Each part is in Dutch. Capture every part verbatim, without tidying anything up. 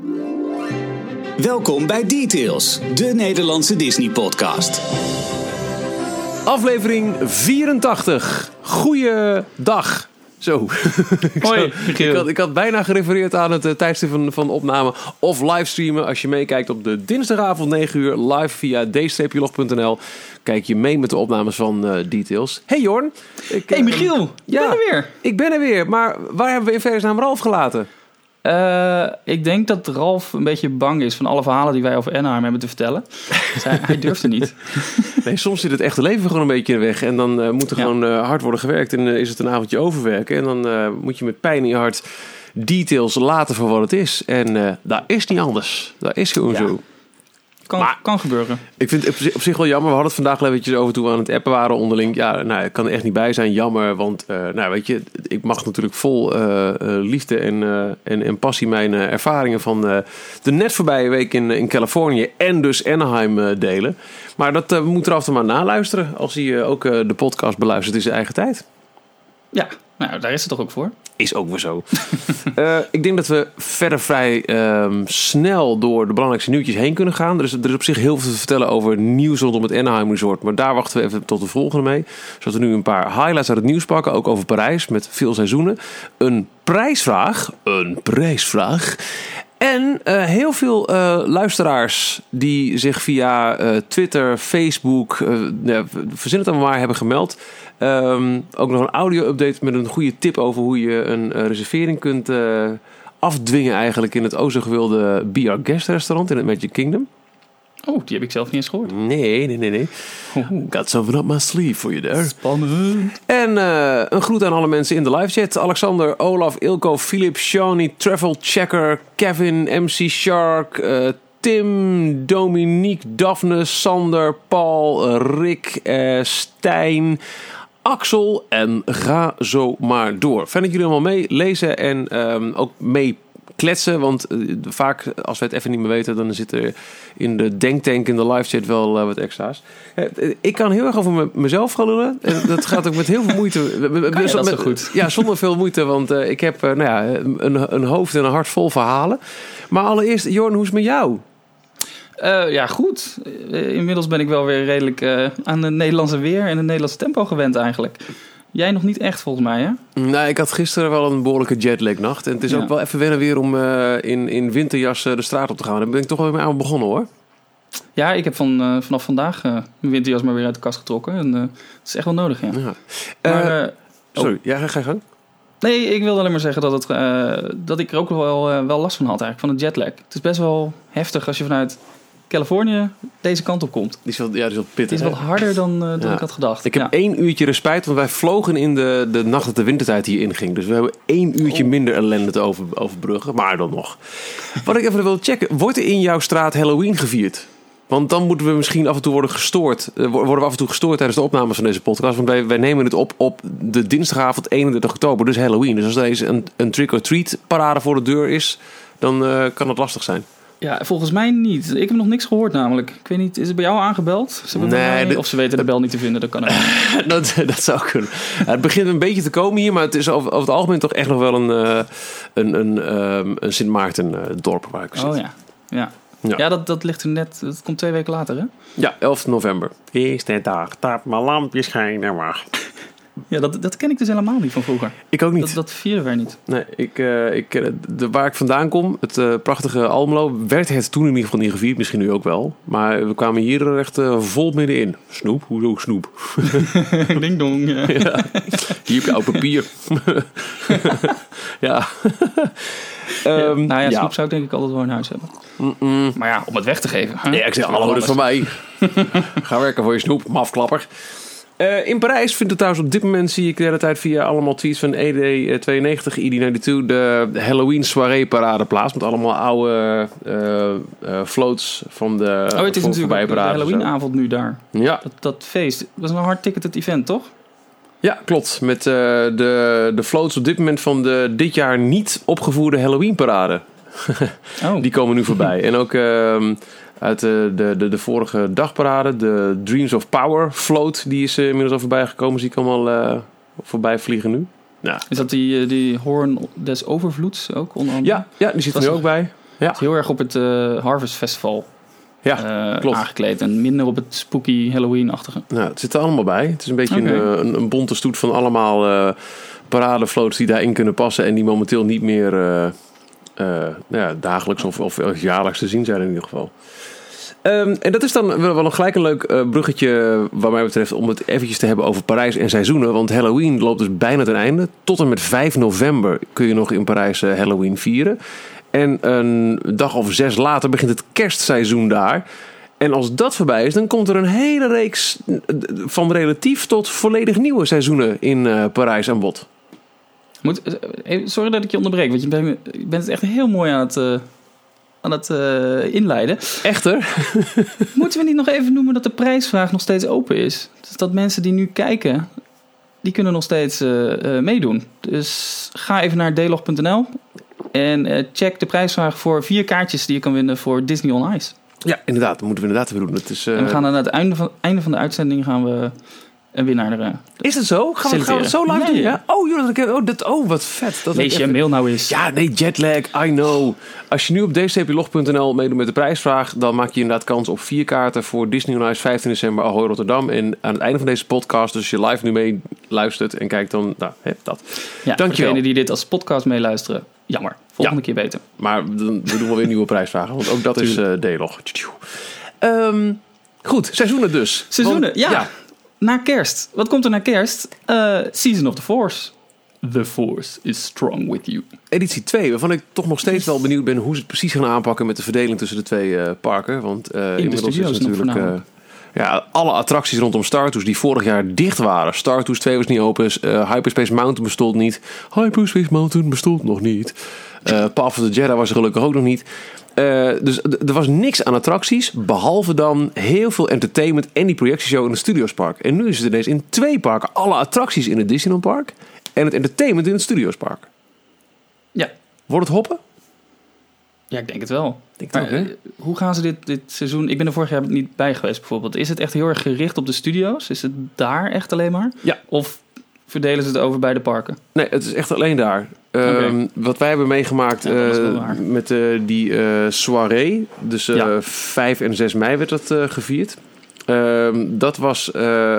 Welkom bij Details, de Nederlandse Disney-podcast. Aflevering vierentachtig. Goeiedag. Zo. Hoi, ik, had, ik had bijna gerefereerd aan het uh, tijdstip van, van opname of livestreamen. Als je meekijkt op de dinsdagavond negen uur live via d log punt n l. Kijk je mee met de opnames van uh, Details. Hey Jorn. Ik, hey Michiel, uh, je ja, bent er weer. Ik ben er weer, maar waar hebben we in vredesnaam Ralf gelaten? Uh, ik denk dat Ralf een beetje bang is van alle verhalen die wij over Anaheim hebben te vertellen. Dus hij, hij durft er niet. Nee, soms zit het echte leven gewoon een beetje in de weg. En dan uh, moet er ja. gewoon uh, hard worden gewerkt. En uh, is het een avondje overwerken. En dan uh, moet je met pijn in je hart Details laten voor wat het is. En uh, dat is niet anders. Dat is gewoon ja. zo. Kan, maar, kan gebeuren. Ik vind het op zich wel jammer. We hadden het vandaag wel eventjes over toen we aan het appen waren onderling. Ja, nou, ik kan er echt niet bij zijn. Jammer, want uh, nou, weet je, ik mag natuurlijk vol uh, uh, liefde en, uh, en, en passie mijn uh, ervaringen van uh, de net voorbije week in, in Californië en dus Anaheim uh, delen. Maar dat uh, moet er af en toe maar naluisteren als hij uh, ook uh, de podcast beluistert in zijn eigen tijd. Ja, nou, daar is het toch ook voor. Is ook weer zo. uh, ik denk dat we verder vrij um, snel door de belangrijkste nieuwtjes heen kunnen gaan. Er is, er is op zich heel veel te vertellen over nieuws rondom het Anaheim Resort. Maar daar wachten we even tot de volgende mee. Zodat we nu een paar highlights uit het nieuws pakken. Ook over Parijs met veel seizoenen. Een prijsvraag. Een prijsvraag. En uh, heel veel uh, luisteraars die zich via uh, Twitter, Facebook, uh, ja, verzin het allemaal maar, hebben gemeld. Um, ook nog een audio-update met een goede tip over hoe je een uh, reservering kunt uh, afdwingen eigenlijk in het o zo gewilde Be Our Guest restaurant in het Magic Kingdom. Oh, die heb ik zelf niet eens gehoord. Nee, nee, nee, nee. Got something up my sleeve for you there. Spannend. En uh, een groet aan alle mensen in de live chat. Alexander, Olaf, Ilko, Philip, Shawnee, Travel Checker, Kevin, M C Shark, uh, Tim, Dominique, Daphne, Sander, Paul, uh, Rick, uh, Stijn, Axel en ga zo maar door. Fijn dat jullie allemaal meelezen en um, ook mee kletsen, want uh, vaak als we het even niet meer weten, dan zit er in de denktank in de live chat wel uh, wat extra's. Uh, ik kan heel erg over me, mezelf gaan lullen. Uh, dat gaat ook met heel veel moeite. Kan je dat zo goed? Ja, zonder veel moeite, want uh, ik heb uh, nou ja, een, een hoofd en een hart vol verhalen. Maar allereerst, Jorn, hoe is het met jou? Uh, ja, goed. Uh, inmiddels ben ik wel weer redelijk uh, aan het Nederlandse weer en het Nederlandse tempo gewend eigenlijk. Jij nog niet echt, volgens mij, hè? Nee, ik had gisteren wel een behoorlijke jetlag-nacht. En het is ja. ook wel even wennen weer om uh, in, in winterjas uh, de straat op te gaan. Daar ben ik toch wel weer aan begonnen, hoor. Ja, ik heb van, uh, vanaf vandaag uh, mijn winterjas maar weer uit de kast getrokken. En uh, het is echt wel nodig, ja. ja. Maar, uh, sorry, oh. ja, ga je gang. Nee, ik wilde alleen maar zeggen dat, het, uh, dat ik er ook wel, uh, wel last van had, eigenlijk, van het jetlag. Het is best wel heftig als je vanuit Californië deze kant op komt. Die is wel, ja, die is wel pittig. Die is wat harder dan, uh, dan ja. ik had gedacht. Ik heb ja. één uurtje respijt, want wij vlogen in de, de nacht dat de wintertijd hier inging. Dus we hebben één uurtje oh. minder ellende te over, overbruggen. Maar dan nog. Wat ik even wil checken. Wordt er in jouw straat Halloween gevierd? Want dan moeten we misschien af en toe worden gestoord. Uh, worden we af en toe gestoord tijdens de opnames van deze podcast. Want wij, wij nemen het op op de dinsdagavond eenendertig oktober. Dus Halloween. Dus als er eens een, een trick-or-treat parade voor de deur is, dan uh, kan het lastig zijn. Ja, volgens mij niet. Ik heb nog niks gehoord namelijk. Ik weet niet, is het bij jou aangebeld? Ze nee. Mij, de, of ze weten de bel niet te vinden, dat kan ook. dat, dat zou kunnen. Ja, het begint een beetje te komen hier, maar het is over, over het algemeen toch echt nog wel een, uh, een, een, um, een Sint Maarten uh, dorp waar ik zit. Oh ja, ja. Ja, ja dat, dat ligt er net, dat komt twee weken later, hè? Ja, elfde november. Eerste dag, dat mijn lampje schijnen maar. Ja, dat, dat ken ik dus helemaal niet van vroeger. Ik ook niet. Dat, dat vieren wij niet. Nee, ik, uh, ik, de, waar ik vandaan kom, het uh, prachtige Almelo, werd het toen in ieder geval niet gevierd. Misschien nu ook wel. Maar we kwamen hier er echt uh, vol middenin. Snoep? Hoezo snoep? Ding dong, ja. Ja. Hier heb je oud papier. ja. um, ja. Nou ja, snoep ja. zou ik denk ik altijd wel in huis hebben. Mm-mm. Maar ja, om het weg te geven. Hè? Ja, ik zeg, hallo, dat is van mij. Ga werken voor je snoep, mafklapper. Uh, in Parijs vindt het trouwens op dit moment, zie ik de hele tijd via allemaal tweets van E D tweeënnegentig, E D tweeënventig, de Halloween soirée parade plaats. Met allemaal oude uh, uh, floats van de Oh, het is natuurlijk de Halloween avond nu daar. Ja. Dat, dat feest. Dat was een hard ticketed event, toch? Ja, klopt. Met uh, de, de floats op dit moment van de dit jaar niet opgevoerde Halloween parade. oh. Die komen nu voorbij. En ook Uh, uit de, de, de, de vorige dagparade, de Dreams of Power float, die is uh, inmiddels al voorbij gekomen. Zie ik allemaal uh, voorbij vliegen nu. Ja. Is dat die, die Hoorn des Overvloeds ook onder andere? Ja, ja, die zit er nu ook bij. Ja. Het is heel erg op het uh, Harvest Festival Ja, uh, klopt. aangekleed. En minder op het spooky Halloween-achtige. Nou, het zit er allemaal bij. Het is een beetje Okay. een, een, een bonte stoet van allemaal uh, paradefloats die daarin kunnen passen. En die momenteel niet meer uh, uh, ja, dagelijks of, of jaarlijks te zien zijn in ieder geval. Um, en dat is dan wel, wel een gelijk een leuk uh, bruggetje wat mij betreft om het eventjes te hebben over Parijs en seizoenen. Want Halloween loopt dus bijna ten einde. Tot en met vijf november kun je nog in Parijs uh, Halloween vieren. En een dag of zes later begint het kerstseizoen daar. En als dat voorbij is, dan komt er een hele reeks van relatief tot volledig nieuwe seizoenen in uh, Parijs aan bod. Moet, sorry dat ik je onderbreek, want je bent, je bent het echt heel mooi aan het, uh, aan het uh, inleiden. Echter? Moeten we niet nog even noemen dat de prijsvraag nog steeds open is? Dus dat mensen die nu kijken, die kunnen nog steeds uh, uh, meedoen. Dus ga even naar d log punt n l en uh, check de prijsvraag voor vier kaartjes die je kan winnen voor Disney on Ice. Ja, inderdaad. Dat moeten we inderdaad even doen. Het is, uh... En we gaan dan aan het einde van, einde van de uitzending gaan we een winnaar er. Is het zo? Gaan we, gaan we het zo live nee, doen? ja. Ja? Oh, joh, oh, dat, oh, wat vet. Dat Lees je even... mail nou eens. Ja, nee, jetlag, I know. Als je nu op d c p log punt n l meedoet met de prijsvraag, dan maak je inderdaad kans op vier kaarten voor Disney on Ice vijftien december Ahoy Rotterdam. En aan het einde van deze podcast, dus als je live nu mee luistert en kijkt, dan nou, hè, dat. Ja, Dankjewel. Degenen die dit als podcast meeluisteren, jammer. Volgende Ja. keer beter. Maar dan, we doen wel weer nieuwe prijsvragen, want ook dat is uh, D-log. Um, goed, seizoenen dus. Seizoenen, Want, ja. ja. Na kerst. Wat komt er na kerst? Uh, Season of the Force. The Force is strong with you. Editie twee, waarvan ik toch nog steeds wel benieuwd ben hoe ze het precies gaan aanpakken met de verdeling tussen de twee uh, parken. Want uh, inmiddels is natuurlijk uh, ja, alle attracties rondom Star Tours die vorig jaar dicht waren. Star Tours twee was niet open, uh, Hyperspace Mountain bestond niet. Hyperspace Mountain bestond nog niet. Uh, Path of the Jedi was er gelukkig ook nog niet. Uh, dus d- er was niks aan attracties, behalve dan heel veel entertainment en die projectieshow in het Studiospark. En nu is het ineens in twee parken. Alle attracties in het Disneyland Park en het entertainment in het Studiospark. Ja. Wordt het hoppen? Ja, ik denk het wel. Denk maar, het ook, hè? uh, hoe gaan ze dit, dit seizoen... Ik ben er vorig jaar niet bij geweest bijvoorbeeld. Is het echt heel erg gericht op de studio's? Is het daar echt alleen maar? Ja. Of verdelen ze het over bij de parken? Nee, het is echt alleen daar. Okay. Um, wat wij hebben meegemaakt ja, uh, met uh, die uh, soirée, dus uh, ja. vijf en zes mei werd dat uh, gevierd. Uh, dat was uh,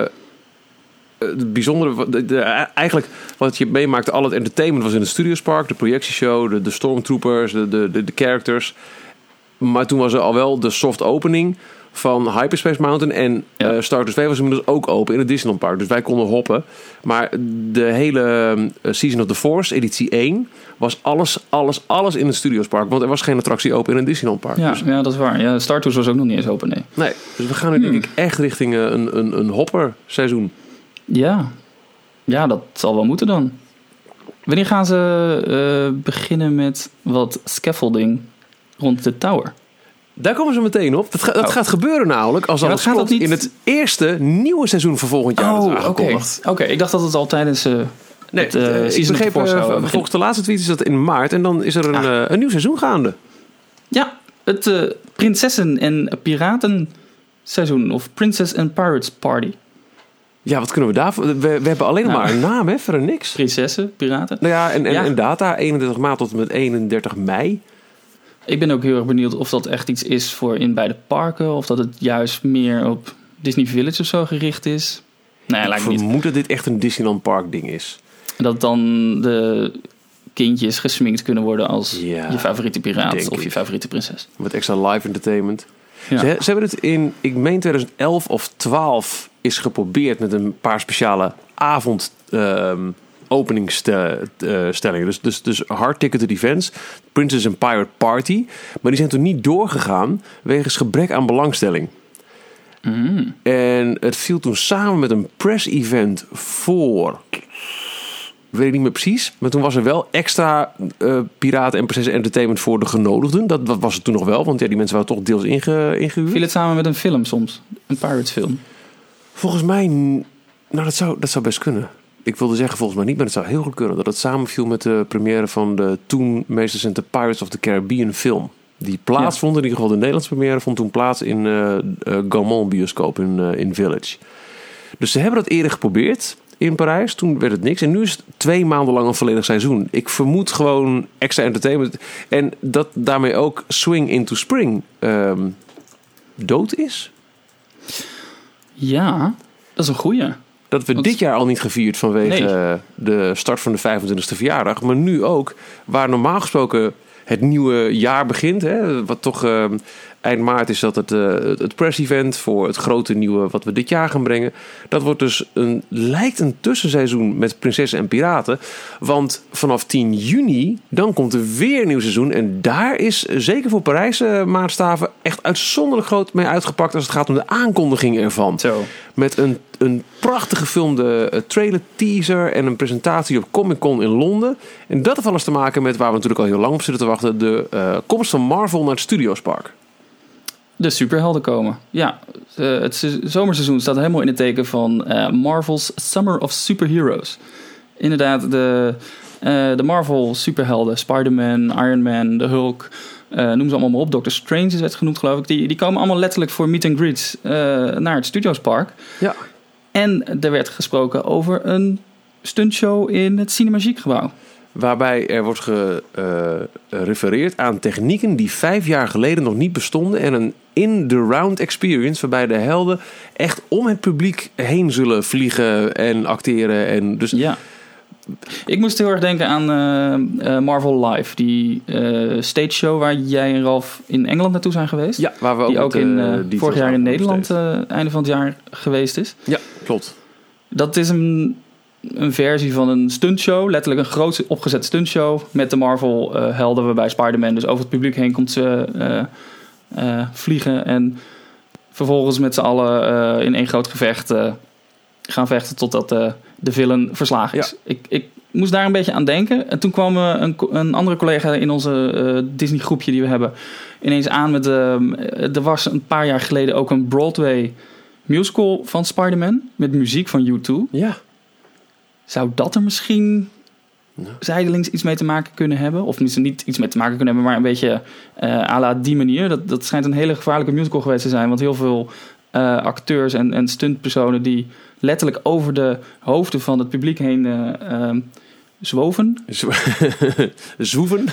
het bijzondere. De, de, eigenlijk wat je meemaakte, al het entertainment was in het Studiospark, de projectieshow, de, de stormtroopers, de, de, de, de characters. Maar toen was er al wel de soft opening van Hyperspace Mountain en ja. uh, Star Tours twee was inmiddels ook open in het Disneyland Park. Dus wij konden hoppen. Maar de hele uh, Season of the Force, editie één, was alles, alles, alles in het Studiospark. Want er was geen attractie open in het Disneyland Park. Ja, dus... ja, dat is waar. Ja, Star Tours was ook nog niet eens open, nee. Nee, dus we gaan nu hmm. denk ik echt richting uh, een, een, een hopper seizoen. Ja. Ja, dat zal wel moeten dan. Wanneer gaan ze uh, beginnen met wat scaffolding rond de tower? Daar komen ze meteen op. Dat, ga, dat oh. gaat gebeuren namelijk als ja, dat gaat niet... in het eerste nieuwe seizoen van volgend jaar. Oh, oké. Okay. Okay, ik dacht dat het al tijdens... Uh, nee, het, uh, ik begreep, uh, volgens de laatste tweet is dat in maart. En dan is er een, ah. uh, een nieuw seizoen gaande. Ja, het uh, Prinsessen en Piraten seizoen. Of Princess and Pirates Party. Ja, wat kunnen we daarvoor? We, we hebben alleen nog nou, maar een naam, hè? Verder niks. Prinsessen, Piraten. Nou ja, en, en, ja. en data. eenendertig maart tot en met eenendertig mei. Ik ben ook heel erg benieuwd of dat echt iets is voor in beide parken. Of dat het juist meer op Disney Village of zo gericht is. Nou ja, ik lijkt vermoed niet. dat dit echt een Disneyland Park ding is. En dat dan de kindjes gesminkt kunnen worden als ja, je favoriete piraat of je favoriete prinses. Met extra live entertainment. Ja. Ze, ze hebben het in, ik meen twintig elf of twaalf is geprobeerd met een paar speciale avond... Um, openingsstellingen. Dus, dus, dus hard-ticketed events. Princess and Pirate Party. Maar die zijn toen niet doorgegaan wegens gebrek aan belangstelling. Mm. En het viel toen samen met een press-event voor... weet ik niet meer precies. Maar toen was er wel extra uh, piraten en prinsessen entertainment voor de genodigden. Dat, dat was het toen nog wel. Want ja, die mensen waren toch deels inge, ingehuurd. Viel het samen met een film soms? Een Pirates film? Volgens mij... Nou, dat zou, dat zou best kunnen. Ik wilde zeggen volgens mij niet, maar het zou heel goed kunnen. Dat het samenviel met de première van de toen meest recente Pirates of the Caribbean film. Die plaatsvond, ja. in ieder geval de Nederlandse première, vond toen plaats in uh, uh, Gaumont bioscoop in, uh, in Village. Dus ze hebben dat eerder geprobeerd. In in Parijs. Toen werd het niks. En nu is het twee maanden lang een volledig seizoen. Ik vermoed gewoon extra entertainment. En dat daarmee ook Swing into Spring um, dood is. Ja, dat is een goeie. Dat we Want... dit jaar al niet gevierd vanwege nee. de start van de vijfentwintigste verjaardag. Maar nu ook, waar normaal gesproken het nieuwe jaar begint. Hè, wat toch uh, eind maart is dat het, uh, het press-event voor het grote nieuwe wat we dit jaar gaan brengen. Dat wordt dus een, lijkt een tussenseizoen met Prinsessen en Piraten. Want vanaf tien juni, dan komt er weer een nieuw seizoen. En daar is zeker voor Parijse maatstaven echt uitzonderlijk groot mee uitgepakt als het gaat om de aankondiging ervan. Zo. Met een, een prachtig gefilmde uh, trailer teaser en een presentatie op Comic Con in Londen. En dat heeft alles te maken met waar we natuurlijk al heel lang op zitten te wachten. De uh, komst van Marvel naar het Studiospark. De superhelden komen. Ja, uh, het se- zomerseizoen staat helemaal in het teken van uh, Marvel's Summer of Superheroes. Inderdaad, de, uh, de Marvel superhelden, Spider-Man, Iron Man, de Hulk, uh, noem ze allemaal maar op. Doctor Strange is het genoemd, geloof ik. Die, die komen allemaal letterlijk voor meet and greets uh, naar het Studiospark. Ja. En er werd gesproken over een stuntshow in het Cinemagique gebouw. Waarbij er wordt gerefereerd uh, aan technieken die vijf jaar geleden nog niet bestonden. En een in-the-round experience waarbij de helden echt om het publiek heen zullen vliegen en acteren. En dus... Ja. Ik moest heel erg denken aan uh, uh, Marvel Live. Die uh, stage show waar jij en Ralf in Engeland naartoe zijn geweest. Ja, waar we ook, die ook met, in, uh, uh, vorig jaar in Nederland uh, einde van het jaar geweest is. Ja, klopt. Dat is een... een versie van een stuntshow. Letterlijk een groot opgezet stuntshow met de Marvel uh, helden waarbij Spider-Man dus over het publiek heen komt ze uh, uh, vliegen en vervolgens met z'n allen uh, in één groot gevecht uh, gaan vechten totdat uh, de villain verslagen is. Ja. Ik, ik moest daar een beetje aan denken. En toen kwam uh, een, een andere collega in onze uh, Disney groepje die we hebben ineens aan met uh, er was een paar jaar geleden ook een Broadway musical van Spider-Man met muziek van U twee. Ja. Zou dat er misschien ja. zijdelings iets mee te maken kunnen hebben? Of misschien niet iets mee te maken kunnen hebben, maar een beetje uh, à la die manier. Dat, dat schijnt een hele gevaarlijke musical geweest te zijn. Want heel veel uh, acteurs en, en stuntpersonen die letterlijk over de hoofden van het publiek heen uh, uh, zwoven. Zo- Zwoeven?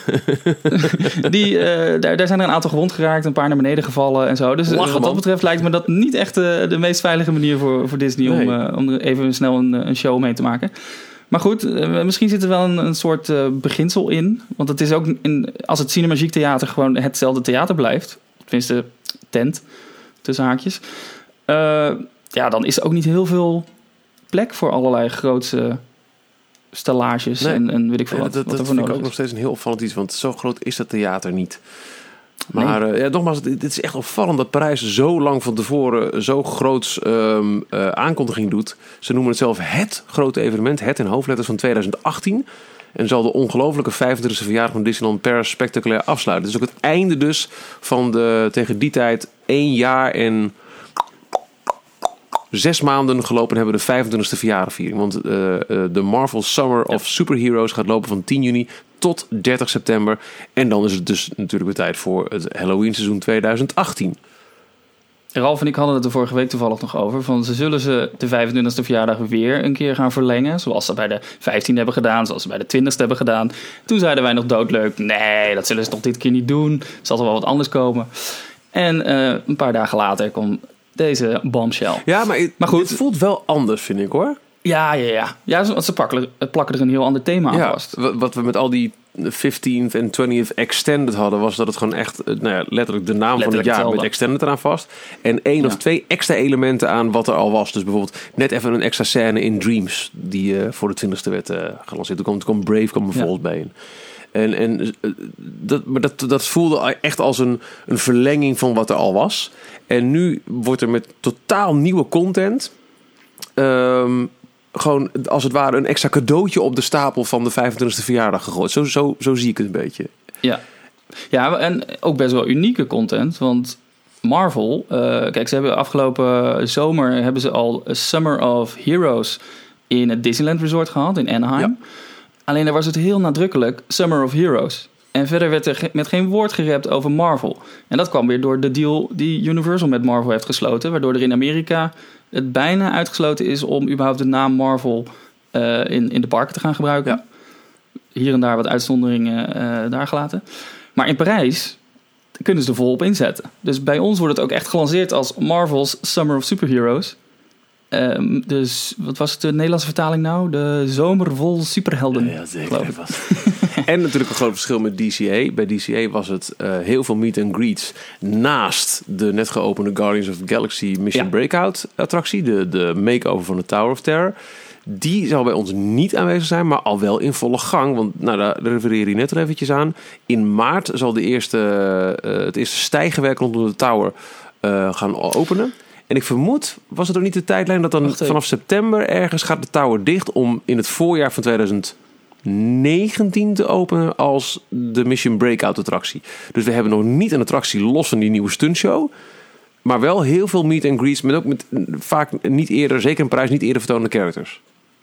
die, uh, daar, daar zijn er een aantal gewond geraakt, een paar naar beneden gevallen en zo. Dus uh, Lachen, wat dat man. betreft lijkt me dat niet echt uh, de meest veilige manier voor, voor Disney Nee. om, uh, om er even snel een, een show mee te maken. Maar goed, uh, misschien zit er wel een, een soort uh, beginsel in. Want het is ook, in, als het Cinemagique Theater gewoon hetzelfde theater blijft, tenminste tent, tussen haakjes, uh, ja, dan is er ook niet heel veel plek voor allerlei grootse stellages Nee. en, en weet ik veel Ja, wat, dat wat er dat voor vind ik nodig ook is. nog steeds een heel opvallend iets. Want zo groot is dat theater niet. Maar nee. uh, ja, nogmaals, het, het is echt opvallend dat Parijs zo lang van tevoren zo groots um, uh, aankondiging doet. Ze noemen het zelf het grote evenement, het in hoofdletters van twintig achttien. En zal de ongelofelijke vijfentwintigste verjaardag van Disneyland Paris spectaculair afsluiten. Het is ook het einde dus van de tegen die tijd één jaar en zes maanden gelopen hebben we de vijfentwintigste verjaardagviering. Want uh, uh, de Marvel Summer of Superheroes gaat lopen van tien juni tot dertig september. En dan is het dus natuurlijk weer tijd voor het Halloween seizoen twintig achttien. Ralf en ik hadden het er vorige week toevallig nog over. Van ze zullen ze de vijfentwintigste verjaardag weer een keer gaan verlengen. Zoals ze bij de vijftiende hebben gedaan. Zoals ze bij de twintigste hebben gedaan. Toen zeiden wij nog doodleuk. Nee, dat zullen ze toch dit keer niet doen. Er zal toch wel wat anders komen. En uh, een paar dagen later komt deze bombshell. Ja, maar, het, maar goed, het voelt wel anders, vind ik hoor. Ja, ja, ja. ja want ze plakken, plakken er een heel ander thema aan ja, vast. Wat we met al die vijftiende en twintigste Extended hadden, was dat het gewoon echt, nou ja, letterlijk de naam letterlijk van het jaar hetzelfde. Met Extended eraan vast. En één ja. of twee extra elementen aan wat er al was. Dus bijvoorbeeld net even een extra scène in Dreams, die uh, voor de twintigste werd uh, gelanceerd. Toen kwam, toen kwam Brave kwam er volgens ja. bij in. En, en dat, maar dat, dat voelde echt als een, een verlenging van wat er al was. En nu wordt er met totaal nieuwe content Um, gewoon als het ware een extra cadeautje op de stapel van de vijfentwintigste verjaardag gegooid. Zo, zo, zo zie ik het een beetje. Ja. ja, en ook best wel unieke content. Want Marvel, uh, kijk, ze hebben afgelopen zomer hebben ze al a Summer of Heroes in het Disneyland Resort gehad in Anaheim. Ja. Alleen daar was het heel nadrukkelijk Summer of Heroes. En verder werd er ge- met geen woord gerept over Marvel. En dat kwam weer door de deal die Universal met Marvel heeft gesloten. Waardoor er in Amerika het bijna uitgesloten is om überhaupt de naam Marvel uh, in, in de parken te gaan gebruiken. Ja. Hier en daar wat uitzonderingen uh, daar gelaten. Maar in Parijs kunnen ze er volop inzetten. Dus bij ons wordt het ook echt gelanceerd als Marvel's Summer of Superheroes. Um, dus wat was het de Nederlandse vertaling nou? De zomer vol superhelden. Ja, zeker. En natuurlijk een groot verschil met D C A. Bij D C A was het uh, heel veel meet and greets naast de net geopende Guardians of the Galaxy Mission ja. Breakout attractie. De, de make-over van de Tower of Terror. Die zal bij ons niet aanwezig zijn, maar al wel in volle gang. Want nou, daar refereer je net er eventjes aan. In maart zal de eerste, uh, het eerste stijgenwerk rondom de Tower uh, gaan openen. En ik vermoed, was het ook niet de tijdlijn dat dan vanaf september ergens gaat de Tower dicht om in het voorjaar van twintig negentien te openen als de Mission Breakout attractie. Dus we hebben nog niet een attractie los van die nieuwe stuntshow. Maar wel heel veel meet and greets, met ook met vaak niet eerder, zeker in Parijs, niet eerder vertoonde characters.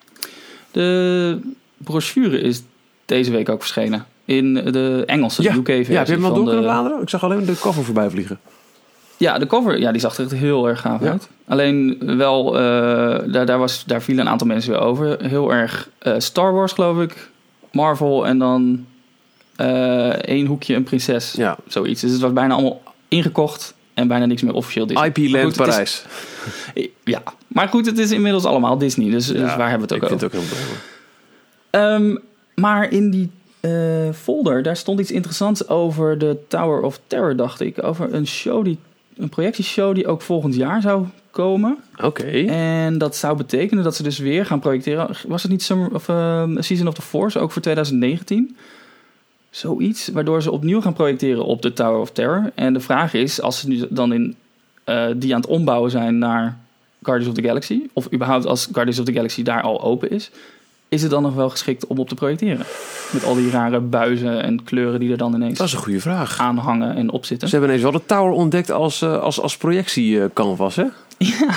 De brochure is deze week ook verschenen. In de Engelse, ja. de U K-versie. Ja, heb je hem al door kunnen de... bladeren? Ik zag alleen de cover voorbij vliegen. Ja, de cover ja, die zag er echt heel erg gaaf ja. uit. Alleen wel, uh, daar, daar, was, daar vielen een aantal mensen weer over. Heel erg uh, Star Wars, geloof ik. Marvel en dan uh, één hoekje een prinses. Ja. Zoiets. Dus het was bijna allemaal ingekocht en bijna niks meer officieel Disney. I P Land Parijs. Is, ja, maar goed, het is inmiddels allemaal Disney. Dus, ja, dus waar hebben we het ook ik over? Ik vind het ook heel mooi. Um, maar in die uh, folder, daar stond iets interessants over de Tower of Terror, dacht ik. Over een show, die, een projectieshow die ook volgend jaar zou komen. Oké. Okay. En dat zou betekenen dat ze dus weer gaan projecteren. Was het niet Summer of uh, Season of the Force, ook voor twintig negentien? Zoiets, waardoor ze opnieuw gaan projecteren op de Tower of Terror. En de vraag is, als ze nu dan in uh, die aan het ombouwen zijn naar Guardians of the Galaxy, of überhaupt als Guardians of the Galaxy daar al open is, is het dan nog wel geschikt om op te projecteren? Met al die rare buizen en kleuren die er dan ineens dat is een goede vraag. aanhangen en opzitten. Ze hebben ineens wel de Tower ontdekt als, uh, als, als projectiecanvas, hè? Ja,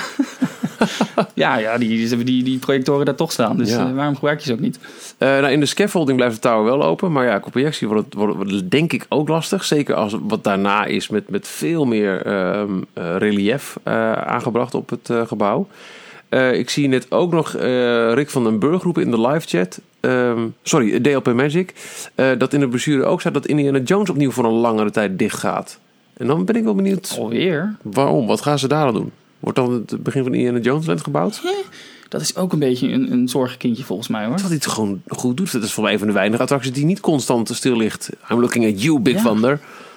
ja, ja die, die, die, die projectoren daar toch staan. Dus ja. uh, waarom gebruik je ze ook niet? Uh, nou, in de scaffolding blijft de Tower wel open. Maar ja, qua projectie wordt het, wordt het denk ik ook lastig. Zeker als wat daarna is met, met veel meer uh, uh, relief uh, aangebracht op het uh, gebouw. Uh, ik zie net ook nog uh, Rick van den Burg roepen in de live chat. Um, sorry, D L P Magic. Uh, dat in de brochure ook staat dat Indiana Jones opnieuw voor een langere tijd dicht gaat. En dan ben ik wel benieuwd. Alweer? Waarom? Wat gaan ze daar dan doen? Wordt dan het begin van Indiana Jones Land gebouwd? Ja, dat is ook een beetje een, een zorgenkindje volgens mij, hoor. Dat hij het gewoon goed doet. Dat is voor mij een van de weinige attracties die niet constant stil ligt. I'm looking at you, Big ja. Thunder.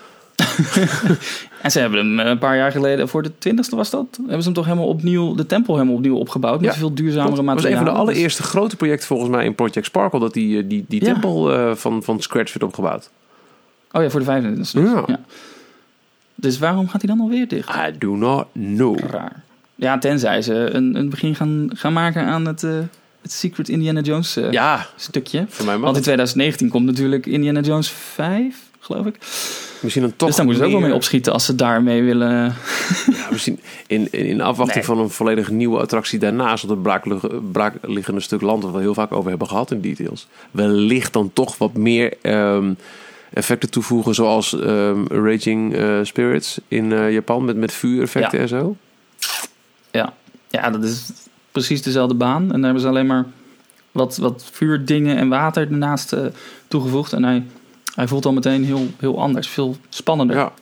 En ze hebben hem een paar jaar geleden, voor de twintigste was dat, hebben ze hem toch helemaal opnieuw, de tempel helemaal opnieuw opgebouwd. Met ja, veel duurzamere materialen. Dat was een van de allereerste dus grote projecten volgens mij in Project Sparkle, dat die, die, die ja. tempel uh, van, van scratch werd opgebouwd. Oh ja, voor de vijfentwintigste. Ja. ja. Dus waarom gaat hij dan alweer dicht? I do not know. Raar. Ja, tenzij ze een, een begin gaan, gaan maken aan het, uh, het Secret Indiana Jones uh, ja, stukje. Voor mij mag Want in twintig negentien komt natuurlijk Indiana Jones vijf, geloof ik. Misschien dan toch dus daar moeten ze ook wel mee opschieten als ze daarmee willen. Ja, misschien in, in, in afwachting nee. van een volledig nieuwe attractie daarnaast op het braakliggende, braakliggende stuk land, dat we heel vaak over hebben gehad in details. Wellicht dan toch wat meer um, effecten toevoegen, zoals um, Raging uh, Spirits in uh, Japan met, met vuureffecten ja. en zo. Ja. ja, dat is precies dezelfde baan. En daar hebben ze alleen maar wat, wat vuurdingen en water ernaast uh, toegevoegd. En hij, hij voelt al meteen heel, heel anders, veel spannender. Ja.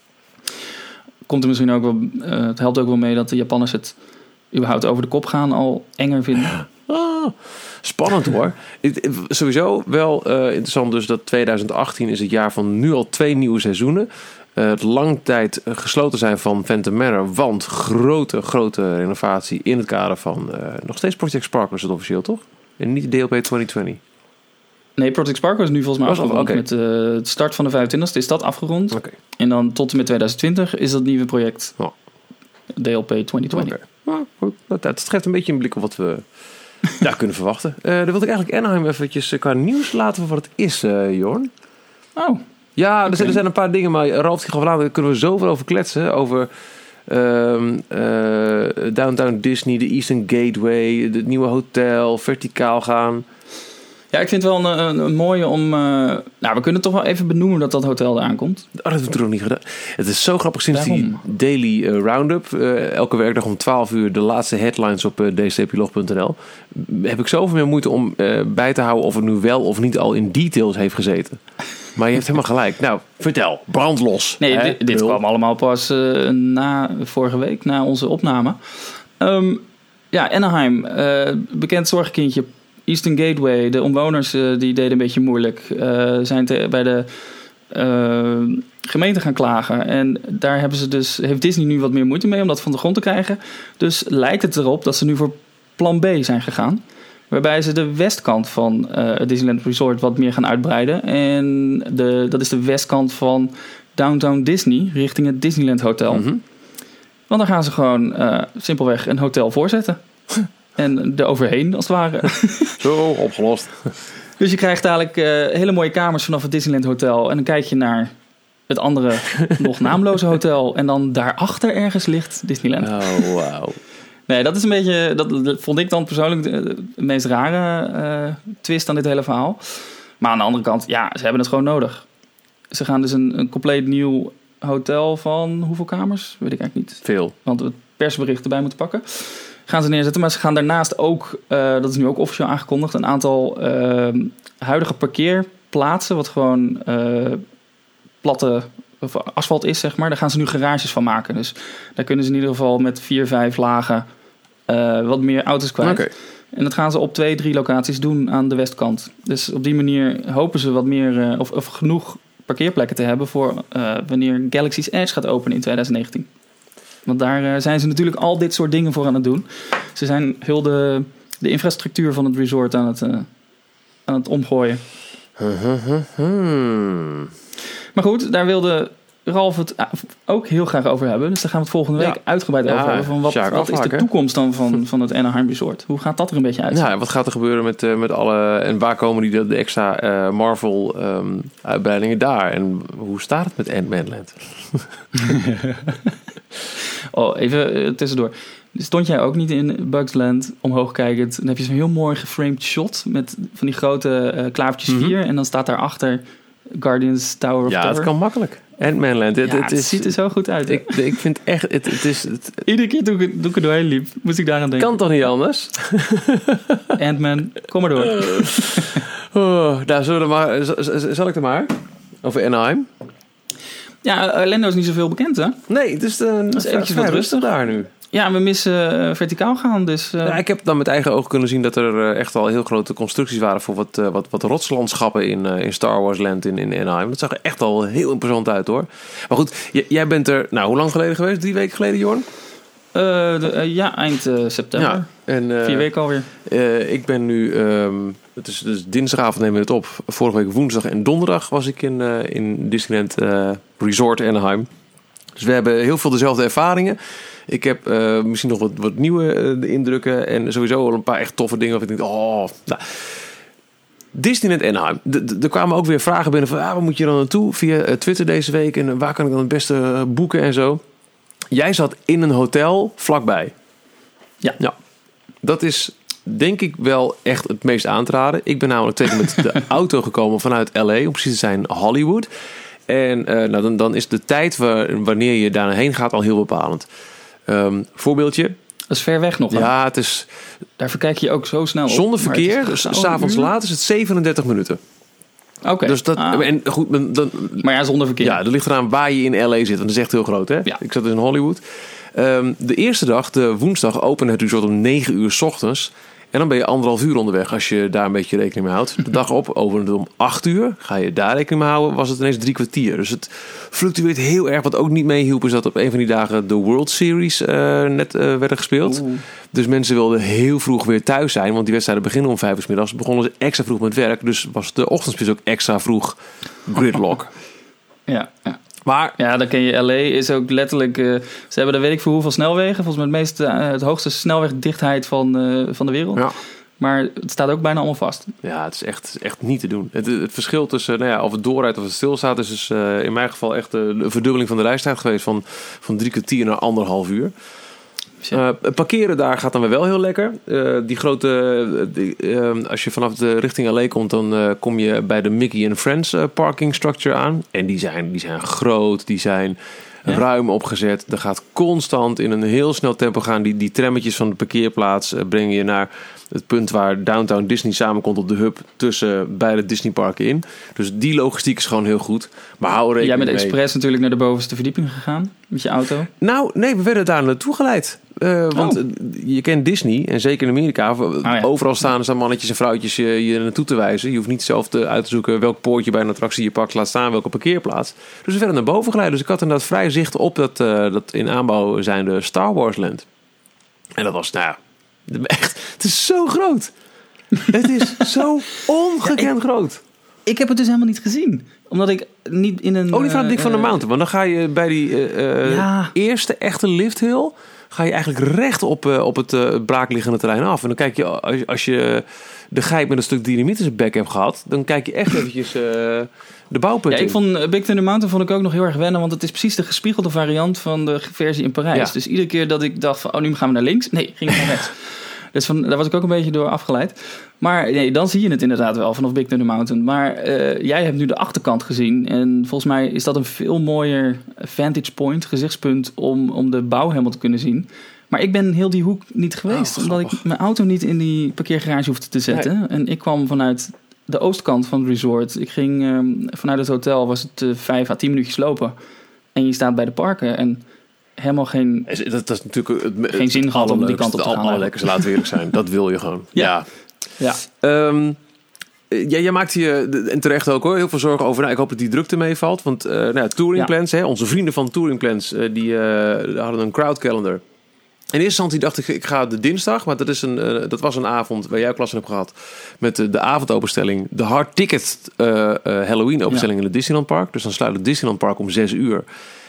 Komt er misschien ook wel, uh, het helpt ook wel mee dat de Japanners het überhaupt over de kop gaan al enger vinden. Ah, spannend hoor. Sowieso wel uh, interessant dus dat twintig achttien is het jaar van nu al twee nieuwe seizoenen. Uh, het lang tijd gesloten zijn van Phantom Manor, want grote, grote renovatie in het kader van uh, nog steeds Project Sparkle is het officieel, toch? En niet de D L P twintig twintig. Nee, Project Sparkle is nu volgens mij afgerond. Okay. Met uh, het start van de vijfentwintigste is dat afgerond. Okay. En dan tot en met twintig twintig is dat nieuwe project oh. D L P twintig twintig. Okay. Nou, goed. Dat geeft een beetje een blik op wat we daar kunnen verwachten. Uh, dan wilde ik eigenlijk Anaheim eventjes qua nieuws laten van wat het is, uh, Jorn. Oh. Ja, er, okay. zijn, er zijn een paar dingen, maar Ralf die gaf aan, daar kunnen we zoveel over kletsen. Over uh, uh, Downtown Disney, de Eastern Gateway, het nieuwe hotel, verticaal gaan. Ja, ik vind het wel een, een, een mooie om... Uh, nou, we kunnen toch wel even benoemen dat dat hotel eraan komt. Oh, dat hebben we nog niet gedaan. Het is zo grappig sinds Daarom. die daily uh, roundup. Uh, elke werkdag om twaalf uur de laatste headlines op uh, d c p log punt n l. Heb ik zoveel meer moeite om uh, bij te houden of het nu wel of niet al in details heeft gezeten. Maar je hebt helemaal gelijk. Nou, vertel. Brandlos. Nee, dit, dit kwam allemaal pas uh, na vorige week, na onze opname. Um, ja, Anaheim. Uh, bekend zorgkindje. Eastern Gateway. De omwoners uh, die deden een beetje moeilijk. Uh, zijn te, bij de uh, gemeente gaan klagen. En daar hebben ze dus, heeft Disney nu wat meer moeite mee om dat van de grond te krijgen. Dus lijkt het erop dat ze nu voor plan B zijn gegaan. Waarbij ze de westkant van uh, het Disneyland Resort wat meer gaan uitbreiden. En de, dat is de westkant van Downtown Disney richting het Disneyland Hotel. Mm-hmm. Want dan gaan ze gewoon uh, simpelweg een hotel voorzetten. En er overheen, als het ware. Zo, opgelost. Dus je krijgt eigenlijk uh, hele mooie kamers vanaf het Disneyland Hotel. En dan kijk je naar het andere, nog naamloze hotel. En dan daarachter ergens ligt Disneyland. Oh, wauw. Nee, dat is een beetje, dat, dat vond ik dan persoonlijk de, de meest rare uh, twist aan dit hele verhaal. Maar aan de andere kant, ja, ze hebben het gewoon nodig. Ze gaan dus een, een compleet nieuw hotel van hoeveel kamers? Weet ik eigenlijk niet. Veel. Want we het persbericht erbij moeten pakken. Gaan ze neerzetten, maar ze gaan daarnaast ook, uh, dat is nu ook officieel aangekondigd, een aantal uh, huidige parkeerplaatsen, wat gewoon uh, platte of asfalt is, zeg maar. Daar gaan ze nu garages van maken. Dus daar kunnen ze in ieder geval met vier, vijf lagen uh, wat meer auto's kwijt. Okay. En dat gaan ze op twee, drie locaties doen aan de westkant. Dus op die manier hopen ze wat meer, uh, of, of genoeg parkeerplekken te hebben voor uh, wanneer Galaxy's Edge gaat openen in twintig negentien. Want daar uh, zijn ze natuurlijk al dit soort dingen voor aan het doen. Ze zijn heel de, de infrastructuur van het resort aan het, uh, aan het omgooien. Maar goed, daar wilde Ralf het ook heel graag over hebben. Dus daar gaan we het volgende week ja. uitgebreid over ja, hebben. Van wat, wat is de toekomst dan van, van het Anaheim Resort? Hoe gaat dat er een beetje uit? Ja, wat gaat er gebeuren met, uh, met alle... En waar komen die de, de extra uh, Marvel um, uitbreidingen daar? En hoe staat het met Ant-Man Land? oh, even uh, tussendoor. Stond jij ook niet in Bugs Land omhoog kijkend? Dan heb je zo'n heel mooi geframed shot met van die grote uh, klavertjes mm-hmm. vier. En dan staat daarachter Guardians Tower of ja, Terror. Ja, het kan makkelijk. Ant-Man Land. Het, ja, het, het is, ziet er zo goed uit. Ik, ik vind echt... Het, het is, het, Iedere keer toen ik, toen ik er doorheen liep, moest ik daaraan denken. Kan toch niet anders? Ant-Man, kom maar door. oh, nou, zullen we maar, zal ik er maar? Over Anaheim? Ja, Orlando is niet zoveel bekend, hè? Nee, het is, uh, dat is eventjes wat rustig daar nu. Ja, we missen uh, verticaal gaan, dus... Uh... Ja, ik heb dan met eigen ogen kunnen zien dat er uh, echt al heel grote constructies waren voor wat, uh, wat, wat rotslandschappen in, uh, in Star Wars Land in, in Anaheim. Dat zag er echt al heel imposant uit, hoor. Maar goed, j- jij bent er, nou, hoe lang geleden geweest? Drie weken geleden, Jorn? Uh, de, uh, ja, eind uh, september. Ja, en, uh, Vier weken alweer. Uh, ik ben nu, um, het is dus dinsdagavond nemen we het op. Vorige week woensdag en donderdag was ik in, uh, in Disneyland uh, Resort Anaheim. Dus we hebben heel veel dezelfde ervaringen. Ik heb uh, misschien nog wat, wat nieuwe uh, indrukken. En sowieso al een paar echt toffe dingen. Of ik denk, oh... Nou. Disneyland Anaheim. Er kwamen ook weer vragen binnen van... Ah, waar moet je dan naartoe? Via uh, Twitter deze week. En uh, waar kan ik dan het beste uh, boeken en zo? Jij zat in een hotel vlakbij. Ja. Ja. Dat is denk ik wel echt het meest aan te raden. Ik ben namelijk tegen met de auto gekomen vanuit L A. Om precies te zijn Hollywood. En uh, nou, dan, dan is de tijd waar, wanneer je daarheen gaat al heel bepalend. Um, voorbeeldje. Dat is ver weg nog. Ja, het is... Daar verkijk je ook zo snel op. Zonder verkeer, dus s'avonds laat is het zevenendertig minuten. Oké. Okay. Dus dat, ah. en goed, dan, maar ja, zonder verkeer. Ja, dat ligt eraan waar je in L A zit. Want dat is echt heel groot, hè? Ja. Ik zat dus in Hollywood. Um, de eerste dag, de woensdag, opende het resort om negen uur 's ochtends. En dan ben je anderhalf uur onderweg als je daar een beetje rekening mee houdt. De dag op opende het om acht uur. Ga je daar rekening mee houden, was het ineens drie kwartier. Dus het fluctueert heel erg. Wat ook niet meehielp is dat op een van die dagen de World Series uh, net uh, werden gespeeld. Oeh. Dus mensen wilden heel vroeg weer thuis zijn. Want die wedstrijden beginnen om vijf uur 's middags. Begonnen ze extra vroeg met werk. Dus was de ochtendspits ook extra vroeg gridlock. Ja, ja. Maar ja, dan ken je L A is ook letterlijk... Uh, ze hebben daar weet ik voor hoeveel snelwegen. Volgens mij het, meest, uh, het hoogste snelwegdichtheid van, uh, van de wereld. Ja. Maar het staat ook bijna allemaal vast. Ja, het is echt, echt niet te doen. Het, het verschil tussen nou ja, of het doorrijdt of het stilstaat... is dus, uh, in mijn geval echt uh, een verdubbeling van de reistijd geweest... van, van drie kwartier naar anderhalf uur. Uh, parkeren daar gaat dan weer wel heel lekker. Uh, die grote, uh, die, uh, als je vanaf de richting L A komt, dan uh, kom je bij de Mickey and Friends uh, parking structure aan. En die zijn, die zijn groot, die zijn ja. ruim opgezet. Er gaat constant in een heel snel tempo gaan. Die, die trammetjes van de parkeerplaats uh, brengen je naar het punt waar Downtown Disney samenkomt op de hub tussen beide Disneyparken in. Dus die logistiek is gewoon heel goed. Maar hou rekening Jij mee. bent expres natuurlijk naar de bovenste verdieping gegaan met je auto. Nou, nee, we werden daar naartoe geleid. Uh, want oh. je kent Disney en zeker in Amerika. Oh, ja. Overal staan er staan mannetjes en vrouwtjes je, je naartoe te wijzen. Je hoeft niet zelf te, uit te zoeken welk poortje bij een attractie je pakt, laat staan welke parkeerplaats. Dus we werden naar boven geleid. Dus ik had inderdaad vrij zicht op dat, uh, dat in aanbouw zijnde Star Wars Land. En dat was, nou ja, echt, het is zo groot. Het is zo ongekend ja, ik, groot. Ik heb het dus helemaal niet gezien. Omdat ik niet in een... Oh, die van Dick uh, van der Mountain. Want dan ga je bij die uh, ja. eerste echte lifthill, ga je eigenlijk recht op, uh, op het uh, braakliggende terrein af. En dan kijk je, als, als je de geit met een stuk dynamiet in zijn bek hebt gehad, dan kijk je echt eventjes uh, de bouwpunten. Ja, ik vond uh, Big Thunder Mountain vond ik ook nog heel erg wennen, want het is precies de gespiegelde variant van de versie in Parijs. Ja. Dus iedere keer dat ik dacht van, oh, nu gaan we naar links. Nee, ging ik naar rechts. Dus van, daar was ik ook een beetje door afgeleid. Maar nee, dan zie je het inderdaad wel vanaf Big Thunder Mountain. Maar uh, jij hebt nu de achterkant gezien. En volgens mij is dat een veel mooier vantage point, gezichtspunt, om, om de bouw helemaal te kunnen zien. Maar ik ben heel die hoek niet geweest. Oh, omdat ik mijn auto niet in die parkeergarage hoefde te zetten. Nee. En ik kwam vanuit de oostkant van het resort. Ik ging um, vanuit het hotel, was het uh, vijf à tien minuutjes lopen. En je staat bij de parken en helemaal geen, dat, dat is natuurlijk het, het, geen zin gehad om die kant op te gaan. Alle lekkers, laten we eerlijk zijn. Dat wil je gewoon. Ja. ja. ja. Um, Ja, jij maakt je, en terecht ook hoor, heel veel zorgen over. Nou, ik hoop dat die drukte meevalt. Want uh, nou ja, Touring Plans, hè, onze vrienden van Touring Plans, uh, die uh, hadden een crowd calendar. In eerste instantie dacht ik, ik ga de dinsdag, maar dat, is een, uh, dat was een avond waar jij ook klas in hebt gehad. Met uh, de avondopenstelling, de hard ticket uh, uh, Halloween openstelling ja. in het Disneyland Park. Dus dan sluit het Disneyland Park om zes uur.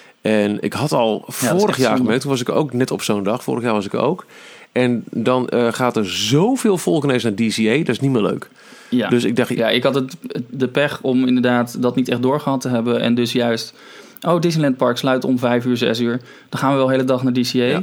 En ik had al ja, vorig jaar gemerkt, toen was ik ook net op zo'n dag. Vorig jaar was ik ook. En dan uh, gaat er zoveel volk ineens naar D C A, dat is niet meer leuk. Ja. Dus ik dacht, ja, ik had het, de pech om inderdaad dat niet echt doorgehad te hebben. En dus juist, oh, Disneyland Park sluit om vijf uur, zes uur. Dan gaan we wel de hele dag naar D C A. Ja.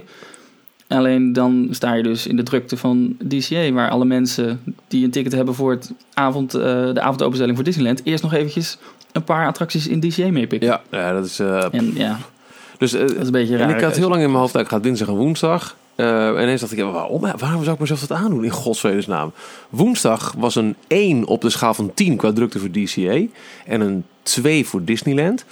Alleen dan sta je dus in de drukte van D C A, waar alle mensen die een ticket hebben voor het avond, uh, de avondopenstelling voor Disneyland, eerst nog eventjes een paar attracties in D C A meepikken. Ja, ja, dat is... Uh, en ja, dus, uh, dat is een beetje raar. En ik had heel lang in mijn hoofd, ik ga dinsdag en woensdag. Uh, en ineens dacht ik, ja, waarom, waarom zou ik mezelf dat aandoen in godsvredesnaam? Woensdag was een één op de schaal van tien qua drukte voor D C A. En een twee voor Disneyland.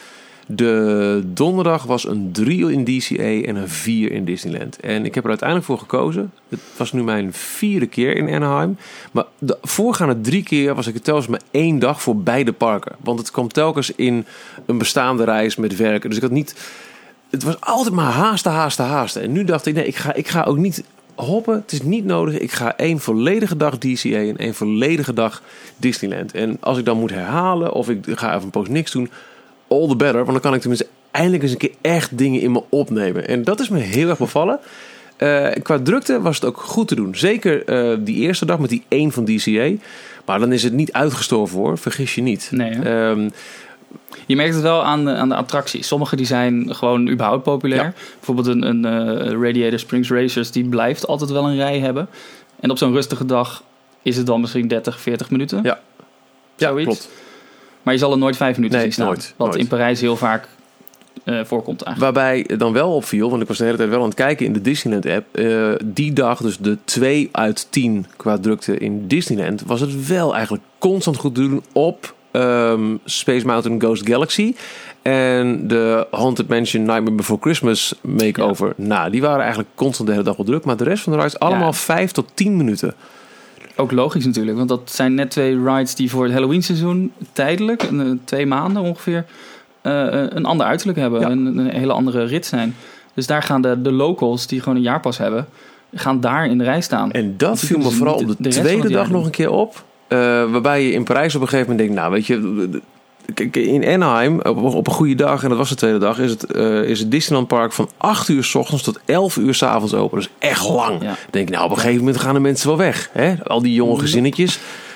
De donderdag was een drie in D C A en een vier in Disneyland. En ik heb er uiteindelijk voor gekozen. Het was nu mijn vierde keer in Anaheim. Maar de voorgaande drie keer was ik er telkens maar één dag voor beide parken. Want het kwam telkens in een bestaande reis met werken. Dus ik had niet... Het was altijd maar haasten, haasten, haasten. En nu dacht ik, nee, ik ga, ik ga ook niet hoppen. Het is niet nodig. Ik ga één volledige dag D C A en één volledige dag Disneyland. En als ik dan moet herhalen of ik ga even een poos niks doen, all the better. Want dan kan ik tenminste eindelijk eens een keer echt dingen in me opnemen. En dat is me heel erg bevallen. Uh, qua drukte was het ook goed te doen. Zeker uh, die eerste dag met die één van D C A. Maar dan is het niet uitgestorven hoor. Vergis je niet. Nee, um, je merkt het wel aan de, aan de attracties. Sommige die zijn gewoon überhaupt populair. Ja. Bijvoorbeeld een, een uh, Radiator Springs Racers, die blijft altijd wel een rij hebben. En op zo'n rustige dag is het dan misschien dertig, veertig minuten. Ja, ja klopt. Maar je zal er nooit vijf minuten nee, zien staan. Nooit, wat nooit. in Parijs heel vaak uh, voorkomt eigenlijk. Waarbij dan wel opviel, want ik was de hele tijd wel aan het kijken in de Disneyland app. Uh, die dag, dus de twee uit tien qua drukte in Disneyland, was het wel eigenlijk constant goed te doen op Um, Space Mountain Ghost Galaxy en de Haunted Mansion Nightmare Before Christmas makeover. Ja. Nou, die waren eigenlijk constant de hele dag wel druk, maar de rest van de rides allemaal ja. vijf tot tien minuten. Ook logisch natuurlijk, want dat zijn net twee rides die voor het Halloween seizoen tijdelijk, een, twee maanden ongeveer, uh, een ander uiterlijk hebben. Ja. Een, een hele andere rit zijn. Dus daar gaan de, de locals die gewoon een jaarpas hebben, gaan daar in de rij staan. En dat viel me vooral op de, de tweede dag nog een keer op. Uh, waarbij je in Parijs op een gegeven moment denkt, nou weet je, kijk, in Anaheim op, op een goede dag, en dat was de tweede dag, is het, uh, is het Disneyland Park van acht uur 's ochtends tot elf uur 's avonds open. Dat is echt lang. Ja. Dan denk ik, nou op een gegeven moment gaan de mensen wel weg. Hè? Al die jonge gezinnetjes.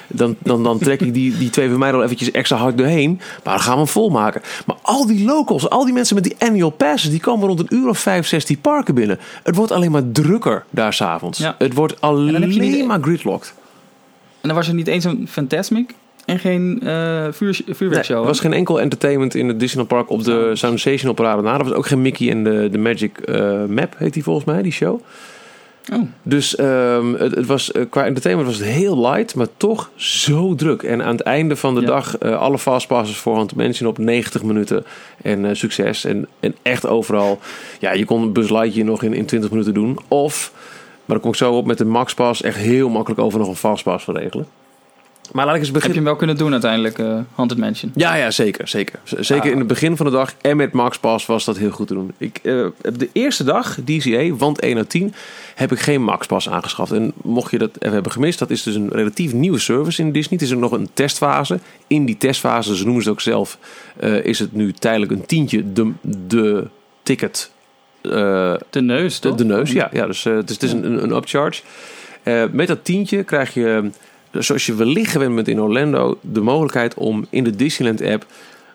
dan, dan, dan trek ik die, die twee van mij er eventjes extra hard doorheen. Maar dan gaan we hem volmaken. Maar al die locals, al die mensen met die annual passes, die komen rond een uur of vijf, zes die parken binnen. Het wordt alleen maar drukker daar 's avonds. Ja. Het wordt alleen niet... maar gridlocked. En dan was er niet eens een Fantasmic en geen uh, vuur, vuurwerkshow. Nee, er was geen enkel entertainment in het Disneyland Park op de Sound Station op parade na. Er was ook geen Mickey en de, de Magic uh, Map, heet die volgens mij, die show. Oh. Dus um, het, het was, uh, qua entertainment was het heel light, maar toch zo druk. En aan het einde van de ja. dag uh, alle fastpasses voor Haunted Mansion op negentig minuten. En uh, succes. En, en echt overal. Ja, je kon Buzz Lightyear nog in, in twintig minuten doen. Of, maar daar kom ik zo op, met de Maxpass echt heel makkelijk over nog een fastpass te regelen. Maar laat ik eens beginnen. Heb je hem wel kunnen doen uiteindelijk, uh, Haunted Mansion? Ja, ja, zeker. Zeker, zeker ah. in het begin van de dag en met Maxpass was dat heel goed te doen. Ik, uh, de eerste dag, D C A, want één uit tien, heb ik geen Maxpass aangeschaft. En mocht je dat even hebben gemist, dat is dus een relatief nieuwe service in Disney. Het is ook nog een testfase. In die testfase, ze noemen ze het ook zelf, uh, is het nu tijdelijk een tientje de, de ticket. Uh, de neus, toch? De, de neus, ja. ja dus, uh, dus het is ja. een, een upcharge. Uh, met dat tientje krijg je, zoals je wellicht gewend bent in Orlando, de mogelijkheid om in de Disneyland app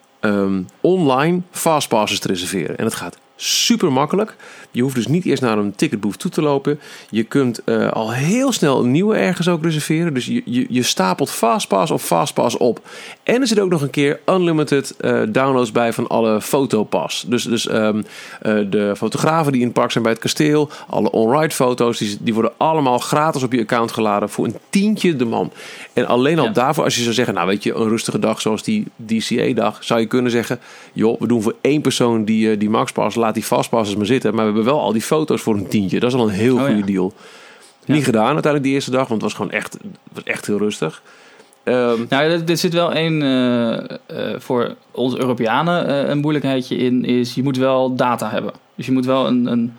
um, online fastpasses te reserveren. En dat gaat super makkelijk. Je hoeft dus niet eerst naar een ticketbooth toe te lopen. Je kunt uh, al heel snel een nieuwe ergens ook reserveren. Dus je, je, je stapelt fastpass of fastpass op. En er zit ook nog een keer unlimited uh, downloads bij van alle fotopass. Dus, dus um, uh, de fotografen die in het park zijn bij het kasteel, alle on-ride foto's, die, die worden allemaal gratis op je account geladen voor een tientje de man. En alleen al ja. daarvoor, als je zou zeggen, nou weet je, een rustige dag zoals die D C A-dag, zou je kunnen zeggen, joh, we doen voor één persoon die, die Maxpass, laat die fastpasses maar zitten. Maar we hebben wel al die foto's voor een tientje. Dat is al een heel oh, goede ja. deal. Niet ja. gedaan uiteindelijk die eerste dag, want het was gewoon echt, was echt heel rustig. Um, nou, er, er zit wel één uh, uh, voor ons Europeanen uh, een moeilijkheidje in, is je moet wel data hebben. Dus je moet wel een, een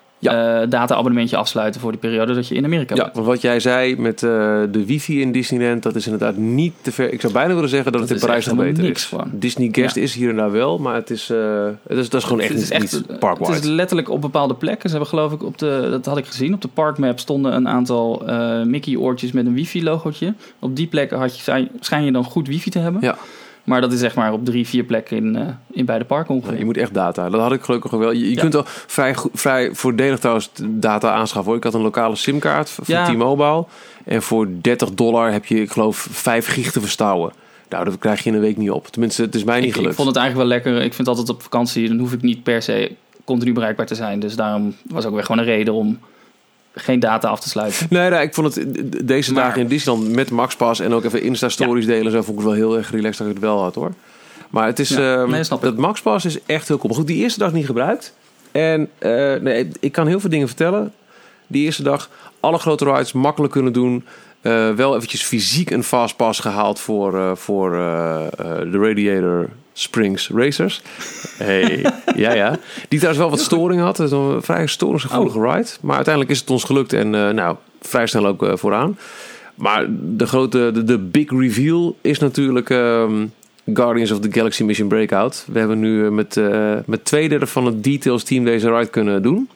ja. uh, data-abonnementje afsluiten voor die periode dat je in Amerika ja, bent. Want wat jij zei met uh, de wifi in Disneyland, dat is inderdaad niet te ver. Ik zou bijna willen zeggen dat, dat het in Parijs nog beter is. Van. Disney Guest ja. is hier en daar wel, maar het is, uh, het is, dat is gewoon echt, het is echt niet parkwide. Het is letterlijk op bepaalde plekken. Ze hebben geloof ik op de, dat had ik gezien, op de parkmap stonden een aantal uh, Mickey-oortjes met een wifi-logootje. Op die plekken had je, schijn je dan goed wifi te hebben. Ja. Maar dat is zeg maar op drie, vier plekken in, uh, in beide parken ongeveer. Ja, je moet echt data. Dat had ik gelukkig wel. Je, je ja. kunt al vrij, vrij voordelig trouwens data aanschaffen hoor. Ik had een lokale simkaart van ja. T-Mobile. En voor dertig dollar heb je, ik geloof, vijf gig te verstouwen. Nou, dat krijg je in een week niet op. Tenminste, het is mij niet ik, gelukt. Ik vond het eigenlijk wel lekker. Ik vind altijd op vakantie, dan hoef ik niet per se continu bereikbaar te zijn. Dus daarom was ook weer gewoon een reden om geen data af te sluiten. Nee, nee ik vond het deze maar, dagen in Disneyland met Maxpass en ook even Insta-stories ja. delen. Zo vond ik het wel heel erg relaxed dat ik het wel had hoor. Maar het is, ja, um, nee, dat Maxpass is echt heel cool. Maar goed, die eerste dag niet gebruikt. En uh, nee, ik kan heel veel dingen vertellen. Die eerste dag, alle grote rides makkelijk kunnen doen. Uh, wel eventjes fysiek een fastpass gehaald voor, uh, voor uh, uh, de Radiator Springs Racers. Hey, ja, ja. Die trouwens wel wat storing had. Het is een vrij storingsgevoelige oh. ride. Maar uiteindelijk is het ons gelukt. En uh, nou, vrij snel ook uh, vooraan. Maar de grote, de, de big reveal is natuurlijk um, Guardians of the Galaxy Mission Breakout. We hebben nu uh, met, uh, met twee derde van het details team deze ride kunnen doen.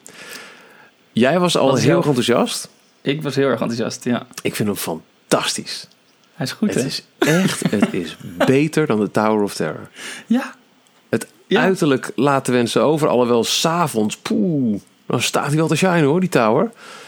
Jij was al heel erg enthousiast. Ik was heel erg enthousiast, ja. Ik vind hem fantastisch. Hij is goed, het hè? Is echt, het is beter dan de Tower of Terror. Ja. Het ja. uiterlijk laten wensen over. Alhoewel, 's avonds, poeh, dan staat hij wel te shine hoor, die tower.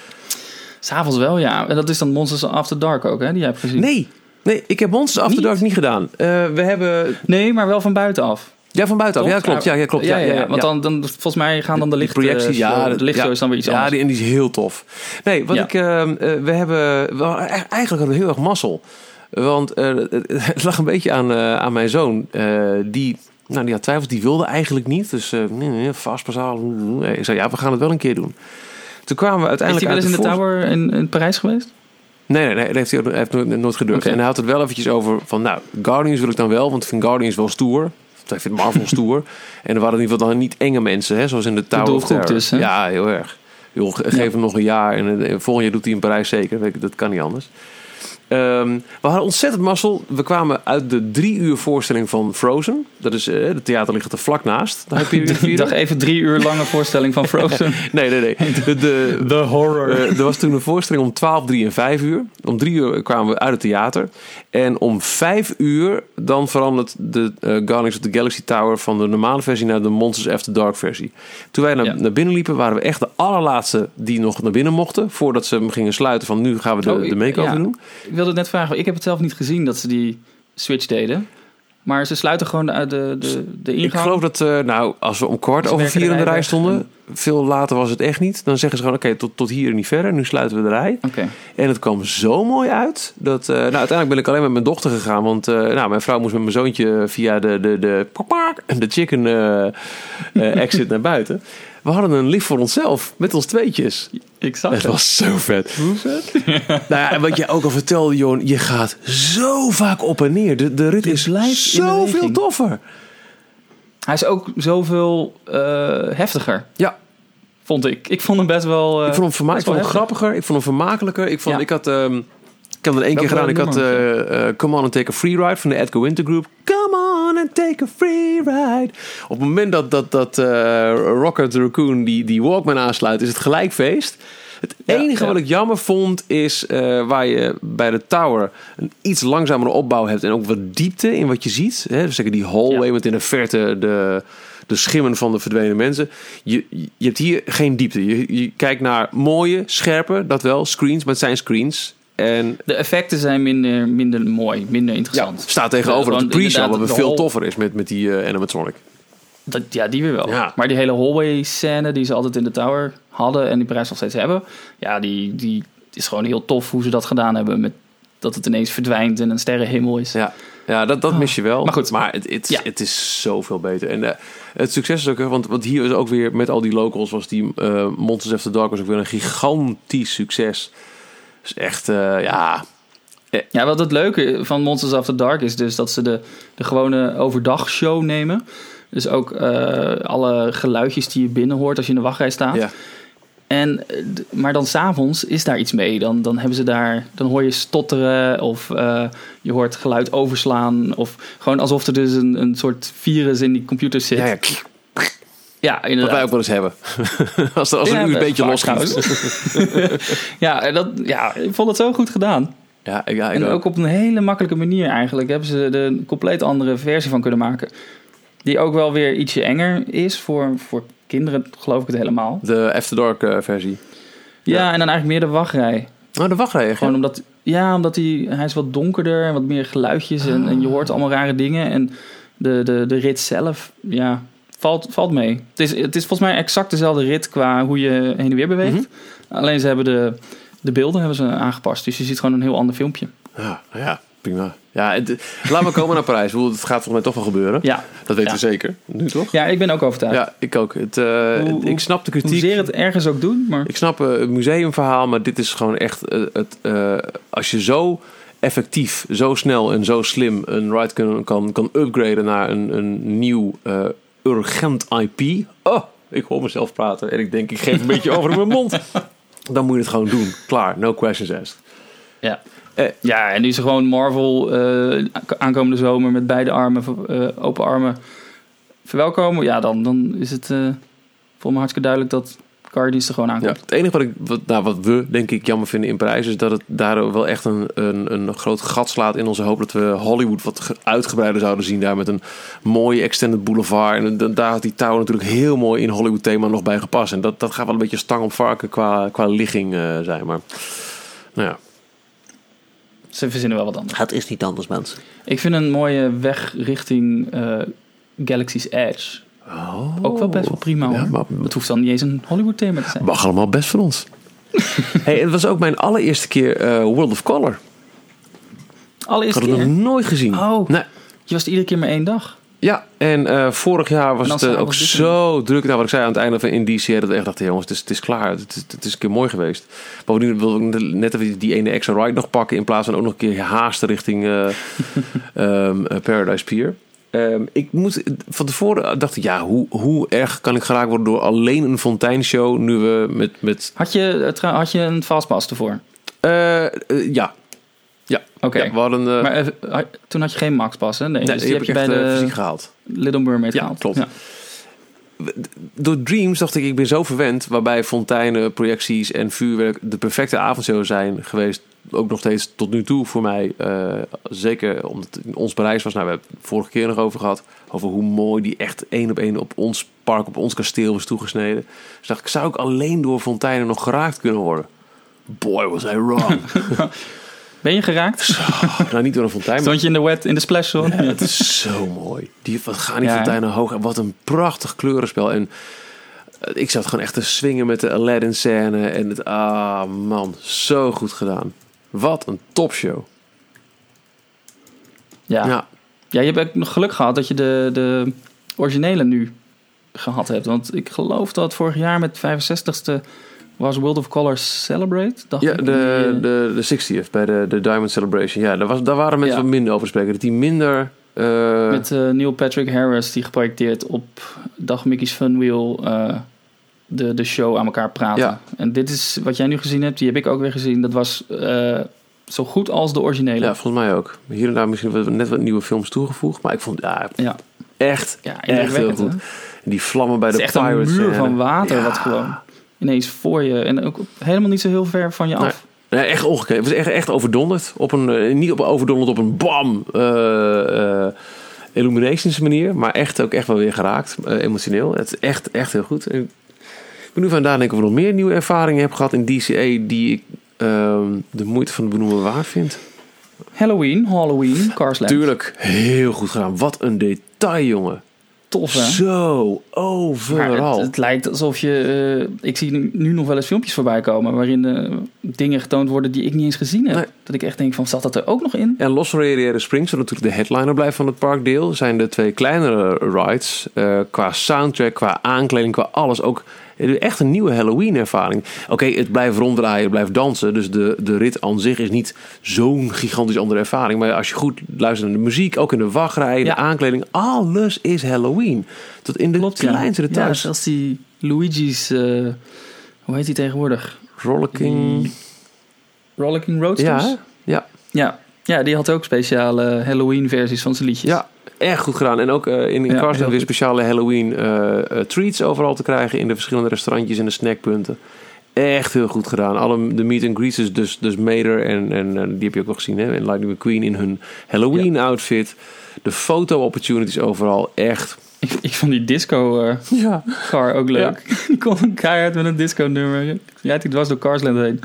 'S avonds wel, ja. En dat is dan Monsters After Dark ook, hè? Die jij hebt gezien. Nee, nee ik heb Monsters After niet? Dark niet gedaan. Uh, we hebben... Nee, maar wel van buitenaf. Ja, van buitenaf. Ja, klopt. Ja, ja, klopt. Ja, ja, ja, ja. Want dan, dan, volgens mij gaan dan de licht, projectie, uh, ja, de lichtshow ja, is dan weer iets anders. Ja, die, en die is heel tof. Nee, wat ja. ik, uh, we hebben, wel, eigenlijk hadden we heel erg mazzel. Want uh, het lag een beetje aan, uh, aan mijn zoon. Uh, die, nou, die had twijfels, die wilde eigenlijk niet. Dus uh, nee, nee, vastpasaal. Nee. Ik zei, ja, we gaan het wel een keer doen. Toen kwamen we uiteindelijk uit. Is hij wel eens in de voor... Tower in, in Parijs geweest? Nee, nee, nee, dat heeft hij, heeft nooit, nooit gedurfd. Okay. En hij had het wel eventjes over van, nou, Guardians wil ik dan wel, want ik vind Guardians wel stoer. Ik vind Marvel stoer. En er waren in ieder geval dan niet enge mensen, hè, zoals in de Tower of Terror. Dus, ja, heel erg. Joh, geef ja. hem nog een jaar en, en volgend jaar doet hij in Parijs zeker. Dat kan niet anders. Um, we hadden ontzettend mazzel. We kwamen uit de drie uur voorstelling van Frozen. Dat is, uh, het theater ligt er vlak naast. Daar heb je weer Ik dacht even drie uur lange voorstelling van Frozen. nee, nee, nee. De, de, The horror. Uh, er was toen een voorstelling om twaalf, drie en vijf uur. Om drie uur kwamen we uit het theater. En om vijf uur dan verandert de uh, Guardians of the Galaxy Tower van de normale versie naar de Monsters After Dark versie. Toen wij naar, ja. naar binnen liepen, waren we echt de allerlaatste die nog naar binnen mochten. Voordat ze hem gingen sluiten van nu gaan we de, oh, de make-over ja. doen. Ik wilde het net vragen, ik heb het zelf niet gezien dat ze die switch deden. Maar ze sluiten gewoon de, de, de, de ingang. Ik geloof dat, uh, nou, als we om kwart over vier in de rij stonden, en... veel later was het echt niet. Dan zeggen ze gewoon, oké, okay, tot, tot hier en niet verder. Nu sluiten we de rij. Okay. En het kwam zo mooi uit. Dat, uh, nou, uiteindelijk ben ik alleen met mijn dochter gegaan. Want uh, nou, mijn vrouw moest met mijn zoontje via de, de, de, de chicken uh, uh, exit naar buiten. We hadden een lift voor onszelf, met ons tweetjes. Ik zag het. Het was zo vet. Hoe vet? Nou ja, en wat je ook al vertelde, Johan, je gaat zo vaak op en neer. De, de rit het is zoveel toffer. Hij is ook zoveel uh, heftiger. Ja. Vond ik. Ik vond hem best wel... Uh, ik vond hem, verma- ik vond hem grappiger. Ik vond hem vermakelijker. Ik, vond, ja. ik had... Um, ik heb er één keer gedaan. Ik had uh, uh, Come On and Take a Free Ride van de Edgar Winter Group. Come on and take a free ride. Op het moment dat, dat, dat uh, Rocket the Raccoon die, die Walkman aansluit, is het gelijk feest. Het enige ja, ja. wat ik jammer vond is uh, waar je bij de tower een iets langzamere opbouw hebt en ook wat diepte in wat je ziet. Hè? Dus zeggen die hallway ja. met in de verte de, de schimmen van de verdwenen mensen. Je, je hebt hier geen diepte. Je, je kijkt naar mooie, scherpe, dat wel, screens, maar het zijn screens. En de effecten zijn minder, minder mooi, minder interessant. Ja, staat tegenover de, dat de pre-show wel veel toffer is met, met die uh, animatronic. Dat, ja, die weer wel. Ja. Maar die hele hallway scène die ze altijd in de tower hadden en die prijs nog steeds hebben, ja, die, die is gewoon heel tof hoe ze dat gedaan hebben. Met dat het ineens verdwijnt en een sterrenhemel is. Ja, ja dat, dat mis je wel. Maar goed. Maar het, het, ja. het is zoveel beter. En uh, het succes is ook, want, want hier is ook weer met al die locals, was die uh, Monsters After Dark was ook weer een gigantisch succes. Dus echt, uh, ja... Ja, wat het leuke van Monsters After Dark is dus dat ze de, de gewone overdag show nemen. Dus ook uh, alle geluidjes die je binnen hoort als je in de wachtrij staat. Ja. En, maar dan 's avonds is daar iets mee. Dan, dan hebben ze daar, dan hoor je stotteren of uh, je hoort geluid overslaan. Of gewoon alsof er dus een, een soort virus in die computer zit. Ja, ja. Ja, inderdaad. Wat wij ook wel eens hebben. als er, als er ja, nu een beetje losgaat. ja, en dat, ja, ik vond het zo goed gedaan. Ja, ja, ik en ook. ook op een hele makkelijke manier eigenlijk hebben ze er een compleet andere versie van kunnen maken. Die ook wel weer ietsje enger is voor, voor kinderen, geloof ik het helemaal. De After Dark uh, versie. Ja, ja, en dan eigenlijk meer de wachtrij. Oh, de wachtrij. Gewoon omdat, ja, omdat hij, hij is wat donkerder en wat meer geluidjes. En, en je hoort allemaal rare dingen. En de, de, de rit zelf, ja, valt, valt mee. Het is, het is volgens mij exact dezelfde rit qua hoe je heen en weer beweegt. Mm-hmm. Alleen ze hebben de, de beelden hebben ze aangepast. Dus je ziet gewoon een heel ander filmpje. Ja, ja. Prima. Ja, het, laat maar komen naar Parijs. Het gaat volgens mij toch wel gebeuren. Ja. Dat weten ja. we zeker. Nu toch? Ja, ik ben ook overtuigd. Ja, ik ook. Het, uh, hoe, ik snap de kritiek. Hoezeer het ergens ook doen. Maar... Ik snap uh, het museumverhaal, maar dit is gewoon echt... Uh, het, uh, als je zo effectief, zo snel en zo slim een ride kan, kan, kan upgraden naar een, een nieuw uh, urgent I P. Oh, ik hoor mezelf praten en ik denk, ik geef een beetje over in mijn mond. Dan moet je het gewoon doen. Klaar, no questions asked. Ja. Eh, ja, en nu is er gewoon Marvel uh, aankomende zomer met beide armen, uh, open armen verwelkomen. Ja, dan, dan is het uh, voor me hartstikke duidelijk dat Guardians er gewoon aankomt. Ja, het enige wat, ik, wat, nou, wat we denk ik jammer vinden in Parijs is dat het daar wel echt een, een, een groot gat slaat in onze hoop dat we Hollywood wat uitgebreider zouden zien daar met een mooie extended boulevard. En de, daar had die tower natuurlijk heel mooi in Hollywood thema nog bij gepast. En dat, dat gaat wel een beetje stang op varken qua, qua ligging uh, zijn. Maar nou ja. Ze verzinnen wel wat anders. Het is niet anders, mensen. Ik vind een mooie weg richting uh, Galaxy's Edge. Oh. Ook wel best wel prima, hoor. Ja, maar... Het hoeft dan niet eens een Hollywood thema te zijn. Mag allemaal best van ons. Hey, het was ook mijn allereerste keer uh, World of Color. Allereerste keer? Ik had het nog nooit gezien. Oh, nee. Je was er iedere keer maar één dag. Ja, en uh, vorig jaar was het uh, ook zo druk. Nou, wat ik zei aan het einde van in D C, dat we echt dachten, jongens, het is, het is klaar. Het is, het is een keer mooi geweest. Bovendien wilde ik net even die ene extra ride nog pakken in plaats van ook nog een keer haasten richting uh, um, uh, Paradise Pier. Um, ik moet, van tevoren dacht ik, ja, hoe, hoe erg kan ik geraakt worden door alleen een fonteinshow nu we met... met... Had je, had je een fastpass ervoor? Uh, uh, ja. Ja, Oké. ja, we hadden... Uh, maar uh, toen had je geen Max pas, hè? Nee, nee dus die, die heb heb je ik bij echt, de uh, fysiek gehaald. Little Mermaid ja, gehaald. Klopt. Ja. Door Dreams dacht ik, ik ben zo verwend, waarbij fonteinen, projecties en vuurwerk de perfecte avondshow zijn geweest. Ook nog steeds tot nu toe voor mij. Uh, zeker omdat het in ons Parijs was. Nou, we hebben het vorige keer nog over gehad. Over hoe mooi die echt één op één op ons park, op ons kasteel was toegesneden. Dus dacht ik, zou ik alleen door fonteinen nog geraakt kunnen worden? Boy, was I wrong. Ben je geraakt? Zo, nou, niet door een fontein. Stond je in de wet, in de splash zone? Ja, het is zo mooi. Die, wat gaan die ja, fonteinen hoog. Wat een prachtig kleurenspel. En uh, ik zat gewoon echt te swingen met de Aladdin scène. En het, ah man, zo goed gedaan. Wat een topshow. Ja. ja. Ja, je hebt nog geluk gehad dat je de, de originele nu gehad hebt. Want ik geloof dat vorig jaar met vijfenzestigste was World of Colors Celebrate. Dacht ja, ik. de, de, de, de zestigste bij de, de Diamond Celebration. Ja, daar, was, daar waren mensen ja. wat minder over spreken. Dat die minder... Uh... Met uh, Neil Patrick Harris die geprojecteerd op Dag Mickey's Fun Wheel uh, de, de show aan elkaar praten. Ja. En dit is wat jij nu gezien hebt, die heb ik ook weer gezien. Dat was uh, zo goed als de originele. Ja, volgens mij ook. Hier en daar misschien net wat nieuwe films toegevoegd. Maar ik vond ja, ja. echt, ja, echt heel goed. En die vlammen bij de Pirates. Het is echt een muur van water ja. wat gewoon ineens voor je. En ook helemaal niet zo heel ver van je af. Nee, nee echt ongekend. Het was echt, echt overdonderd. Op een, niet op overdonderd op een bam uh, uh, Illuminations manier. Maar echt ook echt wel weer geraakt. Uh, emotioneel. Het is echt, echt heel goed. En ik ben nu van daar denk ik of ik nog meer nieuwe ervaringen heb gehad in D C A die ik uh, de moeite van het benoemen waard vind. Halloween, Halloween, Cars Land. Tuurlijk, heel goed gedaan. Wat een detail, jongen. Tof, hè? Zo, overal. Het, het lijkt alsof je... Uh, ik zie nu, nu nog wel eens filmpjes voorbij komen waarin uh, dingen getoond worden die ik niet eens gezien heb. Nee. Dat ik echt denk van, zat dat er ook nog in? En Los Rariere Springs, wat natuurlijk de headliner blijft van het parkdeel, zijn de twee kleinere rides. Uh, qua soundtrack, qua aankleding, qua alles ook... Echt een nieuwe Halloween-ervaring. Oké, okay, het blijft ronddraaien, het blijft dansen. Dus de, de rit aan zich is niet zo'n gigantisch andere ervaring. Maar als je goed luistert naar de muziek, ook in de wachtrij, ja. de aankleding, alles is Halloween. Tot in de Klopt, kleinste ja. details. Ja, zelfs die Luigi's, uh, hoe heet die tegenwoordig? Rollicking... Die... Rollicking Roadsters? Ja, ja. Ja. Ja, die had ook speciale Halloween-versies van zijn liedjes. Ja. Echt goed gedaan. En ook uh, in, in ja, Cars weer speciale Halloween uh, uh, treats overal te krijgen in de verschillende restaurantjes en de snackpunten. Echt heel goed gedaan. Alle de meet and greets, dus, dus Mater en, en uh, die heb je ook nog gezien, hè? En Lightning McQueen in hun Halloween ja. outfit. De foto opportunities overal. Echt. Ik, ik vond die disco uh, ja. car ook leuk. Ja. Die kon keihard met een disco nummer. Ja, die was door Carsland heen.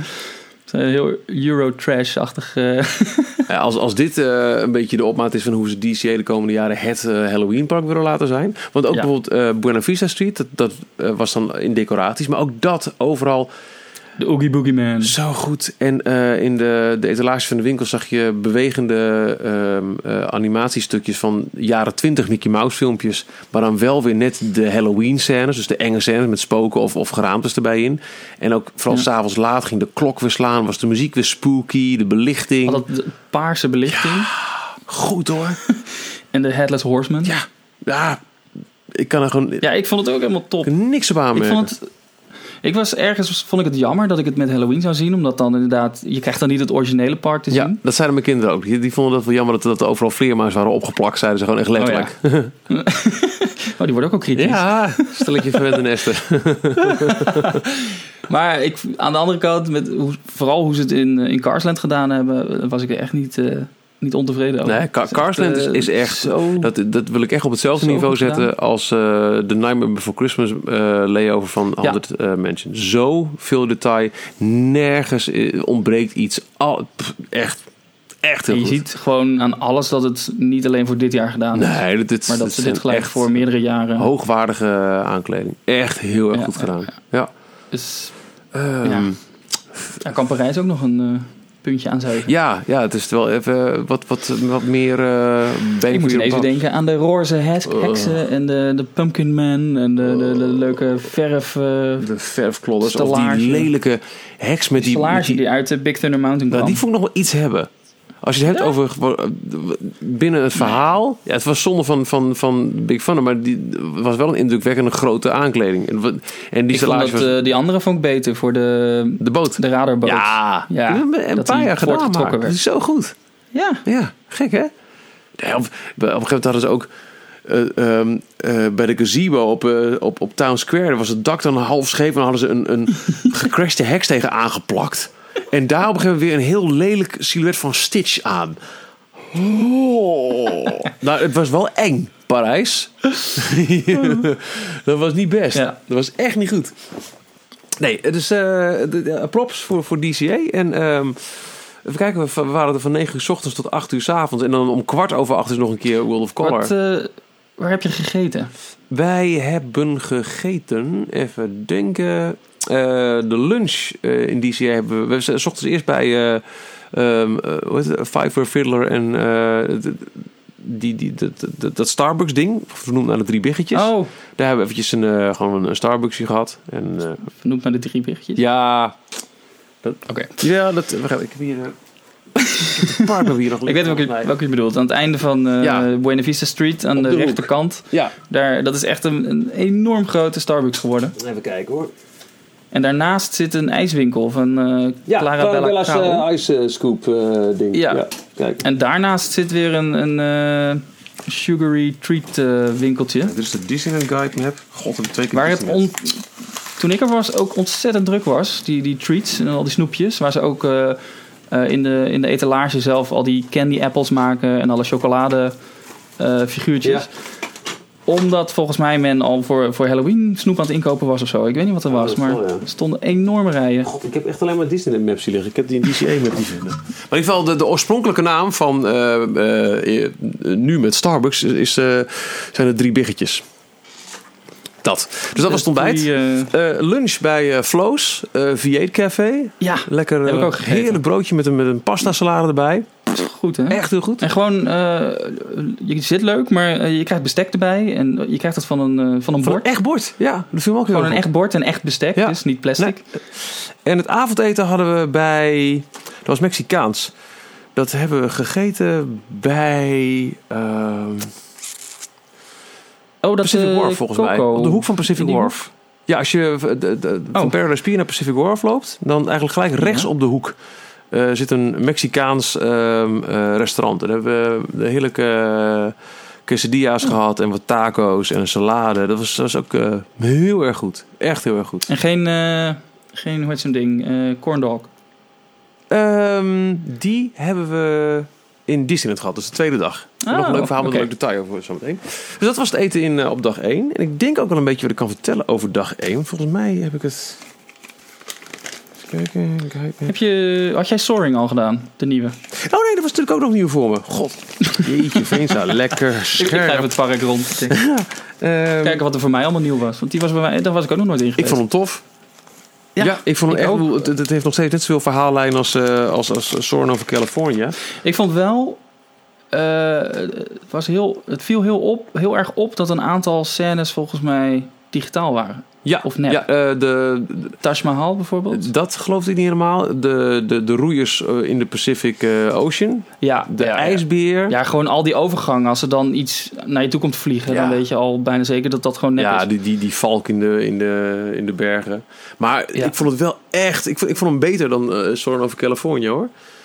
Heel Euro-trash-achtig. Uh. Ja, als, als dit uh, een beetje de opmaat is van hoe ze D C A de komende jaren het uh, Halloween-park willen laten zijn. Want ook ja. bijvoorbeeld uh, Buena Vista Street, dat, dat uh, was dan in decoraties. Maar ook dat overal... De Oogie Boogie Man. Zo goed. En uh, in de, de etalage van de winkel zag je bewegende uh, uh, animatiestukjes van jaren twintig Mickey Mouse filmpjes. Maar dan wel weer net de Halloween scènes. Dus de enge scènes met spoken of, of geraamtes erbij in. En ook vooral ja. 's avonds laat ging de klok weer slaan. Was de muziek weer spooky. De belichting. Had dat de paarse belichting. Ja, goed hoor. En de Headless Horseman. Ja. Ja. Ik kan er gewoon... Ja, ik vond het ook helemaal top. Ik kan niks op aanmerken. Ik vond het... Ik was ergens, vond ik het jammer dat ik het met Halloween zou zien. Omdat dan inderdaad, je krijgt dan niet het originele park te zien. Ja, dat zeiden mijn kinderen ook. Die, die vonden dat wel jammer dat, dat er overal vleermuizen waren opgeplakt. Zeiden ze gewoon echt letterlijk. Oh, ja. Oh, die worden ook al kritisch. Ja, stelletje verwende nesten. Maar ik, aan de andere kant, met hoe, vooral hoe ze het in, in Carsland gedaan hebben, was ik er echt niet... Uh, Niet ontevreden over. Nee, Car- Carsland is, is echt... Zo, dat, dat wil ik echt op hetzelfde niveau zetten gedaan. als uh, The Nightmare Before Christmas uh, layover van honderd ja. uh, Mansion. Zo veel detail. Nergens ontbreekt iets. Al, pff, echt, echt heel en je goed. ziet gewoon aan alles dat het niet alleen voor dit jaar gedaan is. Nee, dit, dit, maar dat ze dit gelijk voor meerdere jaren... Hoogwaardige aankleding. Echt heel erg ja, goed ja, gedaan. Ja. ja. Dus... Um, ja. Daar kan Parijs ook nog een... Uh, puntje aanzuigen. Ja, ja, het is wel even wat, wat, wat meer... Uh, ik moet ineens denken aan de roze heksen uh. en de, de Pumpkin Man en de, de, de leuke verf... Uh, de verfklodders of die lelijke heks met die... Die, met die, die uit de Big Thunder Mountain kwam. Nou, die vond ik nog wel iets hebben. Als je het hebt Ja? over binnen het verhaal. Ja, het was zonde van, van, van Big Thunder, maar die was wel een indrukwekkende grote aankleding. En, en die Ik vond salage dat, was uh, die andere vond ik beter voor de, de boot. de radarboot. Ja, Ja, een, een dat paar die jaar gedaan, voortgetrokken maar werd. dat is zo goed. Ja. Ja, gek hè? Ja, op, op een gegeven moment hadden ze ook uh, um, uh, bij de gazebo op, uh, op, op Town Square. Daar was het dak dan half scheef en dan hadden ze een, een gecrashte heks tegen aangeplakt. En daar op een gegeven moment weer een heel lelijk silhouet van Stitch aan. Oh. Nou, het was wel eng, Parijs. Dat was niet best. Ja. Dat was echt niet goed. Nee, het is uh, de, de, props voor, voor D C A. En um, even kijken, we waren er van negen uur 's ochtends tot acht uur 's avonds. En dan om kwart over acht is nog een keer World of Color. Wat, uh, waar heb je gegeten? Wij hebben gegeten, even denken... Uh, de lunch uh, in D C A hebben we... We zijn 's ochtends eerst bij... Uh, um, uh, hoe heet het? Five for Fiddler en... Uh, die, die, dat, dat, dat Starbucks ding, vernoemd naar de drie biggetjes. Oh. Daar hebben we eventjes een, uh, gewoon een Starbucksje gehad. En, uh, Vernoemd naar de drie biggetjes? ja... Oké. Okay. Ja, dat... Ik heb hier... Uh, het park hebben we hier nog Ik weet welke, welke je bedoelt. Aan het einde van uh, ja. Buena Vista Street, aan Op de, de rechterkant. Ja. Daar, dat is echt een, een enorm grote Starbucks geworden. Even kijken hoor. En daarnaast zit een ijswinkel van uh, ja, Clara Bella Bella's uh, Ice uh, Scoop uh, ding. Ja. ja. Kijk. En daarnaast zit weer een, een uh, sugary treat uh, winkeltje. Ja, dit is de Disneyland Guide map. God, heb ik twee keer waar het on- toen ik er was ook ontzettend druk was. Die, die treats en al die snoepjes. Waar ze ook uh, uh, in, de, in de etalage zelf al die candy apples maken. En alle chocolade uh, figuurtjes. Ja. Omdat volgens mij men al voor, voor Halloween snoep aan het inkopen was of zo. Ik weet niet wat er was, maar er stonden enorme rijen. God, ik heb echt alleen maar Disneyland maps hier liggen. Ik heb die in D C A map niet vinden. Maar in ieder geval, de, de oorspronkelijke naam van uh, uh, nu met Starbucks is, uh, zijn de drie biggetjes. Dat. Dus dat was het ontbijt. Die, uh... Uh, lunch bij uh, Flo's, uh, V acht Café. Ja, lekker heb ik ook gegeten. Heerlijk broodje met een, met een pasta salade erbij. Goed, hè? Echt heel goed. En gewoon, uh, je zit leuk, maar uh, je krijgt bestek erbij. En je krijgt het van een, uh, van een van bord. Een echt bord, ja. Dat viel me ook heel Gewoon een echt bord en echt bestek, ja. Dus niet plastic. Nee. En het avondeten hadden we bij... Dat was Mexicaans. Dat hebben we gegeten bij... Uh, oh, dat Pacific uh, Wharf volgens Coco. mij. Op de hoek van Pacific Die Wharf. Hoek? Ja, als je de, de, de, oh. van Paradise Pier naar Pacific Wharf loopt... dan eigenlijk gelijk rechts ja. op de hoek... Uh, zit een Mexicaans uh, uh, restaurant. Daar hebben we de heerlijke uh, quesadillas oh. gehad en wat taco's en een salade. Dat was, dat was ook uh, heel erg goed. Echt heel erg goed. En geen, uh, geen hoe heet zo'n ding, uh, corn dog? Um, die hebben we in Disneyland gehad. Dus de tweede dag. Oh, nog een leuk verhaal met okay. een leuk detail over zometeen. Dus dat was het eten in, uh, op dag één. En ik denk ook wel een beetje wat ik kan vertellen over dag één. Volgens mij heb ik het... Kijken, kijken. Heb je, had jij Soaring al gedaan, de nieuwe? Oh nee, dat was natuurlijk ook nog nieuw voor me. God, jeetje, Veensa, lekker scherp. Ik ga het park rond. Ja, um, kijken wat er voor mij allemaal nieuw was. Want die was bij mij, daar was ik ook nog nooit in geweest. Ik vond hem tof. Ja, ja ik vond hem ik echt. Het, het heeft nog steeds net zoveel verhaallijn als, uh, als, als Soaring over California. Ik vond wel... Uh, het, was heel, het viel heel, op, heel erg op dat een aantal scènes volgens mij digitaal waren. Ja, of nep. Ja, uh, de, de Taj Mahal bijvoorbeeld. Dat geloofde ik niet helemaal. De, de, de roeiers in de Pacific uh, Ocean. Ja, de ja, ijsbeer. Ja, gewoon al die overgangen. Als er dan iets naar je toe komt vliegen, ja. dan weet je al bijna zeker dat dat gewoon nep ja, is. Ja, die, die, die valk in de, in de, in de bergen. Maar ja. ik vond het wel echt... Ik vond, ik vond hem beter dan uh, Soaring over California, hoor.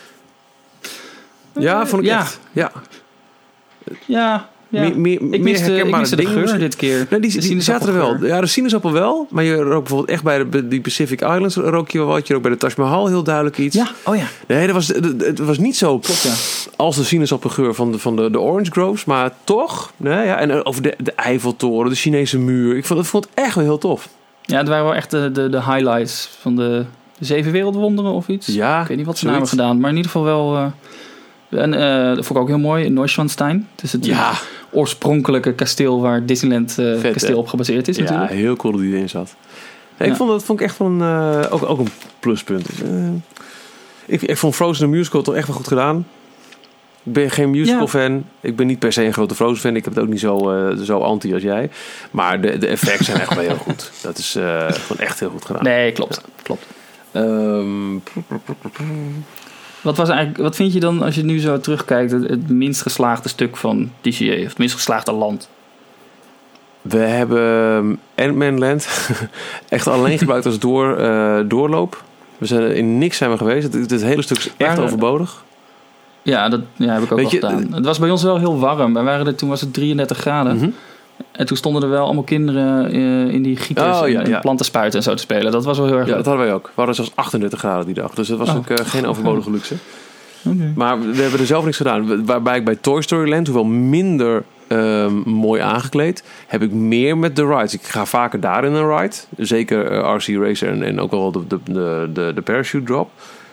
Ja, vond ik ja. echt. Ja. Ja... Ja. Meer, meer, ik miste, meer ik miste de geur misschien. Dit keer. Nee, die, die, die zaten er wel. Ja, de sinaasappel wel. Maar je rook bijvoorbeeld echt bij de, die Pacific Islands rook je wel wat. Je rook bij de Taj Mahal heel duidelijk iets. Ja, oh ja. Nee, dat was, het was niet zo Klopt, ja. als de sinaasappelgeur van de, van de, de Orange Groves. Maar toch. Nee, ja, en over de, de Eiffeltoren, de Chinese muur. Ik vond, ik vond het echt wel heel tof. Ja, het waren wel echt de, de, de highlights van de, de Zeven Wereldwonderen of iets. Ja, ik weet niet wat ze hebben gedaan. Maar in ieder geval wel... Uh, en uh, dat vond ik ook heel mooi. Neuschwanstein. Dus het ja. oorspronkelijke kasteel waar Disneyland uh, Vet, kasteel op gebaseerd is. Ja, natuurlijk. heel cool dat die erin zat. Nee, ja. Ik vond dat vond ik echt wel een, uh, ook, ook een pluspunt. Uh, ik, ik vond Frozen de musical toch echt wel goed gedaan. Ik ben geen musical ja. fan. Ik ben niet per se een grote Frozen fan. Ik heb het ook niet zo, uh, zo anti als jij. Maar de, de effects zijn echt wel heel goed. Dat is uh, gewoon echt heel goed gedaan. Nee, klopt. klopt. Um, Wat, was eigenlijk, wat vind je dan, als je nu zo terugkijkt, het, het minst geslaagde stuk van D C A? Of het minst geslaagde land? We hebben Ant-Man Land echt alleen gebruikt als door, uh, doorloop. We zijn in niks zijn we geweest. Het, het hele stuk is echt maar, overbodig. Ja, dat ja, heb ik ook Weet al je, gedaan. Het was bij ons wel heel warm. Wij waren er, toen was het drieëndertig graden. Mm-hmm. En toen stonden er wel allemaal kinderen uh, in die gieters oh, ja, en ja. planten spuiten en zo te spelen. Dat was wel heel erg Ja, leuk. dat hadden wij ook. We hadden zelfs achtendertig graden die dag. Dus dat was oh. ook uh, geen overbodige luxe. Okay. Maar we hebben er zelf niks gedaan. Waarbij ik bij Toy Story Land, hoewel minder uh, mooi aangekleed, heb ik meer met de rides. Ik ga vaker daar in een ride. Zeker uh, R C Racer en, en ook wel de, de, de, de, de parachute drop.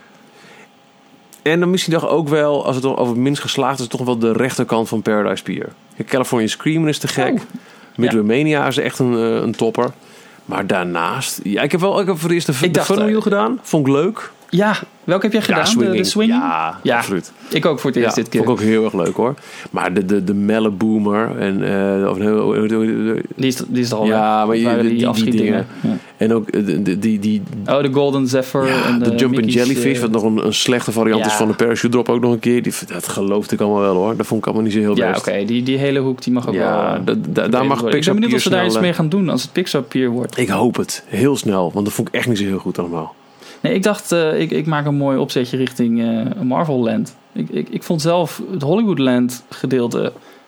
En dan misschien toch ook wel, als het over het minst geslaagd is, toch wel de rechterkant van Paradise Pier. California Screamin' is te gek. Oh. Midway ja. is echt een, uh, een topper. Maar daarnaast... Ja, ik heb wel ik heb voor de eerste de Fun Wheel gedaan. Vond ik leuk. Ja, welke heb jij gedaan? Ja, swinging. De, de swinging? Ja, ja, absoluut. Ik ook voor het eerst ja, dit keer. Vond ik ook heel erg leuk hoor. Maar de, de, de Melleboomer en... Uh, of, die, is, die is al... Ja, maar je, die, die, die dingen. Ja. En ook die, die, die... Oh, de Golden Zephyr. Ja, en de, de Jumping Mickey's, Jellyfish, uh, wat nog een, een slechte variant ja. is van de parachute drop ook nog een keer. Die, dat geloofde ik allemaal wel hoor. Dat vond ik allemaal niet zo heel ja, best. Ja, oké. Okay. Die, die hele hoek die mag ook ja, wel... Da, da, daar mag Pixar Ik ben benieuwd of ze daar snel, iets mee gaan doen als het Pixar Pier wordt. Ik hoop het. Heel snel. Want dat vond ik echt niet zo heel goed allemaal. Nee, ik dacht, uh, ik, ik maak een mooi opzetje richting uh, Marvel Land. Ik, ik, ik vond zelf het Hollywood Land gedeelte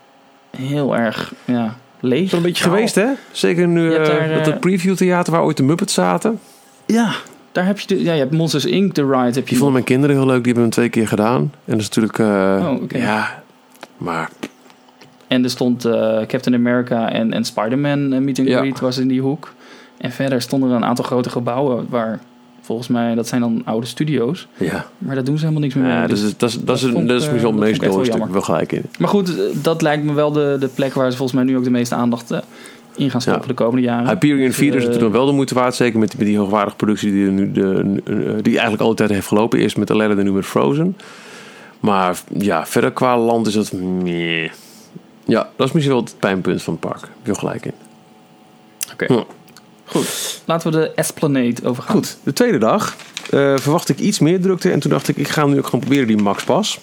heel erg ja, leeg. Het is wel een beetje nou, geweest, hè? Zeker nu uh, daar, uh, dat preview theater waar ooit de Muppets zaten. Ja, daar heb je de, ja, je hebt Monsters Incorporated. De ride heb je. Die vonden mijn kinderen heel leuk. Die hebben hem twee keer gedaan. En dat is natuurlijk, uh, oh, okay. ja, maar... En er stond uh, Captain America en, en Spider-Man uh, meet and greet ja. was in die hoek. En verder stonden er een aantal grote gebouwen waar... Volgens mij, dat zijn dan oude studio's. Ja. Maar daar doen ze helemaal niks meer mee. Ja, dus dat is, dat is, dat is, dat dat is misschien wel het meest dode stuk. Wel gelijk in. Maar goed, dat lijkt me wel de, de plek waar ze volgens mij nu ook de meeste aandacht uh, in gaan stoppen ja. de komende jaren. Hyperion vier uh, is natuurlijk wel de moeite waard. Zeker met, met die hoogwaardige productie die, nu de, die eigenlijk altijd heeft gelopen. Eerst met Aladdin en nu met Frozen. Maar ja, verder qua land is het... Meh. Ja, dat is misschien wel het pijnpunt van het park. Heb je wel gelijk in. Oké. Okay. Hm. Goed, laten we de Esplanade overgaan. Goed, de tweede dag uh, verwacht ik iets meer drukte. En toen dacht ik, ik ga nu ook gewoon proberen die Max Pass.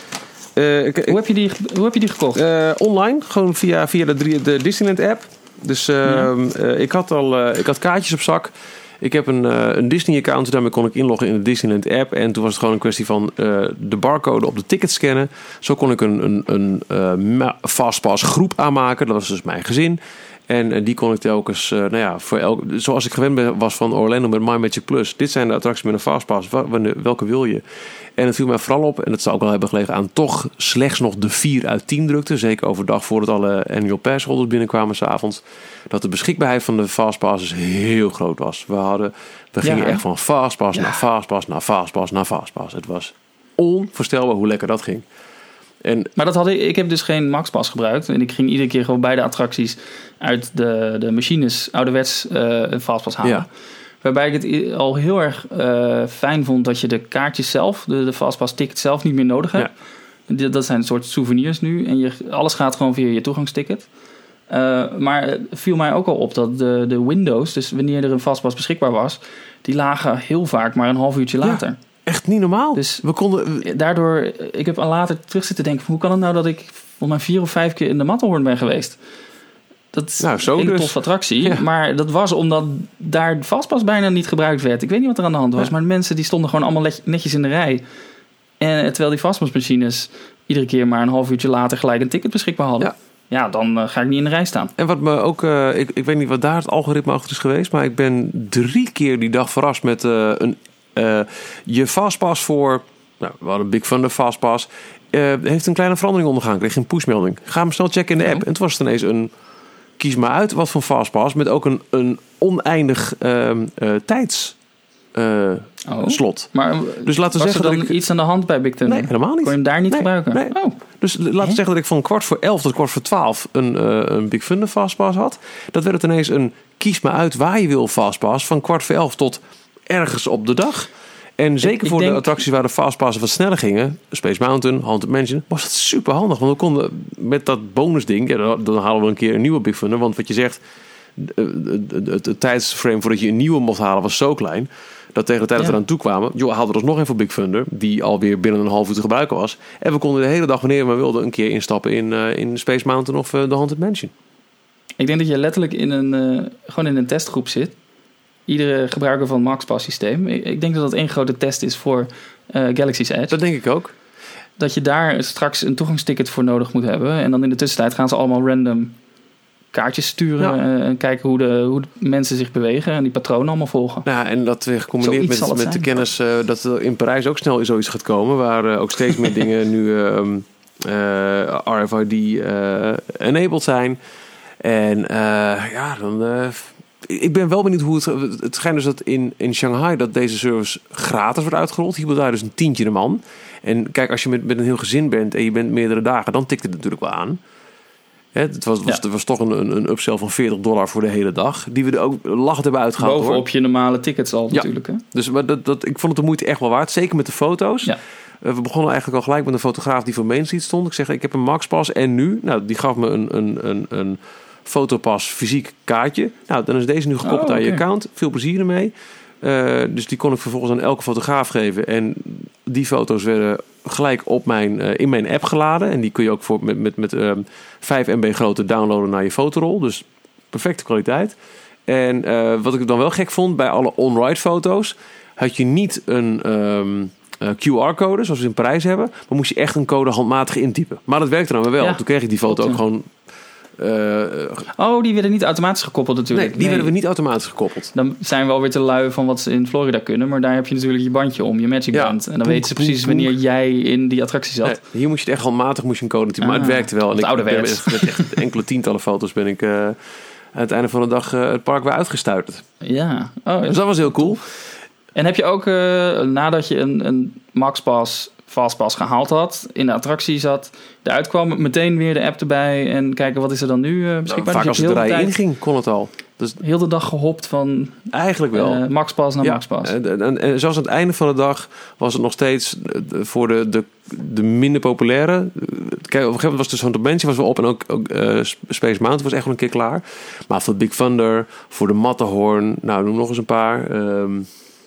Uh, ik, hoe, heb je die, hoe heb je die gekocht? Uh, online, gewoon via, via de, de Disneyland app. Dus uh, ja. uh, ik, had al, uh, ik had kaartjes op zak. Ik heb een, uh, een Disney account, daarmee kon ik inloggen in de Disneyland app. En toen was het gewoon een kwestie van uh, de barcode op de ticket scannen. Zo kon ik een, een, een uh, Fastpass groep aanmaken. Dat was dus mijn gezin. En die kon ik telkens, uh, nou ja, voor elk, zoals ik gewend ben, was van Orlando met My Magic Plus. Dit zijn de attracties met een Fastpass. Welke wil je? En het viel mij vooral op, en dat zou ook wel hebben gelegen aan toch slechts nog de vier uit tien drukte. Zeker overdag voordat alle annual pass holders binnenkwamen 's avonds. Dat de beschikbaarheid van de Fastpasses heel groot was. We, hadden, we gingen ja, echt van Fastpass ja. naar Fastpass naar Fastpass naar Fastpass. Het was onvoorstelbaar hoe lekker dat ging. En, maar dat had ik, ik heb dus geen MaxPass gebruikt. En ik ging iedere keer gewoon bij de attracties uit de, de machines ouderwets uh, een Fastpass halen. Ja. Waarbij ik het al heel erg uh, fijn vond dat je de kaartjes zelf, de, de Fastpass ticket zelf niet meer nodig hebt. Ja. Dat zijn een soort souvenirs nu. En je, alles gaat gewoon via je toegangsticket. Uh, maar het viel mij ook al op dat de, de windows, dus wanneer er een Fastpass beschikbaar was, die lagen heel vaak maar een half uurtje later. Ja. Echt niet normaal. Dus we konden... daardoor, ik heb al later terug zitten denken, hoe kan het nou dat ik volgens mij vier of vijf keer in de Matterhorn ben geweest? Dat is nou, zo een hele dus. toffe attractie. Ja. Maar dat was omdat daar Fastpass bijna niet gebruikt werd. Ik weet niet wat er aan de hand was. Ja. Maar de mensen die stonden gewoon allemaal netjes in de rij. En terwijl die Fastpass-machines iedere keer maar een half uurtje later gelijk een ticket beschikbaar hadden. Ja. Ja, dan uh, ga ik niet in de rij staan. En wat me ook, uh, ik, ik weet niet wat daar het algoritme achter is geweest, maar ik ben drie keer die dag verrast met uh, een uh, je Fastpass voor, nou, we hadden Big Thunder Fastpass, uh, heeft een kleine verandering ondergaan. Kreeg je een pushmelding. Ga hem snel checken in de app. Ja. En toen was het ineens een, kies maar uit wat voor Fastpass, met ook een, een oneindig uh, uh, tijds uh, oh. slot. Maar dus laten we was zeggen er dan dat ik, iets aan de hand bij Big Thunder? Nee, helemaal niet. Kon je hem daar niet nee, gebruiken? Nee. Oh. Dus laten we zeggen dat ik van kwart voor elf tot kwart voor twaalf een, uh, een Big Thunder Fastpass had. Dat werd het ineens een kies maar uit waar je wil Fastpass van kwart voor elf tot ergens op de dag. En zeker ik, ik voor denk... de attracties waar de Fastpassen wat sneller gingen, Space Mountain, Haunted Mansion, was dat super handig. Want we konden met dat bonusding, ja, dan halen we een keer een nieuwe Big Thunder. Want wat je zegt, het, het, het tijdsframe voordat je een nieuwe mocht halen was zo klein. dat tegen de tijd dat Ja. we eraan toe kwamen, joh, haalden we er nog even voor Big Thunder, die alweer binnen een half uur te gebruiken was. En we konden de hele dag, wanneer we maar wilden, een keer instappen in, uh, in Space Mountain of uh, The Haunted Mansion. Ik denk dat je letterlijk in een, uh, gewoon in een testgroep zit. Iedere gebruiker van het MaxPass systeem. Ik, ik denk dat dat één grote test is voor uh, Galaxy's Edge. Dat denk ik ook. Dat je daar straks een toegangsticket voor nodig moet hebben. En dan in de tussentijd gaan ze allemaal random kaartjes sturen. Ja. Uh, en kijken hoe de, hoe de mensen zich bewegen. En die patronen allemaal volgen. Nou, en dat weer gecombineerd Zoiets zal met, het met de zijn. kennis uh, dat er in Parijs ook snel zoiets gaat komen. Waar uh, ook steeds meer dingen nu uh, uh, R F I D uh, enabled zijn. En uh, ja, dan... Uh, ik ben wel benieuwd hoe het... Het schijnt dus dat in, in Shanghai dat deze service gratis wordt uitgerold. Hier betaal je dus een tientje de man. En kijk, als je met, met een heel gezin bent en je bent meerdere dagen, dan tikt het natuurlijk wel aan. Hè, het, was, was, Ja. het was toch een, een upsell van veertig dollar voor de hele dag. Die we er ook lachend hebben uitgehaald. Bovenop hoor. je normale tickets al Ja. natuurlijk. Hè? Dus maar dat, dat, ik vond het de moeite echt wel waard. Zeker met de foto's. Ja. Uh, we begonnen eigenlijk al gelijk met een fotograaf die voor Main Street stond. Ik zeg, ik heb een MaxPass en nu? Nou, die gaf me een, een, een, een fotopas fysiek kaartje. Nou, dan is deze nu gekoppeld Oh, aan je oké. account. Veel plezier ermee. Uh, dus die kon ik vervolgens aan elke fotograaf geven. En die foto's werden gelijk op mijn, uh, in mijn app geladen. En die kun je ook voor, met, met, met um, vijf megabyte grootte downloaden naar je fotorol. Dus perfecte kwaliteit. En uh, wat ik dan wel gek vond, bij alle on-ride foto's had je niet een um, uh, Q R-code, zoals we in Parijs hebben. Maar moest je echt een code handmatig intypen. Maar dat werkte dan wel. Ja. Toen kreeg ik die foto Klopt, ook ja. gewoon... Uh, Oh, die werden niet automatisch gekoppeld natuurlijk. nee, die werden we niet automatisch gekoppeld. Dan zijn we alweer te lui van wat ze in Florida kunnen. Maar daar heb je natuurlijk je bandje om, je Magic Ja. Band. En dan Poek, weten ze poek, precies poek. wanneer jij in die attractie zat. Nee, hier moest je het echt handmatig moest je een code typen. Maar Ah, het werkte wel. En wat ik ben ouderwets. met, met echt enkele tientallen foto's ben ik uh, aan het einde van de dag uh, het park weer uitgestuiterd. Ja. Oh, Dus dat was heel cool. En heb je ook, uh, nadat je een, een MaxPass, Fastpass gehaald had, in de attractie zat, eruit kwam, meteen weer de app erbij en kijken wat is er dan nu uh, beschikbaar. Nou, vaak Dus als je het hebt de heel rij de tijd, inging, kon het al. Dus heel de dag gehopt van eigenlijk wel. uh, MaxPass naar Ja, MaxPass. En, en, en zelfs aan het einde van de dag was het nog steeds uh, voor de, de, de minder populaire. Uh, Kijk, op een gegeven moment was dus zo'n dimensie was wel op en ook, ook uh, Space Mountain was echt wel een keer klaar. Maar voor Big Thunder, voor de Matterhorn, nou noem nog eens een paar. Um,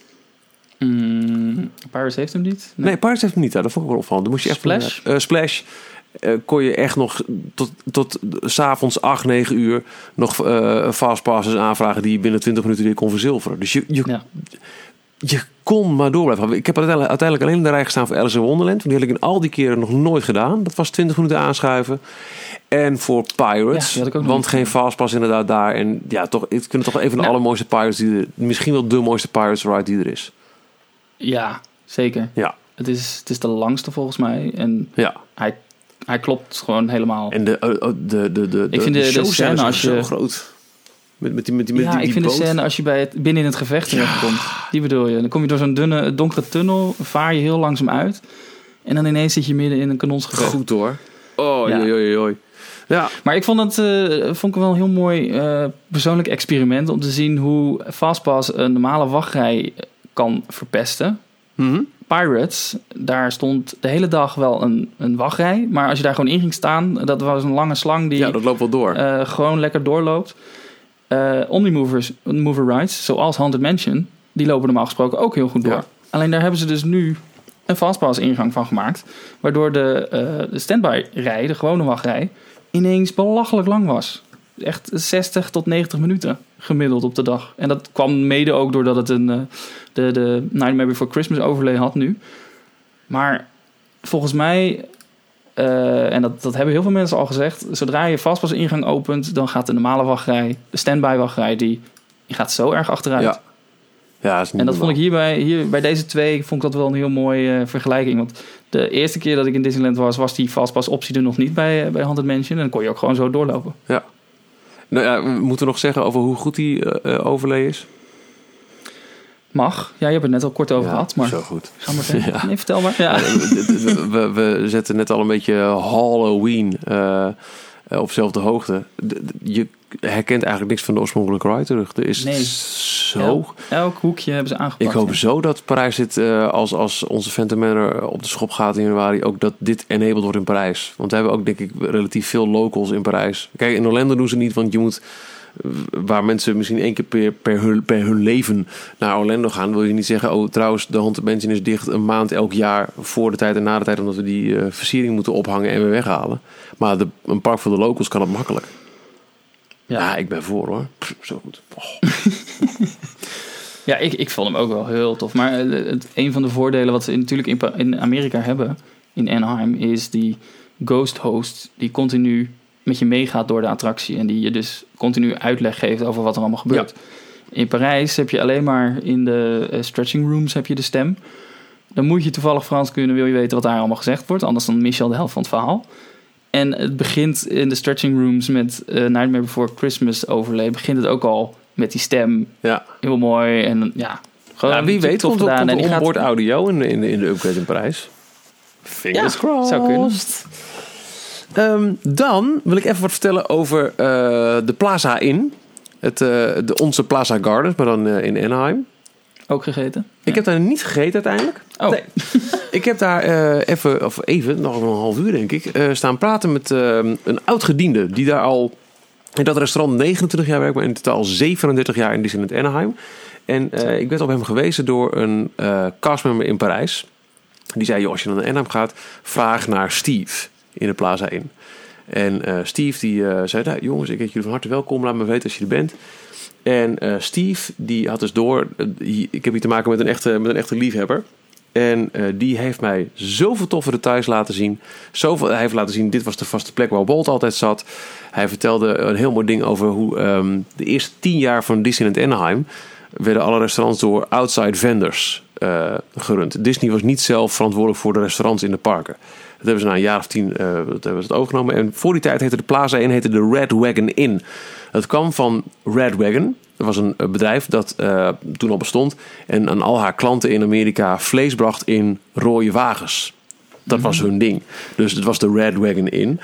Mm, Pirates heeft hem niet. Nee, nee Pirates heeft hem niet. Hè. Dat vond ik wel opvallend. Dan moest je echt Splash? Uh, Splash. Uh, kon je echt nog tot, tot 's avonds acht, negen uur nog uh, fastpasses aanvragen die je binnen twintig minuten weer kon verzilveren. Dus je, je, Ja. je kon maar door blijven. Ik heb uiteindelijk, uiteindelijk alleen in de rij gestaan voor Alice in Wonderland. Die heb ik in al die keren nog nooit gedaan. Dat was twintig minuten aanschuiven. En voor Pirates. Ja, die had ik ook nog want niet geen gedaan. fastpass inderdaad daar. En ja, toch, het kunnen toch wel een van de Nou. allermooiste Pirates die er, misschien wel de mooiste Pirates ride die er is. Ja, zeker. Ja. Het is, het is de langste volgens mij. En Ja. hij, hij klopt gewoon helemaal. En de, uh, de, de, de, Ik vind de- de shows zijn scène als zo je- groot. Met, met die, met die, met ja, die, ik die vind boot. de scène als je bij het, binnen in het gevecht terechtkomt. Die bedoel je. Dan kom je door zo'n dunne, donkere tunnel, vaar je heel langzaam uit. En dan ineens zit je midden in een kanonsgevecht. Goed hoor. Oh, Ja. joi, joi, joi. Ja, Maar ik vond het uh, vond ik wel een heel mooi uh, persoonlijk experiment om te zien hoe Fastpass een normale wachtrij kan verpesten. mm-hmm. Pirates, daar stond de hele dag wel een, een wachtrij. Maar als je daar gewoon in ging staan, dat was een lange slang die ja, dat loopt wel door. uh, gewoon lekker doorloopt. Uh, Omnimovers, mover rides, zoals Haunted Mansion, die lopen normaal gesproken ook heel goed door. Ja. Alleen daar hebben ze dus nu een Fastpass ingang van gemaakt. Waardoor de, uh, de standby rij, de gewone wachtrij, ineens belachelijk lang was. Echt zestig tot negentig minuten gemiddeld op de dag. En dat kwam mede ook doordat het een, uh, de, de Nightmare Before Christmas overlay had nu. Maar volgens mij, uh, en dat, dat hebben heel veel mensen al gezegd, zodra je Fastpass ingang opent, dan gaat de normale wachtrij, de standby wachtrij, die, die gaat zo erg achteruit. Ja. Ja, is niet En dat vond ik normaal. hierbij, hier, bij deze twee vond ik dat wel een heel mooie uh, vergelijking. Want de eerste keer dat ik in Disneyland was, was die Fastpass optie er nog niet bij, uh, bij Haunted Mansion. En dan kon je ook gewoon zo doorlopen. Ja. Nou ja, we moeten nog zeggen over hoe goed die uh, overlay is. Mag. Ja, je hebt het net al kort over Ja, gehad. Maar zo goed. ga maar verder. Ja. Nee, vertel maar. Ja. Ja, we, we, we zetten net al een beetje Halloween uh, uh, op dezelfde hoogte. De, de, je herkent eigenlijk niks van de oorspronkelijke ride terug. Er is Nee. zo... Elk, elk hoekje hebben ze aangepakt. Ik hoop ja. zo dat Parijs dit, uh, als, als onze Phantom Manor op de schop gaat in januari, ook dat dit enabled wordt in Parijs. Want we hebben ook denk ik relatief veel locals in Parijs. Kijk, in Orlando doen ze niet, want je moet waar mensen misschien één keer per, per, hun, per hun leven naar Orlando gaan, wil je niet zeggen, oh trouwens, de Haunted Mansion is dicht een maand elk jaar voor de tijd en na de tijd, omdat we die uh, versiering moeten ophangen en weer weghalen. Maar de, een park voor de locals kan het makkelijk. Ja, ja ik ben voor hoor. Pff, zo goed. Oh. Ja, ik, ik vond hem ook wel heel tof. Maar het, een van de voordelen wat ze natuurlijk in, in Amerika hebben, in Anaheim, is die ghost host die continu met je meegaat door de attractie en die je dus continu uitleg geeft over wat er allemaal gebeurt. Ja. In Parijs heb je alleen maar in de uh, stretching rooms heb je de stem. Dan moet je toevallig Frans kunnen, wil je weten wat daar allemaal gezegd wordt. Anders dan mis je al de helft van het verhaal. En het begint in de stretching rooms met uh, Nightmare Before Christmas overlay. Begint het ook al met die stem. Ja. Heel mooi. En ja, gewoon ja, wie weet komt er en die onboard gaat... audio in de, in, de, in de upgrade in Parijs. Fingers ja, crossed. Zou kunnen. Um, dan wil ik even wat vertellen over uh, de Plaza Inn. Het, uh, de, onze Plaza Gardens, maar dan uh, in Anaheim. Ook gegeten? Ik ja. heb daar niet gegeten uiteindelijk. Oh. Nee. Ik heb daar uh, even, of even, nog een half uur denk ik, uh, staan praten met uh, een oud-gediende die daar al in dat restaurant negenentwintig jaar werkt, maar in totaal zevenendertig jaar in Disneyland Anaheim. En uh, ik werd op hem gewezen door een uh, castmember in Parijs. Die zei, joh, als je naar Anaheim gaat, vraag naar Steve in de Plaza Inn. En uh, Steve die uh, zei, nou, jongens, ik heet jullie van harte welkom, laat me weten als je er bent. En uh, Steve, die had dus door, uh, ik heb hier te maken met een echte, met een echte liefhebber. En uh, die heeft mij zoveel toffe details laten zien. Zoveel, hij heeft laten zien, dit was de vaste plek waar Walt altijd zat. Hij vertelde een heel mooi ding over hoe um, de eerste tien jaar van Disneyland Anaheim werden alle restaurants door outside vendors uh, gerund. Disney was niet zelf verantwoordelijk voor de restaurants in de parken. Dat hebben ze na een jaar of tien uh, dat hebben ze het overgenomen. En voor die tijd heette de Plaza Inn heette de Red Wagon Inn. Het kwam van Red Wagon. Dat was een bedrijf dat uh, toen al bestond. En aan al haar klanten in Amerika vlees bracht in rode wagens. Dat mm-hmm. was hun ding. Dus het was de Red Wagon Inn.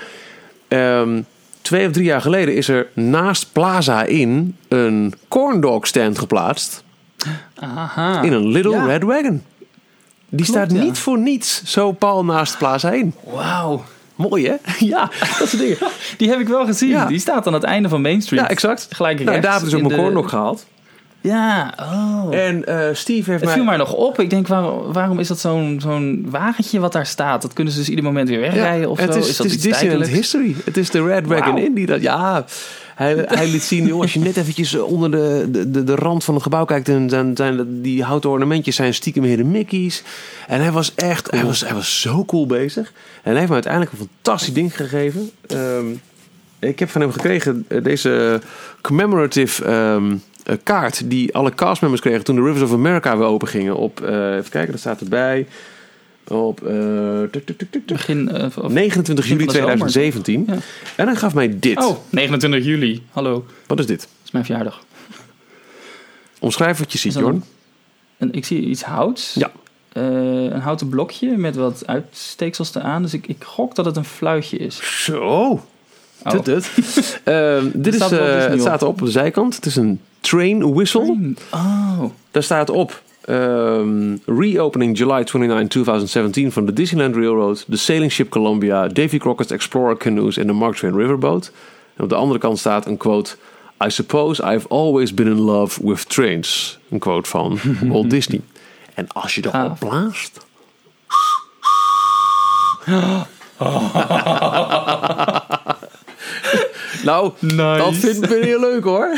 Um, twee of drie jaar geleden is er naast Plaza Inn een corn dog stand geplaatst. Aha. In een Little ja. Red Wagon. Die Klopt, staat ja. niet voor niets zo pal naast Plaza Inn. Wauw. Mooi hè? Ja, dat soort dingen. Die heb ik wel gezien. Ja. Die staat aan het einde van Main Street. Ja, exact. Gelijk rechts. Nou, daar hebben ze ook mijn de... corn dog gehaald. Ja, oh. En uh, Steve heeft het mij... viel mij nog op. Ik denk, waar, waarom is dat zo'n, zo'n wagentje wat daar staat? Dat kunnen ze dus ieder moment weer wegrijden ja, of het zo? Is, is dat het iets is Disneyland tijdelijks? History. Het is de Red Wagon wow. Inn die dat... Ja, hij, hij liet zien, joh, als je net eventjes onder de, de, de, de rand van het gebouw kijkt, dan zijn, zijn die houten ornamentjes zijn stiekem heren Mickey's. En hij was echt, cool. hij, was, hij was zo cool bezig. En hij heeft me uiteindelijk een fantastisch ding gegeven. Um, ik heb van hem gekregen deze commemorative um, kaart die alle castmembers kregen toen de Rivers of America weer open gingen. Op, uh, even kijken, dat staat erbij. Op uh, tuk, tuk, tuk, tuk. Begin, uh, negenentwintig juli tweeduizend zeventien. Ja. En hij gaf mij dit. Oh, negenentwintig juli. Hallo. Wat is dit? Dat is mijn verjaardag. Omschrijf wat je ziet, Jorn. Een, ik zie iets houts. Ja. Uh, een houten blokje met wat uitsteeksels eraan. Dus ik, ik gok dat het een fluitje is. Zo. Oh. Dit, dit. uh, dit is, uh, het staat op de zijkant. Het is een train whistle. Train. Oh. Daar staat op um, reopening July twenty-ninth, twenty seventeen van de Disneyland Railroad, de Sailing Ship Columbia, Davy Crockett's Explorer Canoes en de Mark Twain Riverboat. En op de andere kant staat een quote: I suppose I've always been in love with trains. Een quote van Walt Disney. En als je erop blaast... nou, nice. Dat vind ik weer heel leuk hoor.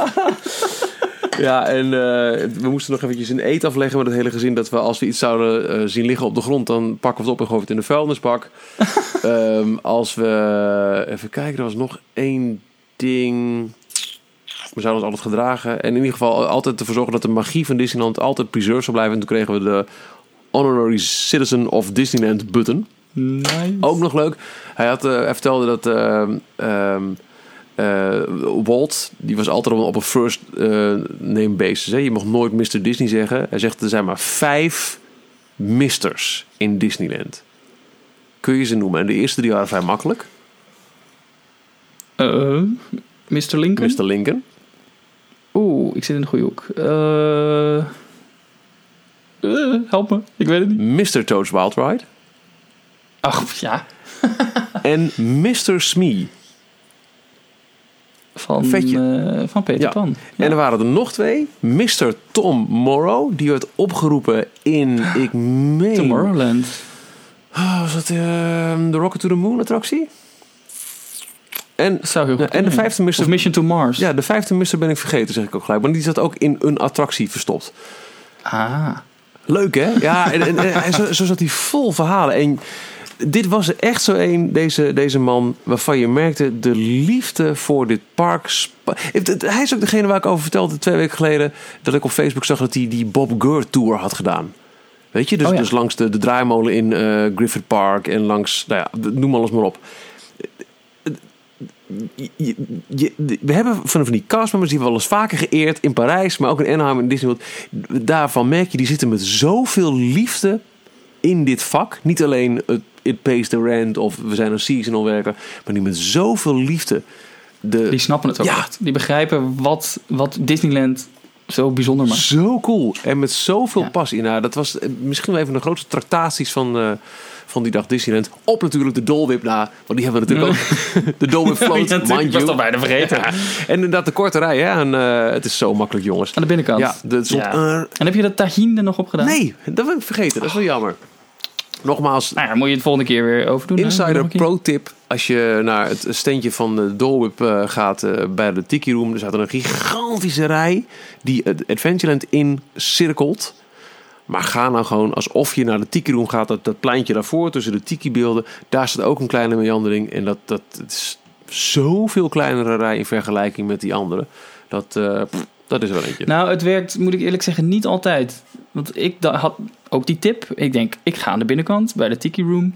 Ja, en uh, we moesten nog eventjes een eet afleggen met het hele gezin, dat we als we iets zouden uh, zien liggen op de grond, dan pakken we het op en gooien het in de vuilnisbak. um, als we... Even kijken, er was nog één ding... We zouden ons altijd gedragen. En in ieder geval altijd ervoor zorgen dat de magie van Disneyland altijd preserved zou blijven. En toen kregen we de Honorary Citizen of Disneyland button. Nice. Ook nog leuk. Hij, had, uh, hij vertelde dat uh, um, uh, Walt, die was altijd op een first uh, name basis. Hè? Je mag nooit mister Disney zeggen. Hij zegt er zijn maar vijf misters in Disneyland. Kun je ze noemen? En de eerste drie waren vrij makkelijk. Uh, mister Lincoln? mister Lincoln. Oeh, ik zit in de goede hoek. Uh, uh, help me, ik weet het niet. mister Toad's Wild Ride. Ach, ja. En mister Smee. van, Vetje. uh, van Peter Ja. Pan. Ja. En er waren er nog twee. mister Tom Morrow, die werd opgeroepen in, ik meen... Tomorrowland. Oh, was dat uh, de Rocket to the Moon attractie? En, Dat zou heel goed en de kunnen. vijfde mister Of Mission to Mars. Ja, de vijfde mister ben ik vergeten, zeg ik ook gelijk. Maar die zat ook in een attractie verstopt. Ah. Leuk, hè? Ja, en, en, en zo, zo zat hij vol verhalen. En dit was er echt zo een, deze, deze man, waarvan je merkte de liefde voor dit park. Spa- hij is ook degene waar ik over vertelde twee weken geleden, dat ik op Facebook zag dat hij die Bob Gurr Tour had gedaan. Weet je, dus, oh ja. dus langs de, de draaimolen in uh, Griffith Park en langs, nou ja, noem alles maar op. Je, je, je, we hebben van, van die castmembers die we wel eens vaker geëerd in Parijs, maar ook in Anaheim en Disneyland. Daarvan merk je, die zitten met zoveel liefde in dit vak. Niet alleen het it pays the rent of we zijn een seasonal werker, maar die met zoveel liefde. De, Die snappen het ook ja. echt. Die begrijpen wat, wat Disneyland zo bijzonder maakt. Zo cool. En met zoveel Ja. passie. Nou, dat was misschien wel een van de grootste tractaties van, uh, van die dag Disneyland. Op natuurlijk de Dole Whip na. Want die hebben we natuurlijk ook. De Dole Whip float, Ja, mind you. ik was al bijna vergeten. Ja. En inderdaad de korte rij. Hè? En, uh, het is zo makkelijk, jongens. Aan de binnenkant. Ja, de, stond, Ja. uh, En heb je dat tagine er nog op gedaan? nee, dat ben ik vergeten. Dat is wel jammer. Nogmaals, Nou ja, moet je het volgende keer weer overdoen. hè? insider Nog een keer. pro tip. Als je naar het standje van de Dole Whip uh, gaat uh, bij de Tiki Room. Er staat er een gigantische rij die het Adventureland incirkelt. Maar ga nou gewoon alsof je naar de Tiki Room gaat. Dat, dat pleintje daarvoor tussen de Tiki beelden. Daar staat ook een kleine meandering. En dat, dat het is zoveel kleinere rij in vergelijking met die andere. Dat, uh, pff, dat is er wel eentje. Nou, het werkt, moet ik eerlijk zeggen, niet altijd. Want ik da- had ook die tip. Ik denk, ik ga aan de binnenkant bij de Tiki Room.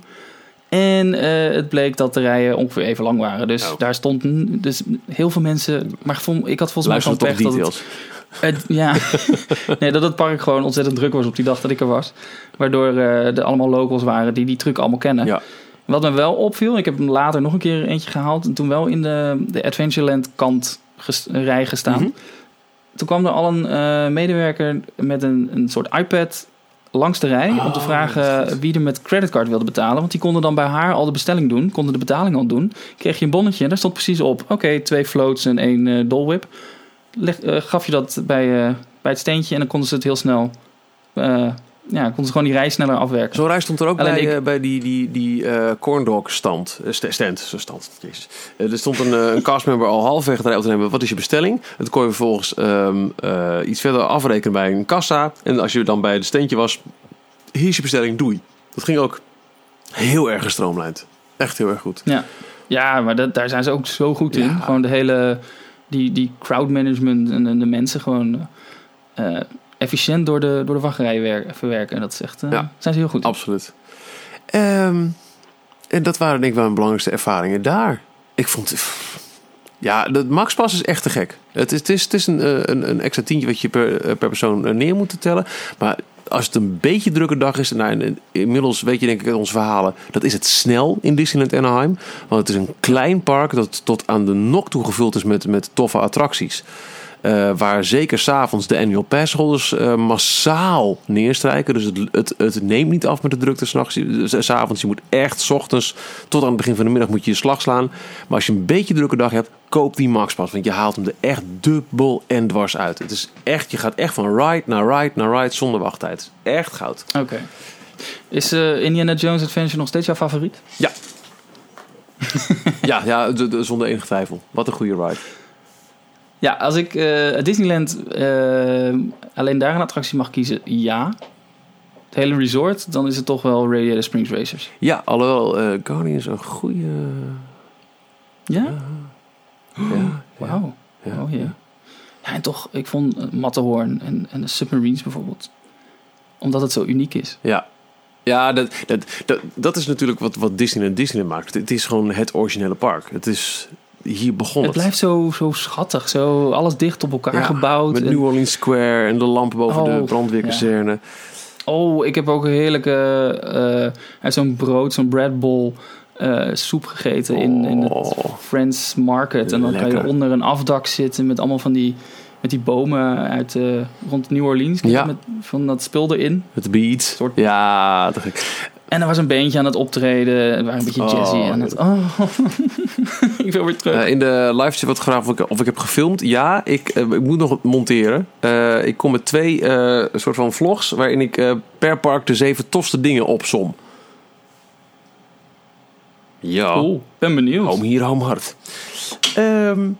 En uh, het bleek dat de rijen ongeveer even lang waren. Dus Oh. daar stond n- dus heel veel mensen. Maar vol- ik had volgens mij Luister gewoon tot pech dat details. het, het, ja, nee, dat het park gewoon ontzettend druk was op die dag dat ik er was. Waardoor uh, er allemaal locals waren die die truc allemaal kennen. Ja. Wat me wel opviel, ik heb hem later nog een keer eentje gehaald. En toen wel in de, de Adventureland kant ges, rij gestaan. Mm-hmm. Toen kwam er al een uh, medewerker met een, een soort iPad langs de rij. Oh, om te vragen wie er met creditcard wilde betalen. Want die konden dan bij haar al de bestelling doen. Konden de betaling al doen. Kreeg je een bonnetje en daar stond precies op. Oké, okay, twee floats en één uh, Dole Whip. Leg, uh, gaf je dat bij, uh, bij het steentje en dan konden ze het heel snel... Uh, ja, konden ze gewoon die rij sneller afwerken. Zo'n rij stond er ook Alleen bij, ik- uh, bij die, die, die uh, corndog stand. Uh, st- stand, zo stand. Jezus. Uh, er stond een, uh, een castmember al halfweg de rij op te nemen. Wat is je bestelling? Dat kon je vervolgens um, uh, iets verder afrekenen bij een kassa. En als je dan bij het standje was, hier is je bestelling, doei. Dat ging ook heel erg gestroomlijnd. Echt heel erg goed. Ja, ja maar dat, daar zijn ze ook zo goed in. Ja. Gewoon de hele... Die, die crowd management en, en de mensen gewoon... Uh, efficiënt door de, door de wachtrij werken, verwerken. En dat is echt, uh, Ja. zijn ze heel goed in. Absoluut. Um, en dat waren denk ik wel mijn belangrijkste ervaringen daar. Ik vond... Pff, ja, de Maxpas is echt te gek. Het is, het is, het is een, een, een extra tientje wat je per, per persoon neer moet tellen. Maar als het een beetje drukke dag is... Nou, inmiddels weet je denk ik uit onze verhalen... dat is het snel in Disneyland Anaheim. Want het is een klein park dat tot aan de nok toe gevuld is met, met toffe attracties. Uh, waar zeker 's avonds de annual passholders uh, massaal neerstrijken. Dus het, het, het neemt niet af met de drukte 's nachts. 's avonds, je moet echt 's ochtends tot aan het begin van de middag moet je je slag slaan. Maar als je een beetje drukke dag hebt, koop die Maxpas. Want je haalt hem er echt dubbel en dwars uit. Het is echt, je gaat echt van ride naar ride naar ride zonder wachttijd. Echt goud. Oké. Okay. Is uh, Indiana Jones Adventure nog steeds jouw favoriet? Ja. ja, ja de, de, zonder enige twijfel. Wat een goede ride. Ja, als ik uh, Disneyland uh, alleen daar een attractie mag kiezen, ja. Het hele resort, dan is het toch wel Radiator Springs Racers. Ja, alhoewel uh, Guardians een goede... Ja? Ja. ja Wauw. Ja, oh, ja. ja. Ja, en toch, ik vond uh, Matterhorn en, en de Submarines bijvoorbeeld. Omdat het zo uniek is. Ja. Ja, dat, dat, dat, dat is natuurlijk wat, wat Disneyland Disneyland maakt. Het is gewoon het originele park. Het is... Hier begon het. Het blijft zo, zo schattig. Zo alles dicht op elkaar ja, gebouwd. Met en... New Orleans Square en de lampen boven oh, de brandweerkazerne. Ja. Oh, ik heb ook een heerlijke... Uh, uit zo'n brood, zo'n bread bowl... Uh, soep gegeten oh, in, in het Friends Market. En dan lekker. kan je onder een afdak zitten... met allemaal van die, met die bomen uit uh, rond New Orleans. Ja. Met, van dat spul erin. Het beat. Soort... Ja, te gek. En er was een bandje aan het optreden. We waren een beetje jazzy. Oh, aan het, oh. Ik wil weer terug. Uh, in de live chat wat gevraagd of ik, of ik heb gefilmd. Ja, ik, uh, ik moet nog monteren. Uh, ik kom met twee uh, soort van vlogs waarin ik uh, per park de zeven tofste dingen opsom. Ja. Cool, ben benieuwd. Home hier, home hard. Um,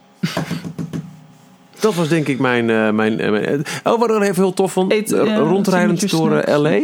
dat was denk ik mijn... Uh, mijn, uh, mijn oh, wat ik even heel tof vond. Eet, uh, rondrijdend door uh, L A.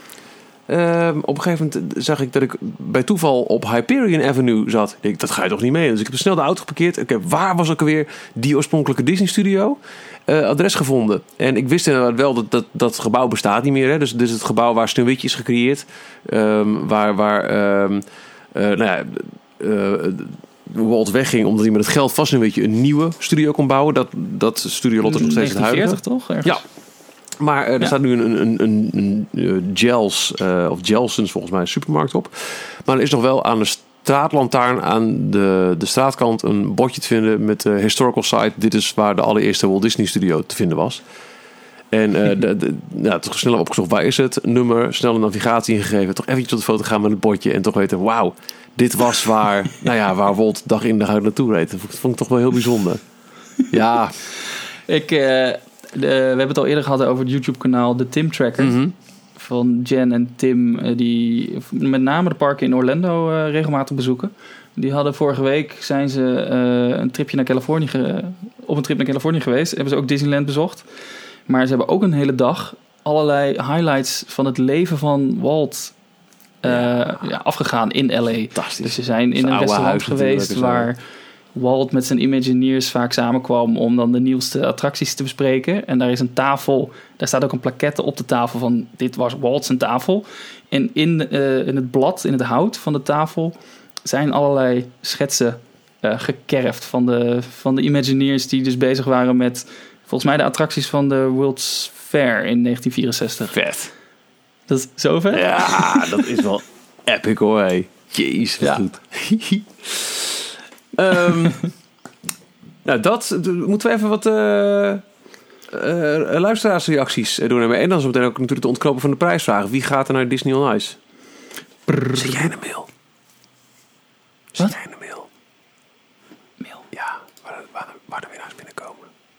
Um, op een gegeven moment zag ik dat ik bij toeval op Hyperion Avenue zat. Ik denk, dat ga je toch niet mee? Dus ik heb snel de auto geparkeerd. Ik heb, waar was ook alweer die oorspronkelijke Disney studio? Uh, adres gevonden. En ik wist inderdaad wel dat dat, dat gebouw bestaat niet meer. Hè? Dus dit is het gebouw waar Sneeuwwitje is gecreëerd. Um, waar... waar um, uh, nou ja... Uh, Walt wegging omdat hij met het geld vast een beetje een nieuwe studio kon bouwen. Dat, dat Studio Lot is nog steeds het huidige. Toch? Ergens? Ja. Maar uh, er ja. staat nu een, een, een, een, een Gels, uh, of Gelsons volgens mij, een supermarkt op. Maar er is nog wel aan de straatlantaarn aan de, de straatkant een bordje te vinden met de historical site. Dit is waar de allereerste Walt Disney Studio te vinden was. En uh, de, de, ja, toch sneller opgezocht, waar is het? Nummer, snelle navigatie ingegeven. Toch eventjes op de foto gaan met het bordje en toch weten, wauw, dit was waar, nou ja, waar Walt dag in dag uit naartoe reed. Dat vond ik toch wel heel bijzonder. Ja. Ik, uh, de, we hebben het al eerder gehad over het YouTube-kanaal The Tim Tracker. Mm-hmm. Van Jen en Tim, uh, die met name de parken in Orlando uh, regelmatig bezoeken. Die hadden vorige week, zijn ze uh, een tripje naar Californië, ge, op een trip naar Californië geweest. Hebben ze ook Disneyland bezocht. Maar ze hebben ook een hele dag allerlei highlights van het leven van Walt uh, ja. Ja, afgegaan in L A. Fantastisch. Dus ze zijn in een restaurant geweest waar Walt met zijn Imagineers vaak samenkwam om dan de nieuwste attracties te bespreken. En daar is een tafel, daar staat ook een plaquette op de tafel van dit was Walt zijn tafel. En in, uh, in het blad, in het hout van de tafel zijn allerlei schetsen uh, gekerfd van de, van de Imagineers die dus bezig waren met volgens mij de attracties van de World's Fair in negentien vierenzestig. Vet. Dat is zo vet? Ja, dat is wel epic hoor. Hey. Jezus, wat ja. goed. um, nou, dat moeten we even wat uh, uh, luisteraarsreacties doen. En dan zo meteen ook natuurlijk de ontknopen van de prijsvragen. Wie gaat er naar Disney on Ice? Brrr. Zie jij in de mail? Zie jij in de mail? Mail? Ja, waar, waar, waar de winnaars binnenkomen.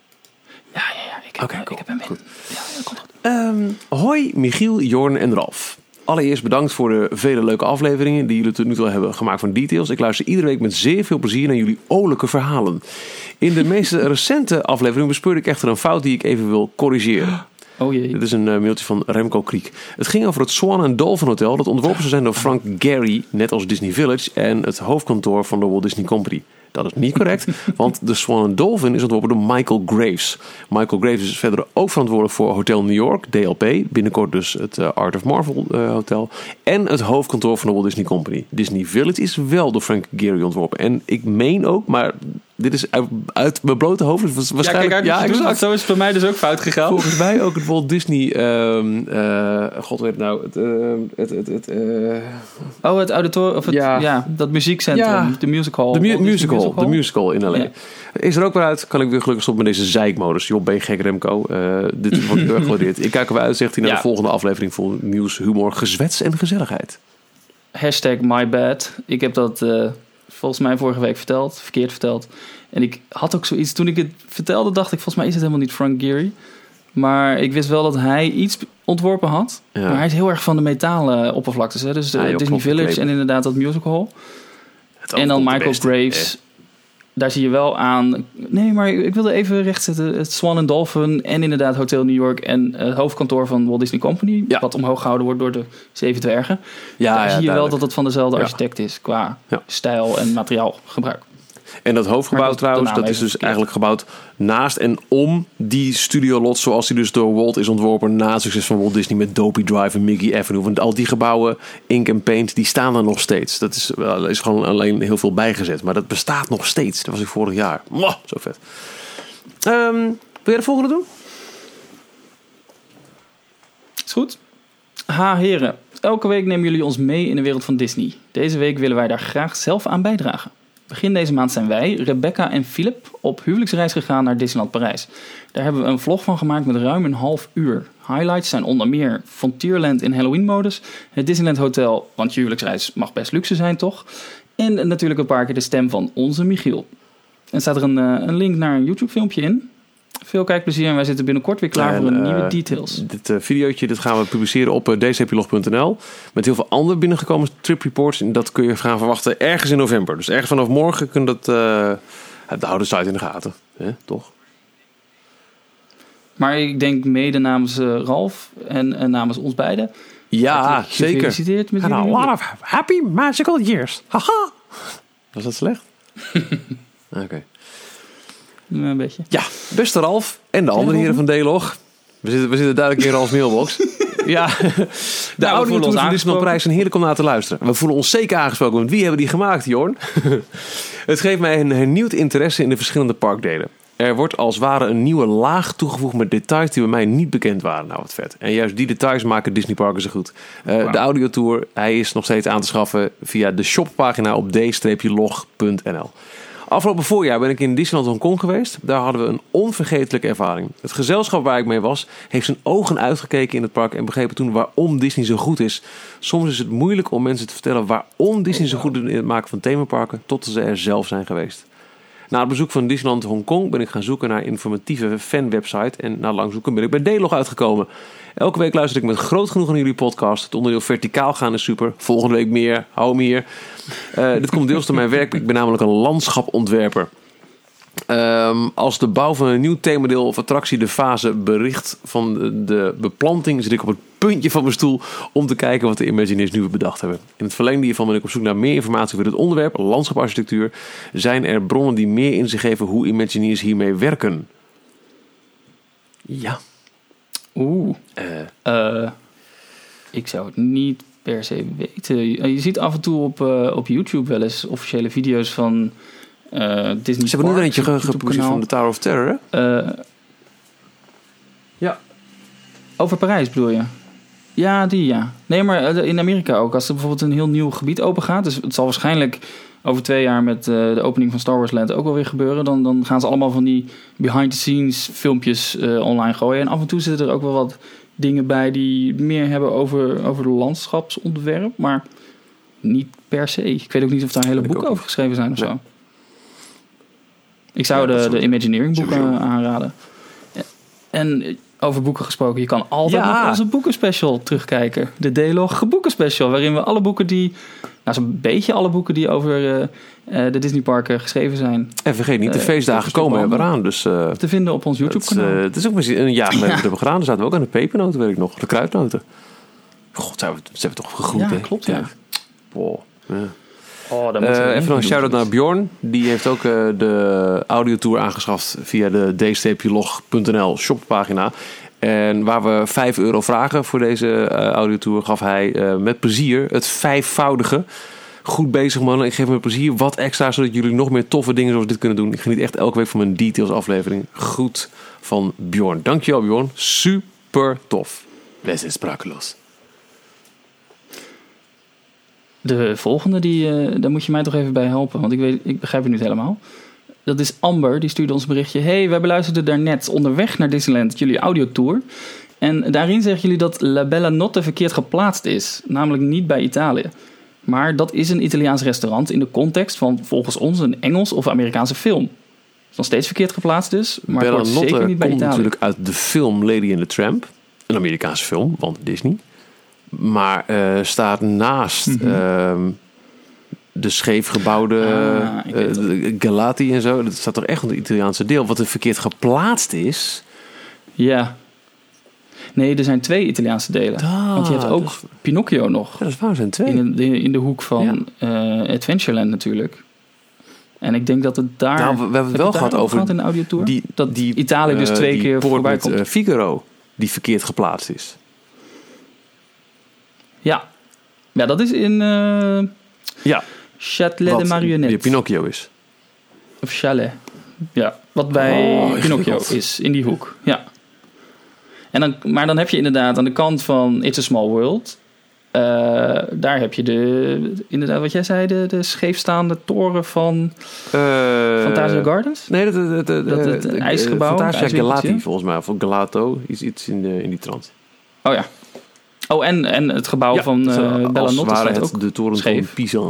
Ja, ja, ja. Ik heb, okay, cool. ik heb hem in. Ja, dat komt goed. Um, hoi, Michiel, Jorn en Ralf. Allereerst bedankt voor de vele leuke afleveringen die jullie tot nu toe hebben gemaakt van Details. Ik luister iedere week met zeer veel plezier naar jullie oorlijke verhalen. In de meest recente aflevering bespeurde ik echter een fout die ik even wil corrigeren. Oh jee. Dit is een uh, mailtje van Remco Kriek. Het ging over het Swan and Dolphin Hotel dat ontworpen zou zijn door Frank Gehry, net als Disney Village, en het hoofdkantoor van de Walt Disney Company. Dat is niet correct, want de Swan and Dolphin is ontworpen door Michael Graves. Michael Graves is verder ook verantwoordelijk voor Hotel New York, D L P, binnenkort dus het uh, Art of Marvel uh, Hotel, en het hoofdkantoor van de Walt Disney Company. Disney Village is wel door Frank Gehry ontworpen. En ik meen ook, maar dit is uit, uit mijn blote hoofd. Dus waarschijnlijk, ja, kijk uit, ja, exact. Zo is het bij mij dus ook fout gegaan. Volgens mij ook het Walt Disney, um, uh, god weet het nou, het, uh, het, het, het uh, oh, het auditorium, of het, ja. ja, dat muziekcentrum, ja. de music hall. De mu- musical, musical, de musical in L A. Ja. Is er ook weer uit, kan ik weer gelukkig stoppen met deze zeikmodus. Joh, ben je gek, Remco. Uh, dit wordt heel erg gewaardeerd. Ik kijk er weer uit, zegt hij, naar ja. de volgende aflevering vol nieuws, humor, gezwets en gezelligheid. Hashtag my bad. Ik heb dat uh, volgens mij vorige week verteld, verkeerd verteld. En ik had ook zoiets, toen ik het vertelde, dacht ik, volgens mij is het helemaal niet Frank Gehry. Maar ik wist wel dat hij iets ontworpen had. Ja. Maar hij is heel erg van de metalen oppervlaktes. Hè? Dus ja, Disney Village en inderdaad dat musical hall. En dan Michael best, Graves. Eh. Daar zie je wel aan. Nee, maar ik wilde even rechtzetten. Het Swan and Dolphin en inderdaad Hotel New York en het hoofdkantoor van Walt Disney Company. Ja. Wat omhoog gehouden wordt door de Zeven Dwergen. Ja, daar ja, zie je duidelijk. wel dat het van dezelfde architect is qua ja. stijl en materiaalgebruik. En dat hoofdgebouw dat trouwens, dat is dus verkeerd. eigenlijk gebouwd naast en om die studio lot zoals die dus door Walt is ontworpen na het succes van Walt Disney met Dopey Drive en Mickey Avenue. Want al die gebouwen, Ink and Paint, die staan er nog steeds. Dat is, er is gewoon alleen heel veel bijgezet. Maar dat bestaat nog steeds. Dat was ik vorig jaar. Mwah, zo vet. Um, wil jij de volgende doen? Is goed. Ha, heren. Elke week nemen jullie ons mee in de wereld van Disney. Deze week willen wij daar graag zelf aan bijdragen. Begin deze maand zijn wij, Rebecca en Philip, op huwelijksreis gegaan naar Disneyland Parijs. Daar hebben we een vlog van gemaakt met ruim een half uur. Highlights zijn onder meer Frontierland in Halloween-modus, het Disneyland Hotel, want je huwelijksreis mag best luxe zijn, toch? En natuurlijk een paar keer de stem van onze Michiel. En staat er een, een link naar een YouTube-filmpje in. Veel kijkplezier en wij zitten binnenkort weer klaar en, voor een uh, nieuwe details. Dit uh, videootje dit gaan we publiceren op uh, d c p log punt n l met heel veel andere binnengekomen trip reports. En dat kun je gaan verwachten ergens in november. Dus ergens vanaf morgen kun je dat... Uh, de oude site in de gaten, hè? Toch? Maar ik denk mede namens uh, Ralf en, en namens ons beiden. Ja, zeker. Gefeliciteerd met jullie. A lot of happy magical years. Haha. Was dat slecht? Oké. Okay. Een beetje. Ja, beste Ralf en de andere heren van D-Log. We zitten, we zitten duidelijk in Ralf's mailbox. Ja, de nou, audiotours van Disneyland Parijs zijn heerlijk om naar te luisteren. We voelen ons zeker aangesproken, want wie hebben die gemaakt, Jorn? Het geeft mij een hernieuwd interesse in de verschillende parkdelen. Er wordt als het ware een nieuwe laag toegevoegd met details die bij mij niet bekend waren. Nou, wat vet. En juist die details maken Disney Parken zo goed. Uh, wow. De audiotour, hij is nog steeds aan te schaffen via de shoppagina op d log punt n l. Afgelopen voorjaar ben ik in Disneyland Hongkong geweest. Daar hadden we een onvergetelijke ervaring. Het gezelschap waar ik mee was, heeft zijn ogen uitgekeken in het park en begrepen toen waarom Disney zo goed is. Soms is het moeilijk om mensen te vertellen waarom Disney zo goed is in het maken van themaparken, totdat ze er zelf zijn geweest. Na het bezoek van Disneyland Hongkong ben ik gaan zoeken naar informatieve fanwebsite en na lang zoeken ben ik bij D-Log uitgekomen. Elke week luister ik met groot genoegen naar jullie podcast. Het onderdeel verticaal gaan is super. Volgende week meer. Hou hem hier. Uh, dit komt deels door mijn werk. Ik ben namelijk een landschapontwerper. Um, als de bouw van een nieuw themadeel of attractie de fase bericht van de, de beplanting, zit ik op het puntje van mijn stoel om te kijken wat de Imagineers nu bedacht hebben. In het verlengde hiervan ben ik op zoek naar meer informatie over het onderwerp, landschaparchitectuur. Zijn er bronnen die meer inzicht geven hoe Imagineers hiermee werken? Ja. Oeh. Uh. Uh, ik zou het niet per se weten. Je ziet af en toe op, uh, op YouTube wel eens officiële video's van uh, Disney. Ze hebben nu eentje ge- gepubliceerd van de Tower of Terror, hè? Uh, ja. Over Parijs bedoel je? Ja, die ja. Nee, maar in Amerika ook. Als er bijvoorbeeld een heel nieuw gebied open gaat. Dus het zal waarschijnlijk over twee jaar met uh, de opening van Star Wars Land ook wel weer gebeuren. Dan, dan gaan ze allemaal van die behind-the-scenes filmpjes uh, online gooien. En af en toe zitten er ook wel wat dingen bij die meer hebben over, over de landschapsontwerp. Maar niet per se. Ik weet ook niet of daar hele boeken over geschreven zijn of zo. Ik zou ja, de, de Imagineering boeken aanraden. En over boeken gesproken, je kan altijd ja. nog onze boekenspecial terugkijken. De D-Log boekenspecial, waarin we alle boeken die... Nou, zo'n beetje alle boeken die over uh, uh, de Disneyparken geschreven zijn. En vergeet niet, de uh, feestdagen komen er weer aan. Dus, uh, te vinden op ons YouTube-kanaal. Het, uh, het is ook misschien een jaar geleden ja. dat we gedaan. Dan zaten we ook aan de pepernoten, weet ik nog. De kruidnoten. God, ze hebben, ze hebben toch gegroeid, ja, hè? Klopt, ja. Wow. Ja. Oh, dan uh, even nog een shout-out naar Bjorn. Die heeft ook uh, de audiotour aangeschaft via de d log punt n l shoppagina. En waar we vijf euro vragen voor deze uh, audiotour, gaf hij uh, met plezier het vijfvoudige. Goed bezig, man. Ik geef met plezier wat extra, zodat jullie nog meer toffe dingen zoals dit kunnen doen. Ik geniet echt elke week van mijn details aflevering. Goed van Bjorn. Dankjewel, Bjorn. Super tof. Wij zijn sprakeloos. De volgende, die, uh, daar moet je mij toch even bij helpen. Want ik, weet, ik begrijp het niet helemaal. Dat is Amber, die stuurde ons een berichtje. Hey, wij beluisterden daarnet onderweg naar Disneyland jullie audiotour. En daarin zeggen jullie dat La Bella Notte verkeerd geplaatst is. Namelijk niet bij Italië. Maar dat is een Italiaans restaurant in de context van volgens ons een Engels of Amerikaanse film. Het is nog steeds verkeerd geplaatst dus. Maar Bella het Notte zeker niet bij komt Italië. natuurlijk uit de film Lady and the Tramp. Een Amerikaanse film, want Disney. Maar uh, staat naast... Mm-hmm. Uh, de scheefgebouwde ah, uh, Galati en zo. Dat staat toch echt op het Italiaanse deel. Wat er verkeerd geplaatst is. Ja. Nee, er zijn twee Italiaanse delen. Da, Want je hebt ook dus... Pinocchio nog. Ja, dat is waar, er zijn twee. In de, in de hoek van ja. uh, Adventureland natuurlijk. En ik denk dat het daar... Nou, we hebben het wel gehad over... Gehad in de audiotour? Die, dat die, Italië dus twee uh, keer voorbij met, komt. Uh, Figaro, die verkeerd geplaatst is. Ja. Ja, dat is in... Uh, ja. Châtelet de Marionette. Die Pinocchio is. Of Chalet. Ja, wat bij oh, Pinocchio is, in die hoek. Ja. En dan, maar dan heb je inderdaad aan de kant van It's a Small World... Uh, daar heb je de, inderdaad wat jij zei, de, de scheefstaande toren van uh, Fantasia Gardens? Nee, dat het, het, dat, het, het ijsgebouw. Fantasia Galati volgens mij, of Galato, is iets in, de, in die trant. Oh ja. Oh, en, en het gebouw ja, van uh, Bellanotte staat ook de toren scheef. Van Pisa.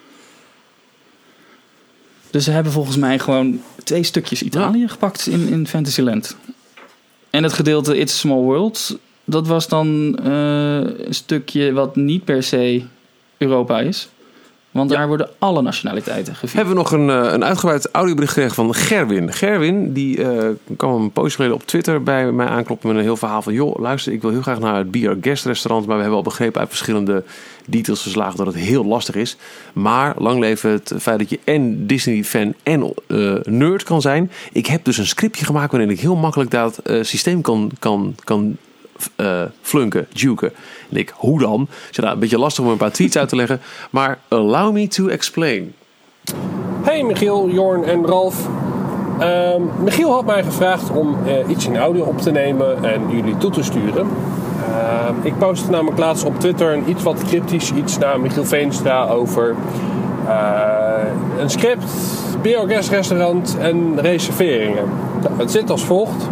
Dus ze hebben volgens mij gewoon twee stukjes Italië ja. gepakt in, in Fantasyland. En het gedeelte It's a Small World, dat was dan uh, een stukje wat niet per se Europa is. Want ja. daar worden alle nationaliteiten gevierd. Hebben we nog een, een uitgebreid audiobericht gekregen van Gerwin. Gerwin, die uh, kwam een poosje geleden op Twitter bij mij aankloppen met een heel verhaal van... joh, luister, ik wil heel graag naar het Be Our Guest restaurant... maar we hebben al begrepen uit verschillende details geslagen dat het heel lastig is. Maar lang leven het feit dat je en Disney-fan en uh, nerd kan zijn. Ik heb dus een scriptje gemaakt waarin ik heel makkelijk dat uh, systeem kan... kan, kan Uh, flunken, duken. En ik, hoe dan? Het is nou, een beetje lastig om een paar tweets uit te leggen, maar allow me to explain. Hey Michiel, Jorn en Ralf. Uh, Michiel had mij gevraagd om uh, iets in audio op te nemen en jullie toe te sturen. Uh, ik postte namelijk laatst op Twitter een iets wat cryptisch iets naar Michiel Veenstra over uh, een script, Be Our Guest restaurant en reserveringen. Nou, het zit als volgt.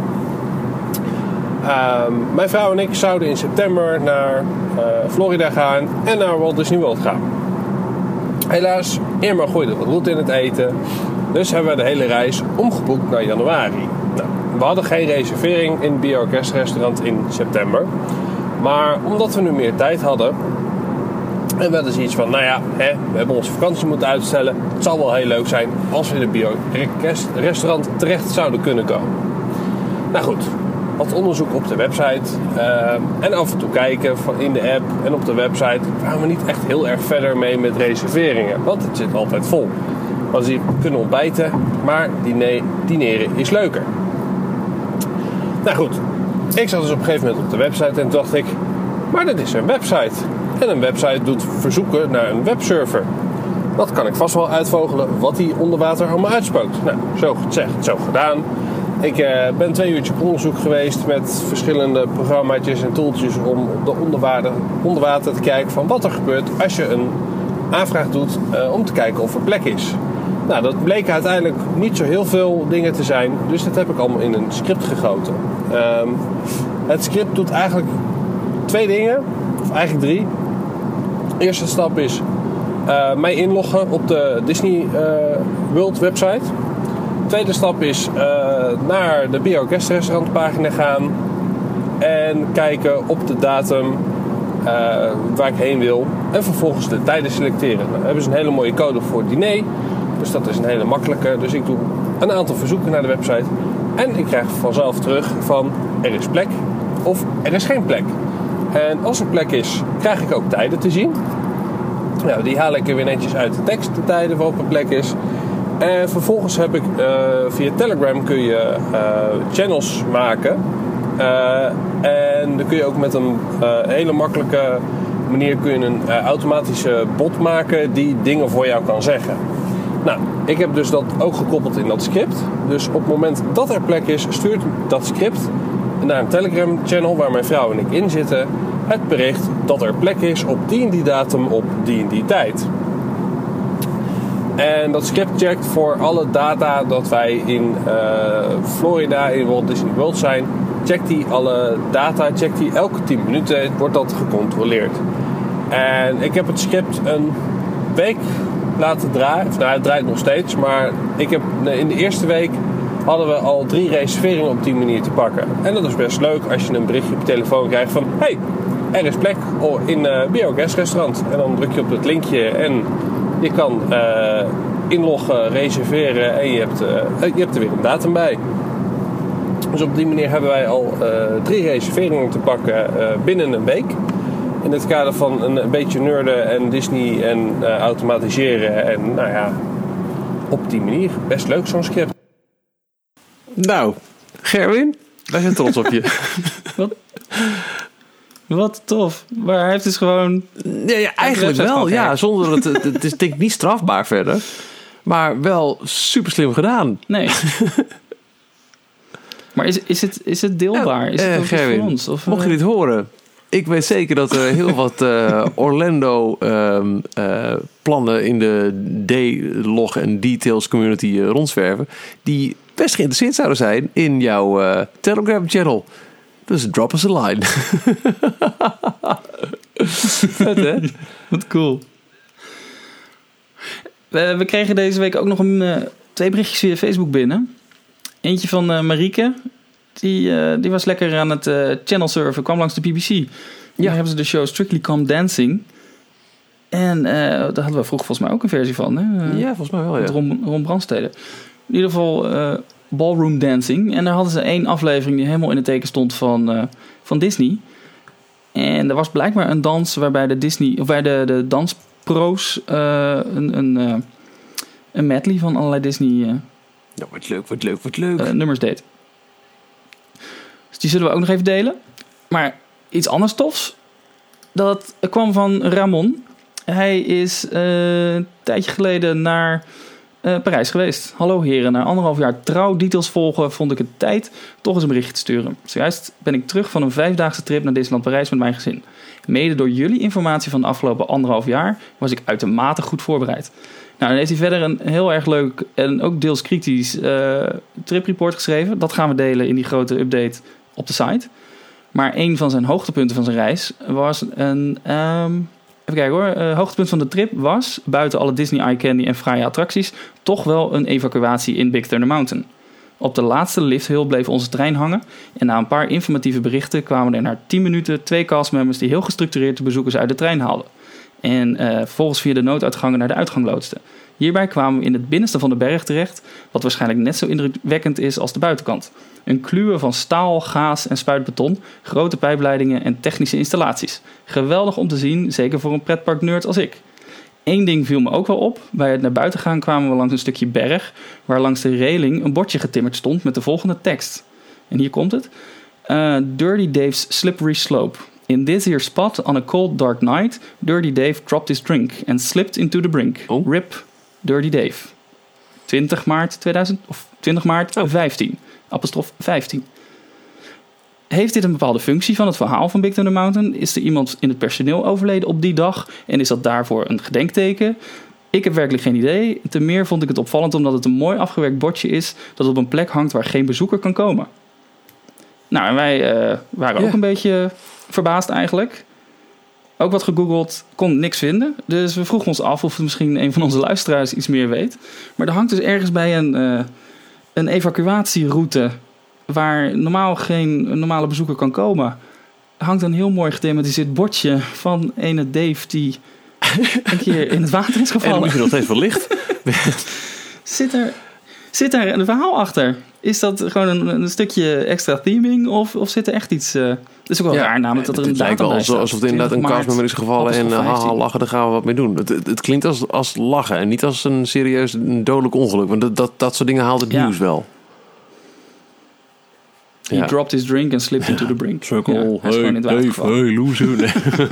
Uh, mijn vrouw en ik zouden in september naar uh, Florida gaan en naar Walt Disney World gaan. Helaas, Irma gooide wat roet in het eten, dus hebben we de hele reis omgeboekt naar januari. Nou, we hadden geen reservering in het Be Our Guest restaurant in september, maar omdat we nu meer tijd hadden en we hadden zoiets van, nou ja, hè, we hebben onze vakantie moeten uitstellen, het zal wel heel leuk zijn als we in het Be Our Guest restaurant terecht zouden kunnen komen. Nou goed. Wat onderzoek op de website uh, en af en toe kijken van in de app en op de website waren we niet echt heel erg verder mee met reserveringen, want het zit altijd vol. Want je kunnen ontbijten, maar diner, dineren is leuker. Nou goed, ik zat dus op een gegeven moment op de website en dacht ik, maar dit is een website. En een website doet verzoeken naar een webserver. Dat kan ik vast wel uitvogelen wat die onder water allemaal uitspookt. Nou, zo gezegd, zo gedaan. Ik uh, ben twee uurtjes op onderzoek geweest met verschillende programmaatjes en tooltjes om op de onderwater, onderwater te kijken van wat er gebeurt als je een aanvraag doet uh, om te kijken of er plek is. Nou, dat bleek uiteindelijk niet zo heel veel dingen te zijn, dus dat heb ik allemaal in een script gegoten. Um, het script doet eigenlijk twee dingen, of eigenlijk drie. De eerste stap is uh, mij inloggen op de Disney uh, World website. De tweede stap is uh, naar de Be Our Guest restaurant pagina gaan en kijken op de datum uh, waar ik heen wil en vervolgens de tijden selecteren. Nou, hebben ze een hele mooie code voor het diner, dus dat is een hele makkelijke. Dus ik doe een aantal verzoeken naar de website en ik krijg vanzelf terug van er is plek of er is geen plek. En als er plek is, krijg ik ook tijden te zien. Nou, die haal ik er weer netjes uit de tekst, de tijden waarop er plek is. En vervolgens heb ik uh, via Telegram kun je uh, channels maken. Uh, en dan kun je ook met een uh, hele makkelijke manier kun je een uh, automatische bot maken die dingen voor jou kan zeggen. Nou, ik heb dus dat ook gekoppeld in dat script. Dus op het moment dat er plek is, stuurt dat script naar een Telegram channel waar mijn vrouw en ik in zitten het bericht dat er plek is op die en die datum op die en die tijd. En dat script checkt voor alle data dat wij in uh, Florida in Walt Disney World zijn. Checkt die alle data, checkt die elke tien minuten, wordt dat gecontroleerd. En ik heb het script een week laten draaien. Of, nou, het draait nog steeds, maar ik heb, in de eerste week hadden we al drie reserveringen op die manier te pakken. En dat is best leuk als je een berichtje op je telefoon krijgt van hey, er is plek in uh, Be Our Guest restaurant. En dan druk je op het linkje en je kan uh, inloggen, reserveren en je hebt, uh, je hebt er weer een datum bij. Dus op die manier hebben wij al uh, drie reserveringen te pakken uh, binnen een week. In het kader van een, een beetje nerden en Disney en uh, automatiseren. En nou ja, op die manier best leuk zo'n script. Nou, Gerwin, wij zijn trots op je. Wat? Wat tof. Maar hij heeft dus gewoon... Ja, ja eigenlijk wel. Ja, zonder het, het, het is denk ik niet strafbaar verder. Maar wel super slim gedaan. Nee. Maar is, is, het, is het deelbaar? Is het uh, ook Gerwin, voor ons? Of, mocht je dit horen? Ik weet zeker dat er heel wat uh, Orlando um, uh, plannen in de D-log en details community uh, rondzwerven. Die best geïnteresseerd zouden zijn in jouw uh, Telegram channel. Dus drop us a line. Vet, hè? Wat cool. We, we kregen deze week ook nog een, uh, twee berichtjes via Facebook binnen. Eentje van uh, Marieke. Die, uh, die was lekker aan het uh, channel surfen. Kwam langs de B B C. Ja. Daar hebben ze de show Strictly Come Dancing. En uh, daar hadden we vroeger volgens mij ook een versie van. Hè? Uh, ja, volgens mij wel, ja. Ron, Ron Brandstede. In ieder geval uh, Ballroom Dancing. En daar hadden ze één aflevering die helemaal in het teken stond van, uh, van Disney. En er was blijkbaar een dans waarbij de Disney, of bij de, de danspro's uh, een, een, uh, een medley van allerlei Disney uh, ja, wat leuk, wat leuk, wat leuk. Uh, nummers deed. Dus die zullen we ook nog even delen. Maar iets anders tofs. Dat kwam van Ramon. Hij is uh, een tijdje geleden naar uh, Parijs geweest. Hallo heren, na anderhalf jaar trouw details volgen vond ik het tijd toch eens een berichtje te sturen. Zojuist ben ik terug van een vijfdaagse trip naar Disneyland Parijs met mijn gezin. Mede door jullie informatie van de afgelopen anderhalf jaar was ik uitermate goed voorbereid. Nou, dan heeft hij verder een heel erg leuk en ook deels kritisch uh, tripreport geschreven. Dat gaan we delen in die grote update op de site. Maar een van zijn hoogtepunten van zijn reis was een... Um, even kijken hoor. Uh, hoogtepunt van de trip was, buiten alle Disney Eye Candy en fraaie attracties, toch wel een evacuatie in Big Thunder Mountain. Op de laatste lifthill bleef onze trein hangen. En na een paar informatieve berichten kwamen er na tien minuten twee castmembers die heel gestructureerd de bezoekers uit de trein haalden. En uh, vervolgens via de nooduitgangen naar de uitgang loodsten. Hierbij kwamen we in het binnenste van de berg terecht, wat waarschijnlijk net zo indrukwekkend is als de buitenkant. Een kluwe van staal, gaas en spuitbeton, grote pijpleidingen en technische installaties. Geweldig om te zien, zeker voor een pretpark-nerd als ik. Eén ding viel me ook wel op. Bij het naar buiten gaan kwamen we langs een stukje berg, waar langs de reling een bordje getimmerd stond met de volgende tekst. En hier komt het. Uh, Dirty Dave's Slippery Slope. In this here spot on a cold dark night, Dirty Dave dropped his drink and slipped into the brink. Oh. Rip Dirty Dave. twintig maart tweeduizend, of twintig maart oh. vijftien. Apostrof vijftien. Heeft dit een bepaalde functie van het verhaal van Big Thunder Mountain? Is er iemand in het personeel overleden op die dag? En is dat daarvoor een gedenkteken? Ik heb werkelijk geen idee. Ten meer vond ik het opvallend omdat het een mooi afgewerkt bordje is dat op een plek hangt waar geen bezoeker kan komen. Nou, en wij uh, waren ja. ook een beetje verbaasd eigenlijk. Ook wat gegoogeld, kon niks vinden. Dus we vroegen ons af of misschien een van onze luisteraars iets meer weet. Maar er hangt dus ergens bij een, uh, een evacuatieroute waar normaal geen normale bezoeker kan komen, hangt een heel mooi gethematiseerd bordje van ene Dave die een keer in het water is gevallen. En misschien nog steeds wel licht. Zit er, zit er een verhaal achter? Is dat gewoon een, een stukje extra theming of, of zit er echt iets... Uh, dat is ook wel ja, raar namelijk dat er een datum bij staat. Het lijkt wel alsof er inderdaad een castmember is gevallen en uh, haha lachen, daar gaan we wat mee doen. Het, het, het klinkt als, als lachen en niet als een serieus een dodelijk ongeluk. Want dat, dat, dat soort dingen haalt het ja. nieuws wel. He ja. dropped his drink and slipped into the brink. Circle, ja, hey, Dave, hey, loser. Nee.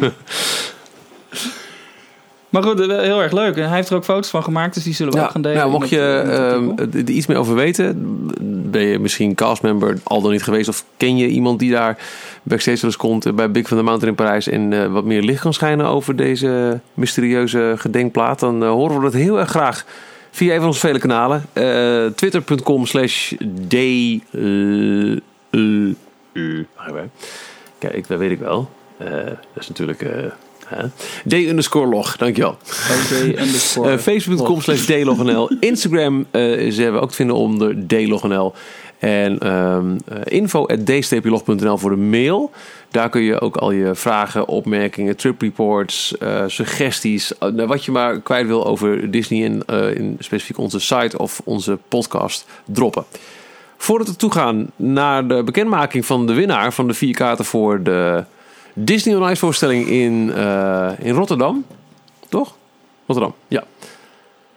Maar goed, heel erg leuk. Hij heeft er ook foto's van gemaakt, dus die zullen we ja, ook gaan delen. Nou, mocht je uh, er iets meer over weten, ben je misschien castmember al dan niet geweest, of ken je iemand die daar backstage wel eens komt bij Big Thunder Mountain in Parijs en uh, wat meer licht kan schijnen over deze mysterieuze gedenkplaat, dan uh, horen we dat heel erg graag via een van onze vele kanalen. Uh, Twitter.com slash d uh, uh, uh. Kijk, dat weet ik wel. Uh, dat is natuurlijk... Uh, Huh? D underscore log, dankjewel. underscore uh, Facebook.com slash dlognl. Instagram uh, is, hebben we ook te vinden onder dlognl. En um, uh, info at d log punt n l voor de mail. Daar kun je ook al je vragen, opmerkingen, trip reports, uh, suggesties, uh, wat je maar kwijt wil over Disney en uh, in specifiek onze site of onze podcast droppen. Voordat we toegaan naar de bekendmaking van de winnaar van de vier kaarten voor de Disney on Ice voorstelling in, uh, in Rotterdam. Toch? Rotterdam, ja.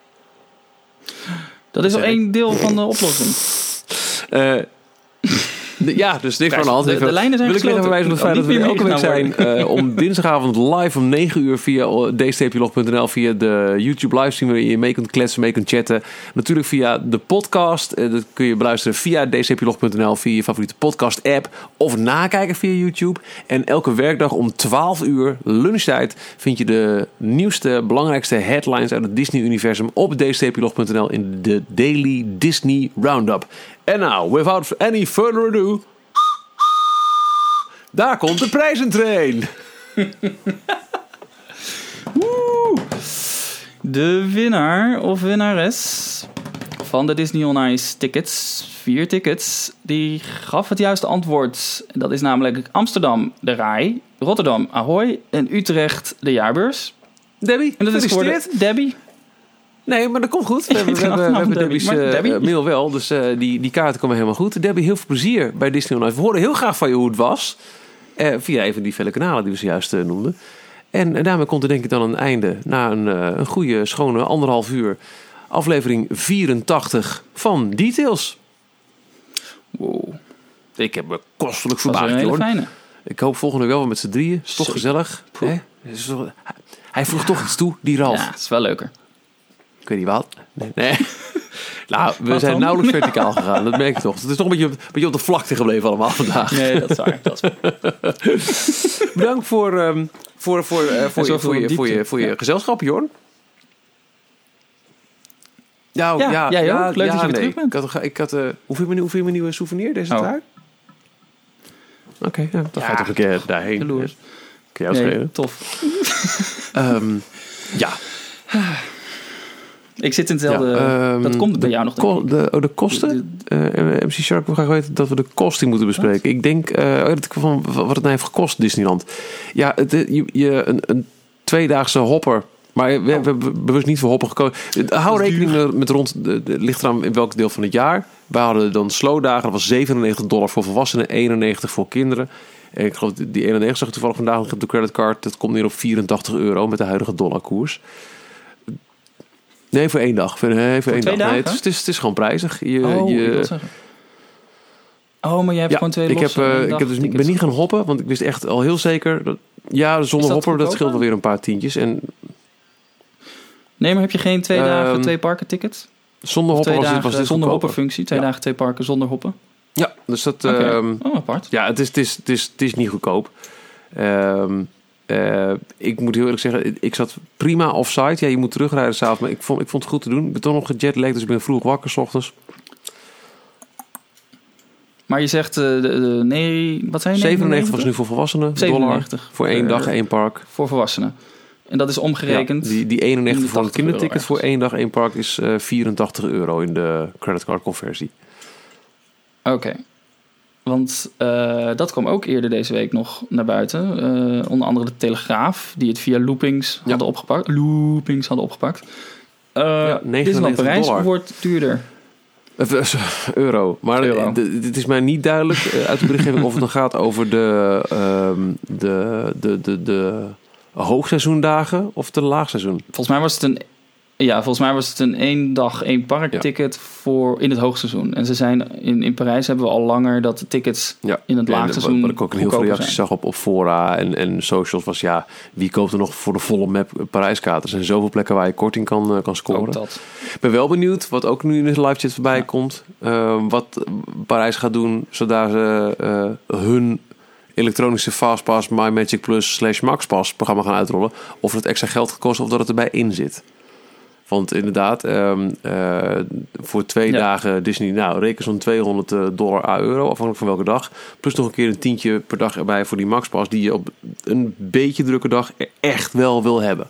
Dat is al één deel van de oplossing. Uh, De, ja, dus niks aan de hand. De, de lijnen zijn Wil ik even gesloten. wijzen op het feit Oh, dat we niet er elke meer week zijn meegenomen uh, om dinsdagavond live om negen uur via d streepje log punt n l, via de YouTube livestream waar je mee kunt kletsen, mee kunt chatten. Natuurlijk via de podcast. Uh, dat kun je beluisteren via d streepje log punt n l, via je favoriete podcast app of nakijken via YouTube. En elke werkdag om twaalf uur lunchtijd vind je de nieuwste, belangrijkste headlines uit het Disney-universum op d streepje log punt n l in de Daily Disney Roundup. En nou, without any further ado, daar komt de prijzentrain. Woe! De winnaar of winnares van de Disney on Ice tickets, vier tickets, die gaf het juiste antwoord. Dat is namelijk Amsterdam de Rai, Rotterdam Ahoy en Utrecht de jaarbeurs. Debbie, En dat is geworden gefeliciteerd. Debbie. Nee, maar dat komt goed. We hebben, we hebben, we hebben Debbie. Debbie's Maar uh, Debbie. mail wel, dus uh, die, die kaarten komen helemaal goed. Debbie, heel veel plezier bij Disney on Ice. We horen heel graag van je hoe het was. Uh, via even die vele kanalen die we zojuist uh, noemden. En uh, daarmee komt er denk ik dan een einde na een, uh, een goede, schone anderhalf uur. Aflevering vierentachtig van Details. Wow. Ik heb me kostelijk Dat was een verbaasd, hele hoor. fijne. Ik hoop volgende week wel weer met z'n drieën. Is toch Zeker. gezellig. Hè? Is toch- Hij vroeg toch iets toe, die Ralf. Ja, het is wel leuker. Ik weet niet wat. Nee. nee. Nou, we Wat zijn dan? nauwelijks verticaal gegaan. Dat merk je toch. Het is toch een beetje, een beetje op de vlakte gebleven allemaal vandaag. Nee, dat is waar. Dat is waar. Bedankt voor, um, voor, voor, uh, voor, je, zoveel voor, je, diepte. voor, je, voor je Ja. gezelschap, Jorn. Nou, Ja, ja, jij ja, ook. Leuk ja, dat je weer nee. terug bent. Ik had, ik had, uh, hoeveel mijn hoeveel mijn nieuwe souvenir deze Oh. trui? Oké, okay, ja, dan Ja, ga je toch een keer daarheen. jaloers. Kun je jou Nee, schelen? tof. Um, ja. Ik zit in hetzelfde... Ja, um, dat komt bij de jou nog, ko- denk ik. de, oh, de kosten? Uh, M C Shark wil graag weten dat we de kosting moeten bespreken. Wat? Ik denk, uh, dat ik van wat het nou heeft gekost, Disneyland. Ja, het, je, je, een, een tweedaagse hopper. Maar we, we hebben bewust niet voor hoppen gekozen. Hou rekening met rond, de, de, ligt eraan in welk deel van het jaar. We hadden dan slowdagen, dat was zevenennegentig dollar voor volwassenen, eenennegentig voor kinderen. En ik geloof, die eenennegentig zag ik toevallig vandaag nog op de creditcard. Dat komt neer op vierentachtig euro met de huidige dollarkoers. Nee, voor één dag. Voor, nee, voor, Voor één twee dag. Nee, dagen? het, is, het, is, het is gewoon prijzig. Je, Oh, je, ik wil zeggen. Oh, maar jij hebt ja, gewoon twee ik heb, losse uh, één ik dag heb dus, tickets. ben niet gaan hoppen, want ik wist echt al heel zeker dat ja, zonder dat hopper dat goedkoper? scheelt wel weer een paar tientjes. En Nee, maar heb je geen twee dagen, Ehm, twee parken tickets? zonder Of hopper twee was dit, dagen was dit zonder goedkoper. hoppenfunctie? Twee Ja. dagen, twee parken zonder hoppen? Ja, dus dat. Oké. ehm, Oh, apart. ja, het is, het is, het is, het is niet goedkoop. Ehm, uh, ik moet heel eerlijk zeggen, ik zat prima offside. Ja, je moet terugrijden s'avonds, maar ik vond, ik vond het goed te doen. Ik ben toch nog gejetlagd, dus ik ben vroeg wakker 's ochtends. Maar je zegt, uh, de, de, nee, wat zei je? zevenennegentig was nu voor volwassenen. zevenennegentig. Dollar voor één Uh, dag, één park. Voor volwassenen. En dat is omgerekend. Ja, die, die eenennegentig voor een tachtig kinderticket euro voor één dag, één park is uh, vierentachtig euro in de creditcard conversie. Oké. Okay. Want uh, dat kwam ook eerder deze week nog naar buiten. Uh, onder andere de Telegraaf, die het via loopings Ja. hadden opgepakt. Loopings hadden opgepakt. Uh, Ja, Disneyland Parijs dollar. wordt duurder. Uh, euro. Maar Euro. het is mij niet duidelijk uh, uit de berichtgeving of het dan gaat over de, um, de, de, de, de hoogseizoendagen of de laagseizoen. Volgens mij was het een, ja, volgens mij was het een één dag, één park Ja. ticket voor in het hoogseizoen. En ze zijn in, in Parijs hebben we al langer dat de tickets Ja. in het En laagseizoen wat ik ook een heel veel goedkoper reacties zijn. zag op, op fora en, en socials was ja, wie koopt er nog voor de volle map Parijskaarten? Er zijn zoveel plekken waar je korting kan, uh, kan scoren. Ook dat. Ik ben wel benieuwd wat ook nu in de live chat voorbij Ja. komt. Uh, wat Parijs gaat doen zodra ze uh, hun elektronische Fastpass, MyMagic Plus slash MaxPass programma gaan uitrollen. Of het extra geld gaat kosten of dat het erbij in zit. Want inderdaad, um, uh, voor twee Ja. dagen Disney, nou reken zo'n tweehonderd dollar à euro, afhankelijk van welke dag. Plus nog een keer een tientje per dag erbij voor die MaxPass, die je op een beetje drukke dag echt wel wil hebben.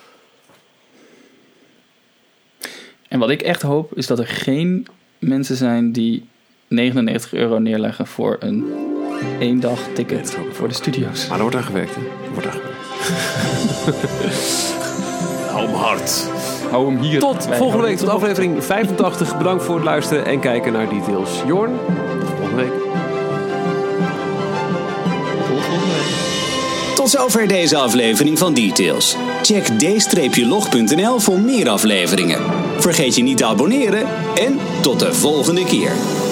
En wat ik echt hoop, is dat er geen mensen zijn die negenennegentig euro neerleggen voor een één dag ticket Nee, dat hoop ik voor de studio's. Maar er wordt aan gewerkt, hè? Er wordt aan gewerkt. Hou hem hard. Hou hem hier. Tot Wij volgende houden week, tot het erop. aflevering vijfentachtig. Bedankt voor het luisteren en kijken naar Details. Jorn, tot volgende week. Tot volgende week. Tot zover deze aflevering van Details. Check d log punt n l voor meer afleveringen. Vergeet je niet te abonneren en tot de volgende keer.